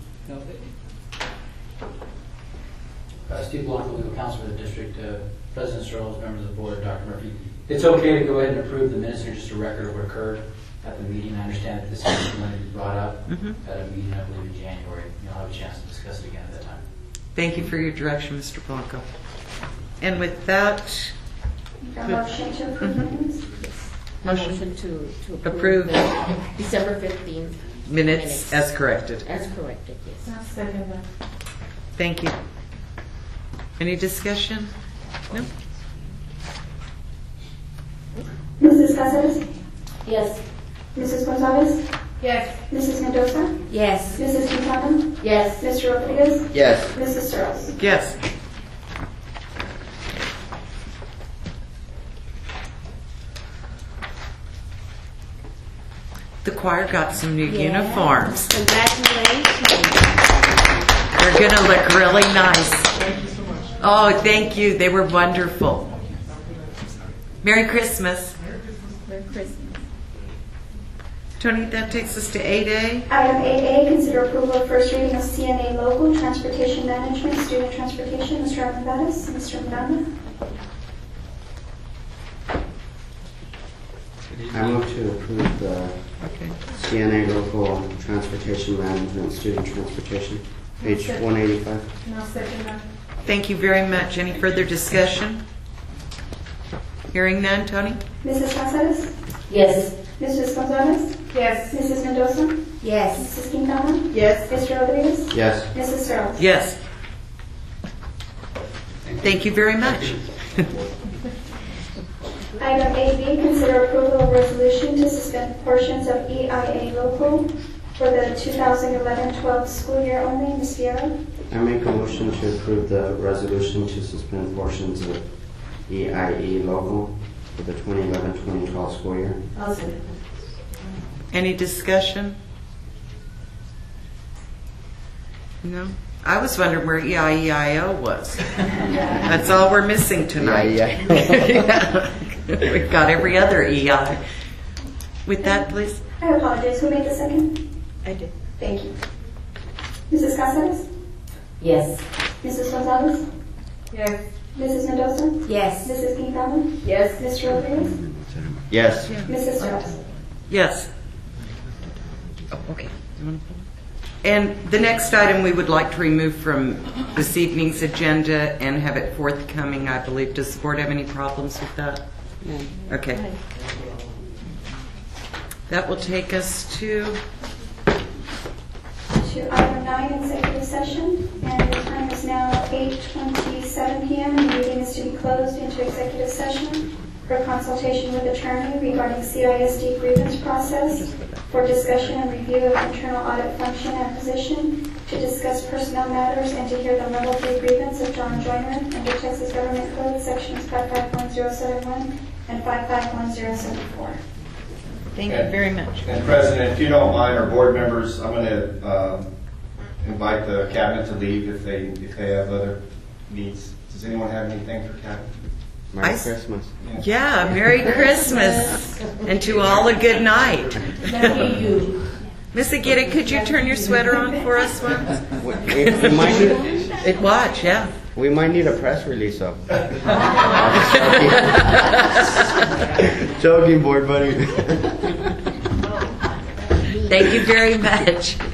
Steve Blanco, legal counsel for the district, President Searles, members of the board, Dr. Murphy. It's okay to go ahead and approve the minutes. They're just a record of what occurred at the meeting. I understand that this is going to be brought up at a meeting, I believe, in January. You'll have a chance to discuss it again at that time. Thank you for your direction, Mr. Blanco. And with that, A motion to approve the minutes? Motion to approve the December 15th minutes as corrected. As corrected, yes. I'll second that. Thank you. Any discussion? No? Mrs. Cáceres? Yes. Mrs. Gonzalez? Yes. Mrs. Mendoza? Yes. Mrs. Quintana? Yes. Mr. Rodriguez? Yes. Mrs. Searles? Yes. The choir got some new uniforms. Congratulations. They're going to look really nice. Oh, thank you. They were wonderful. Merry Christmas. Merry Christmas. Tony, that takes us to 8A. Item 8A, consider approval of first reading of CNA Local Transportation Management, Student Transportation. Mr. Almendares, Mr. Miranda. I move to approve the CNA Local Transportation Management Student Transportation, page 185. And I'll second that. Thank you very much. Any further discussion? Hearing none, Tony? Mrs. Cáceres? Yes. Mrs. Gonzalez? Yes. Mrs. Mendoza? Yes. Mrs. Quintana? Yes. Mr. Rodriguez? Yes. Mrs. Searles? Yes. Thank you very much. Item 8B, consider approval of resolution to suspend portions of EIA Local for the 2011-12 school year only. Ms. Vieira? I make a motion to approve the resolution to suspend portions of EIE Local for the 2011-2012 school year. I'll second. Any discussion? No? I was wondering where EIEIO was. That's all we're missing tonight. We've got every other EI. With that, please. I apologize. Who made the second? I did. Thank you. Mrs. Cáceres? Yes. Mrs. Gonzalez? Yes. Mrs. Mendoza? Yes. Mrs. Quintana? Yes. Mr. Rodriguez? Yes. Mrs. Searles? Yes. Oh, okay. And the next item we would like to remove from this evening's agenda and have it forthcoming, I believe. Does the board have any problems with that? No. Okay. That will take us to item 9, executive session. And the time is now 8:27 p.m. and the meeting is to be closed into executive session for consultation with attorney regarding CISD grievance process, for discussion and review of internal audit function and position, to discuss personnel matters, and to hear the level 3 grievance of John Joyner under Texas Government Code sections 551.071 and 551.074. Thank you very much. And President, if you don't mind, our board members, I'm going to invite the cabinet to leave if they have other needs. Does anyone have anything for cabinet? Merry Christmas. Yeah, Merry Christmas. And to all a good night. Miss Aguirre, could you turn your sweater on for us once? Watch, yeah. We might need a press release though. Joking, board buddy. Thank you very much.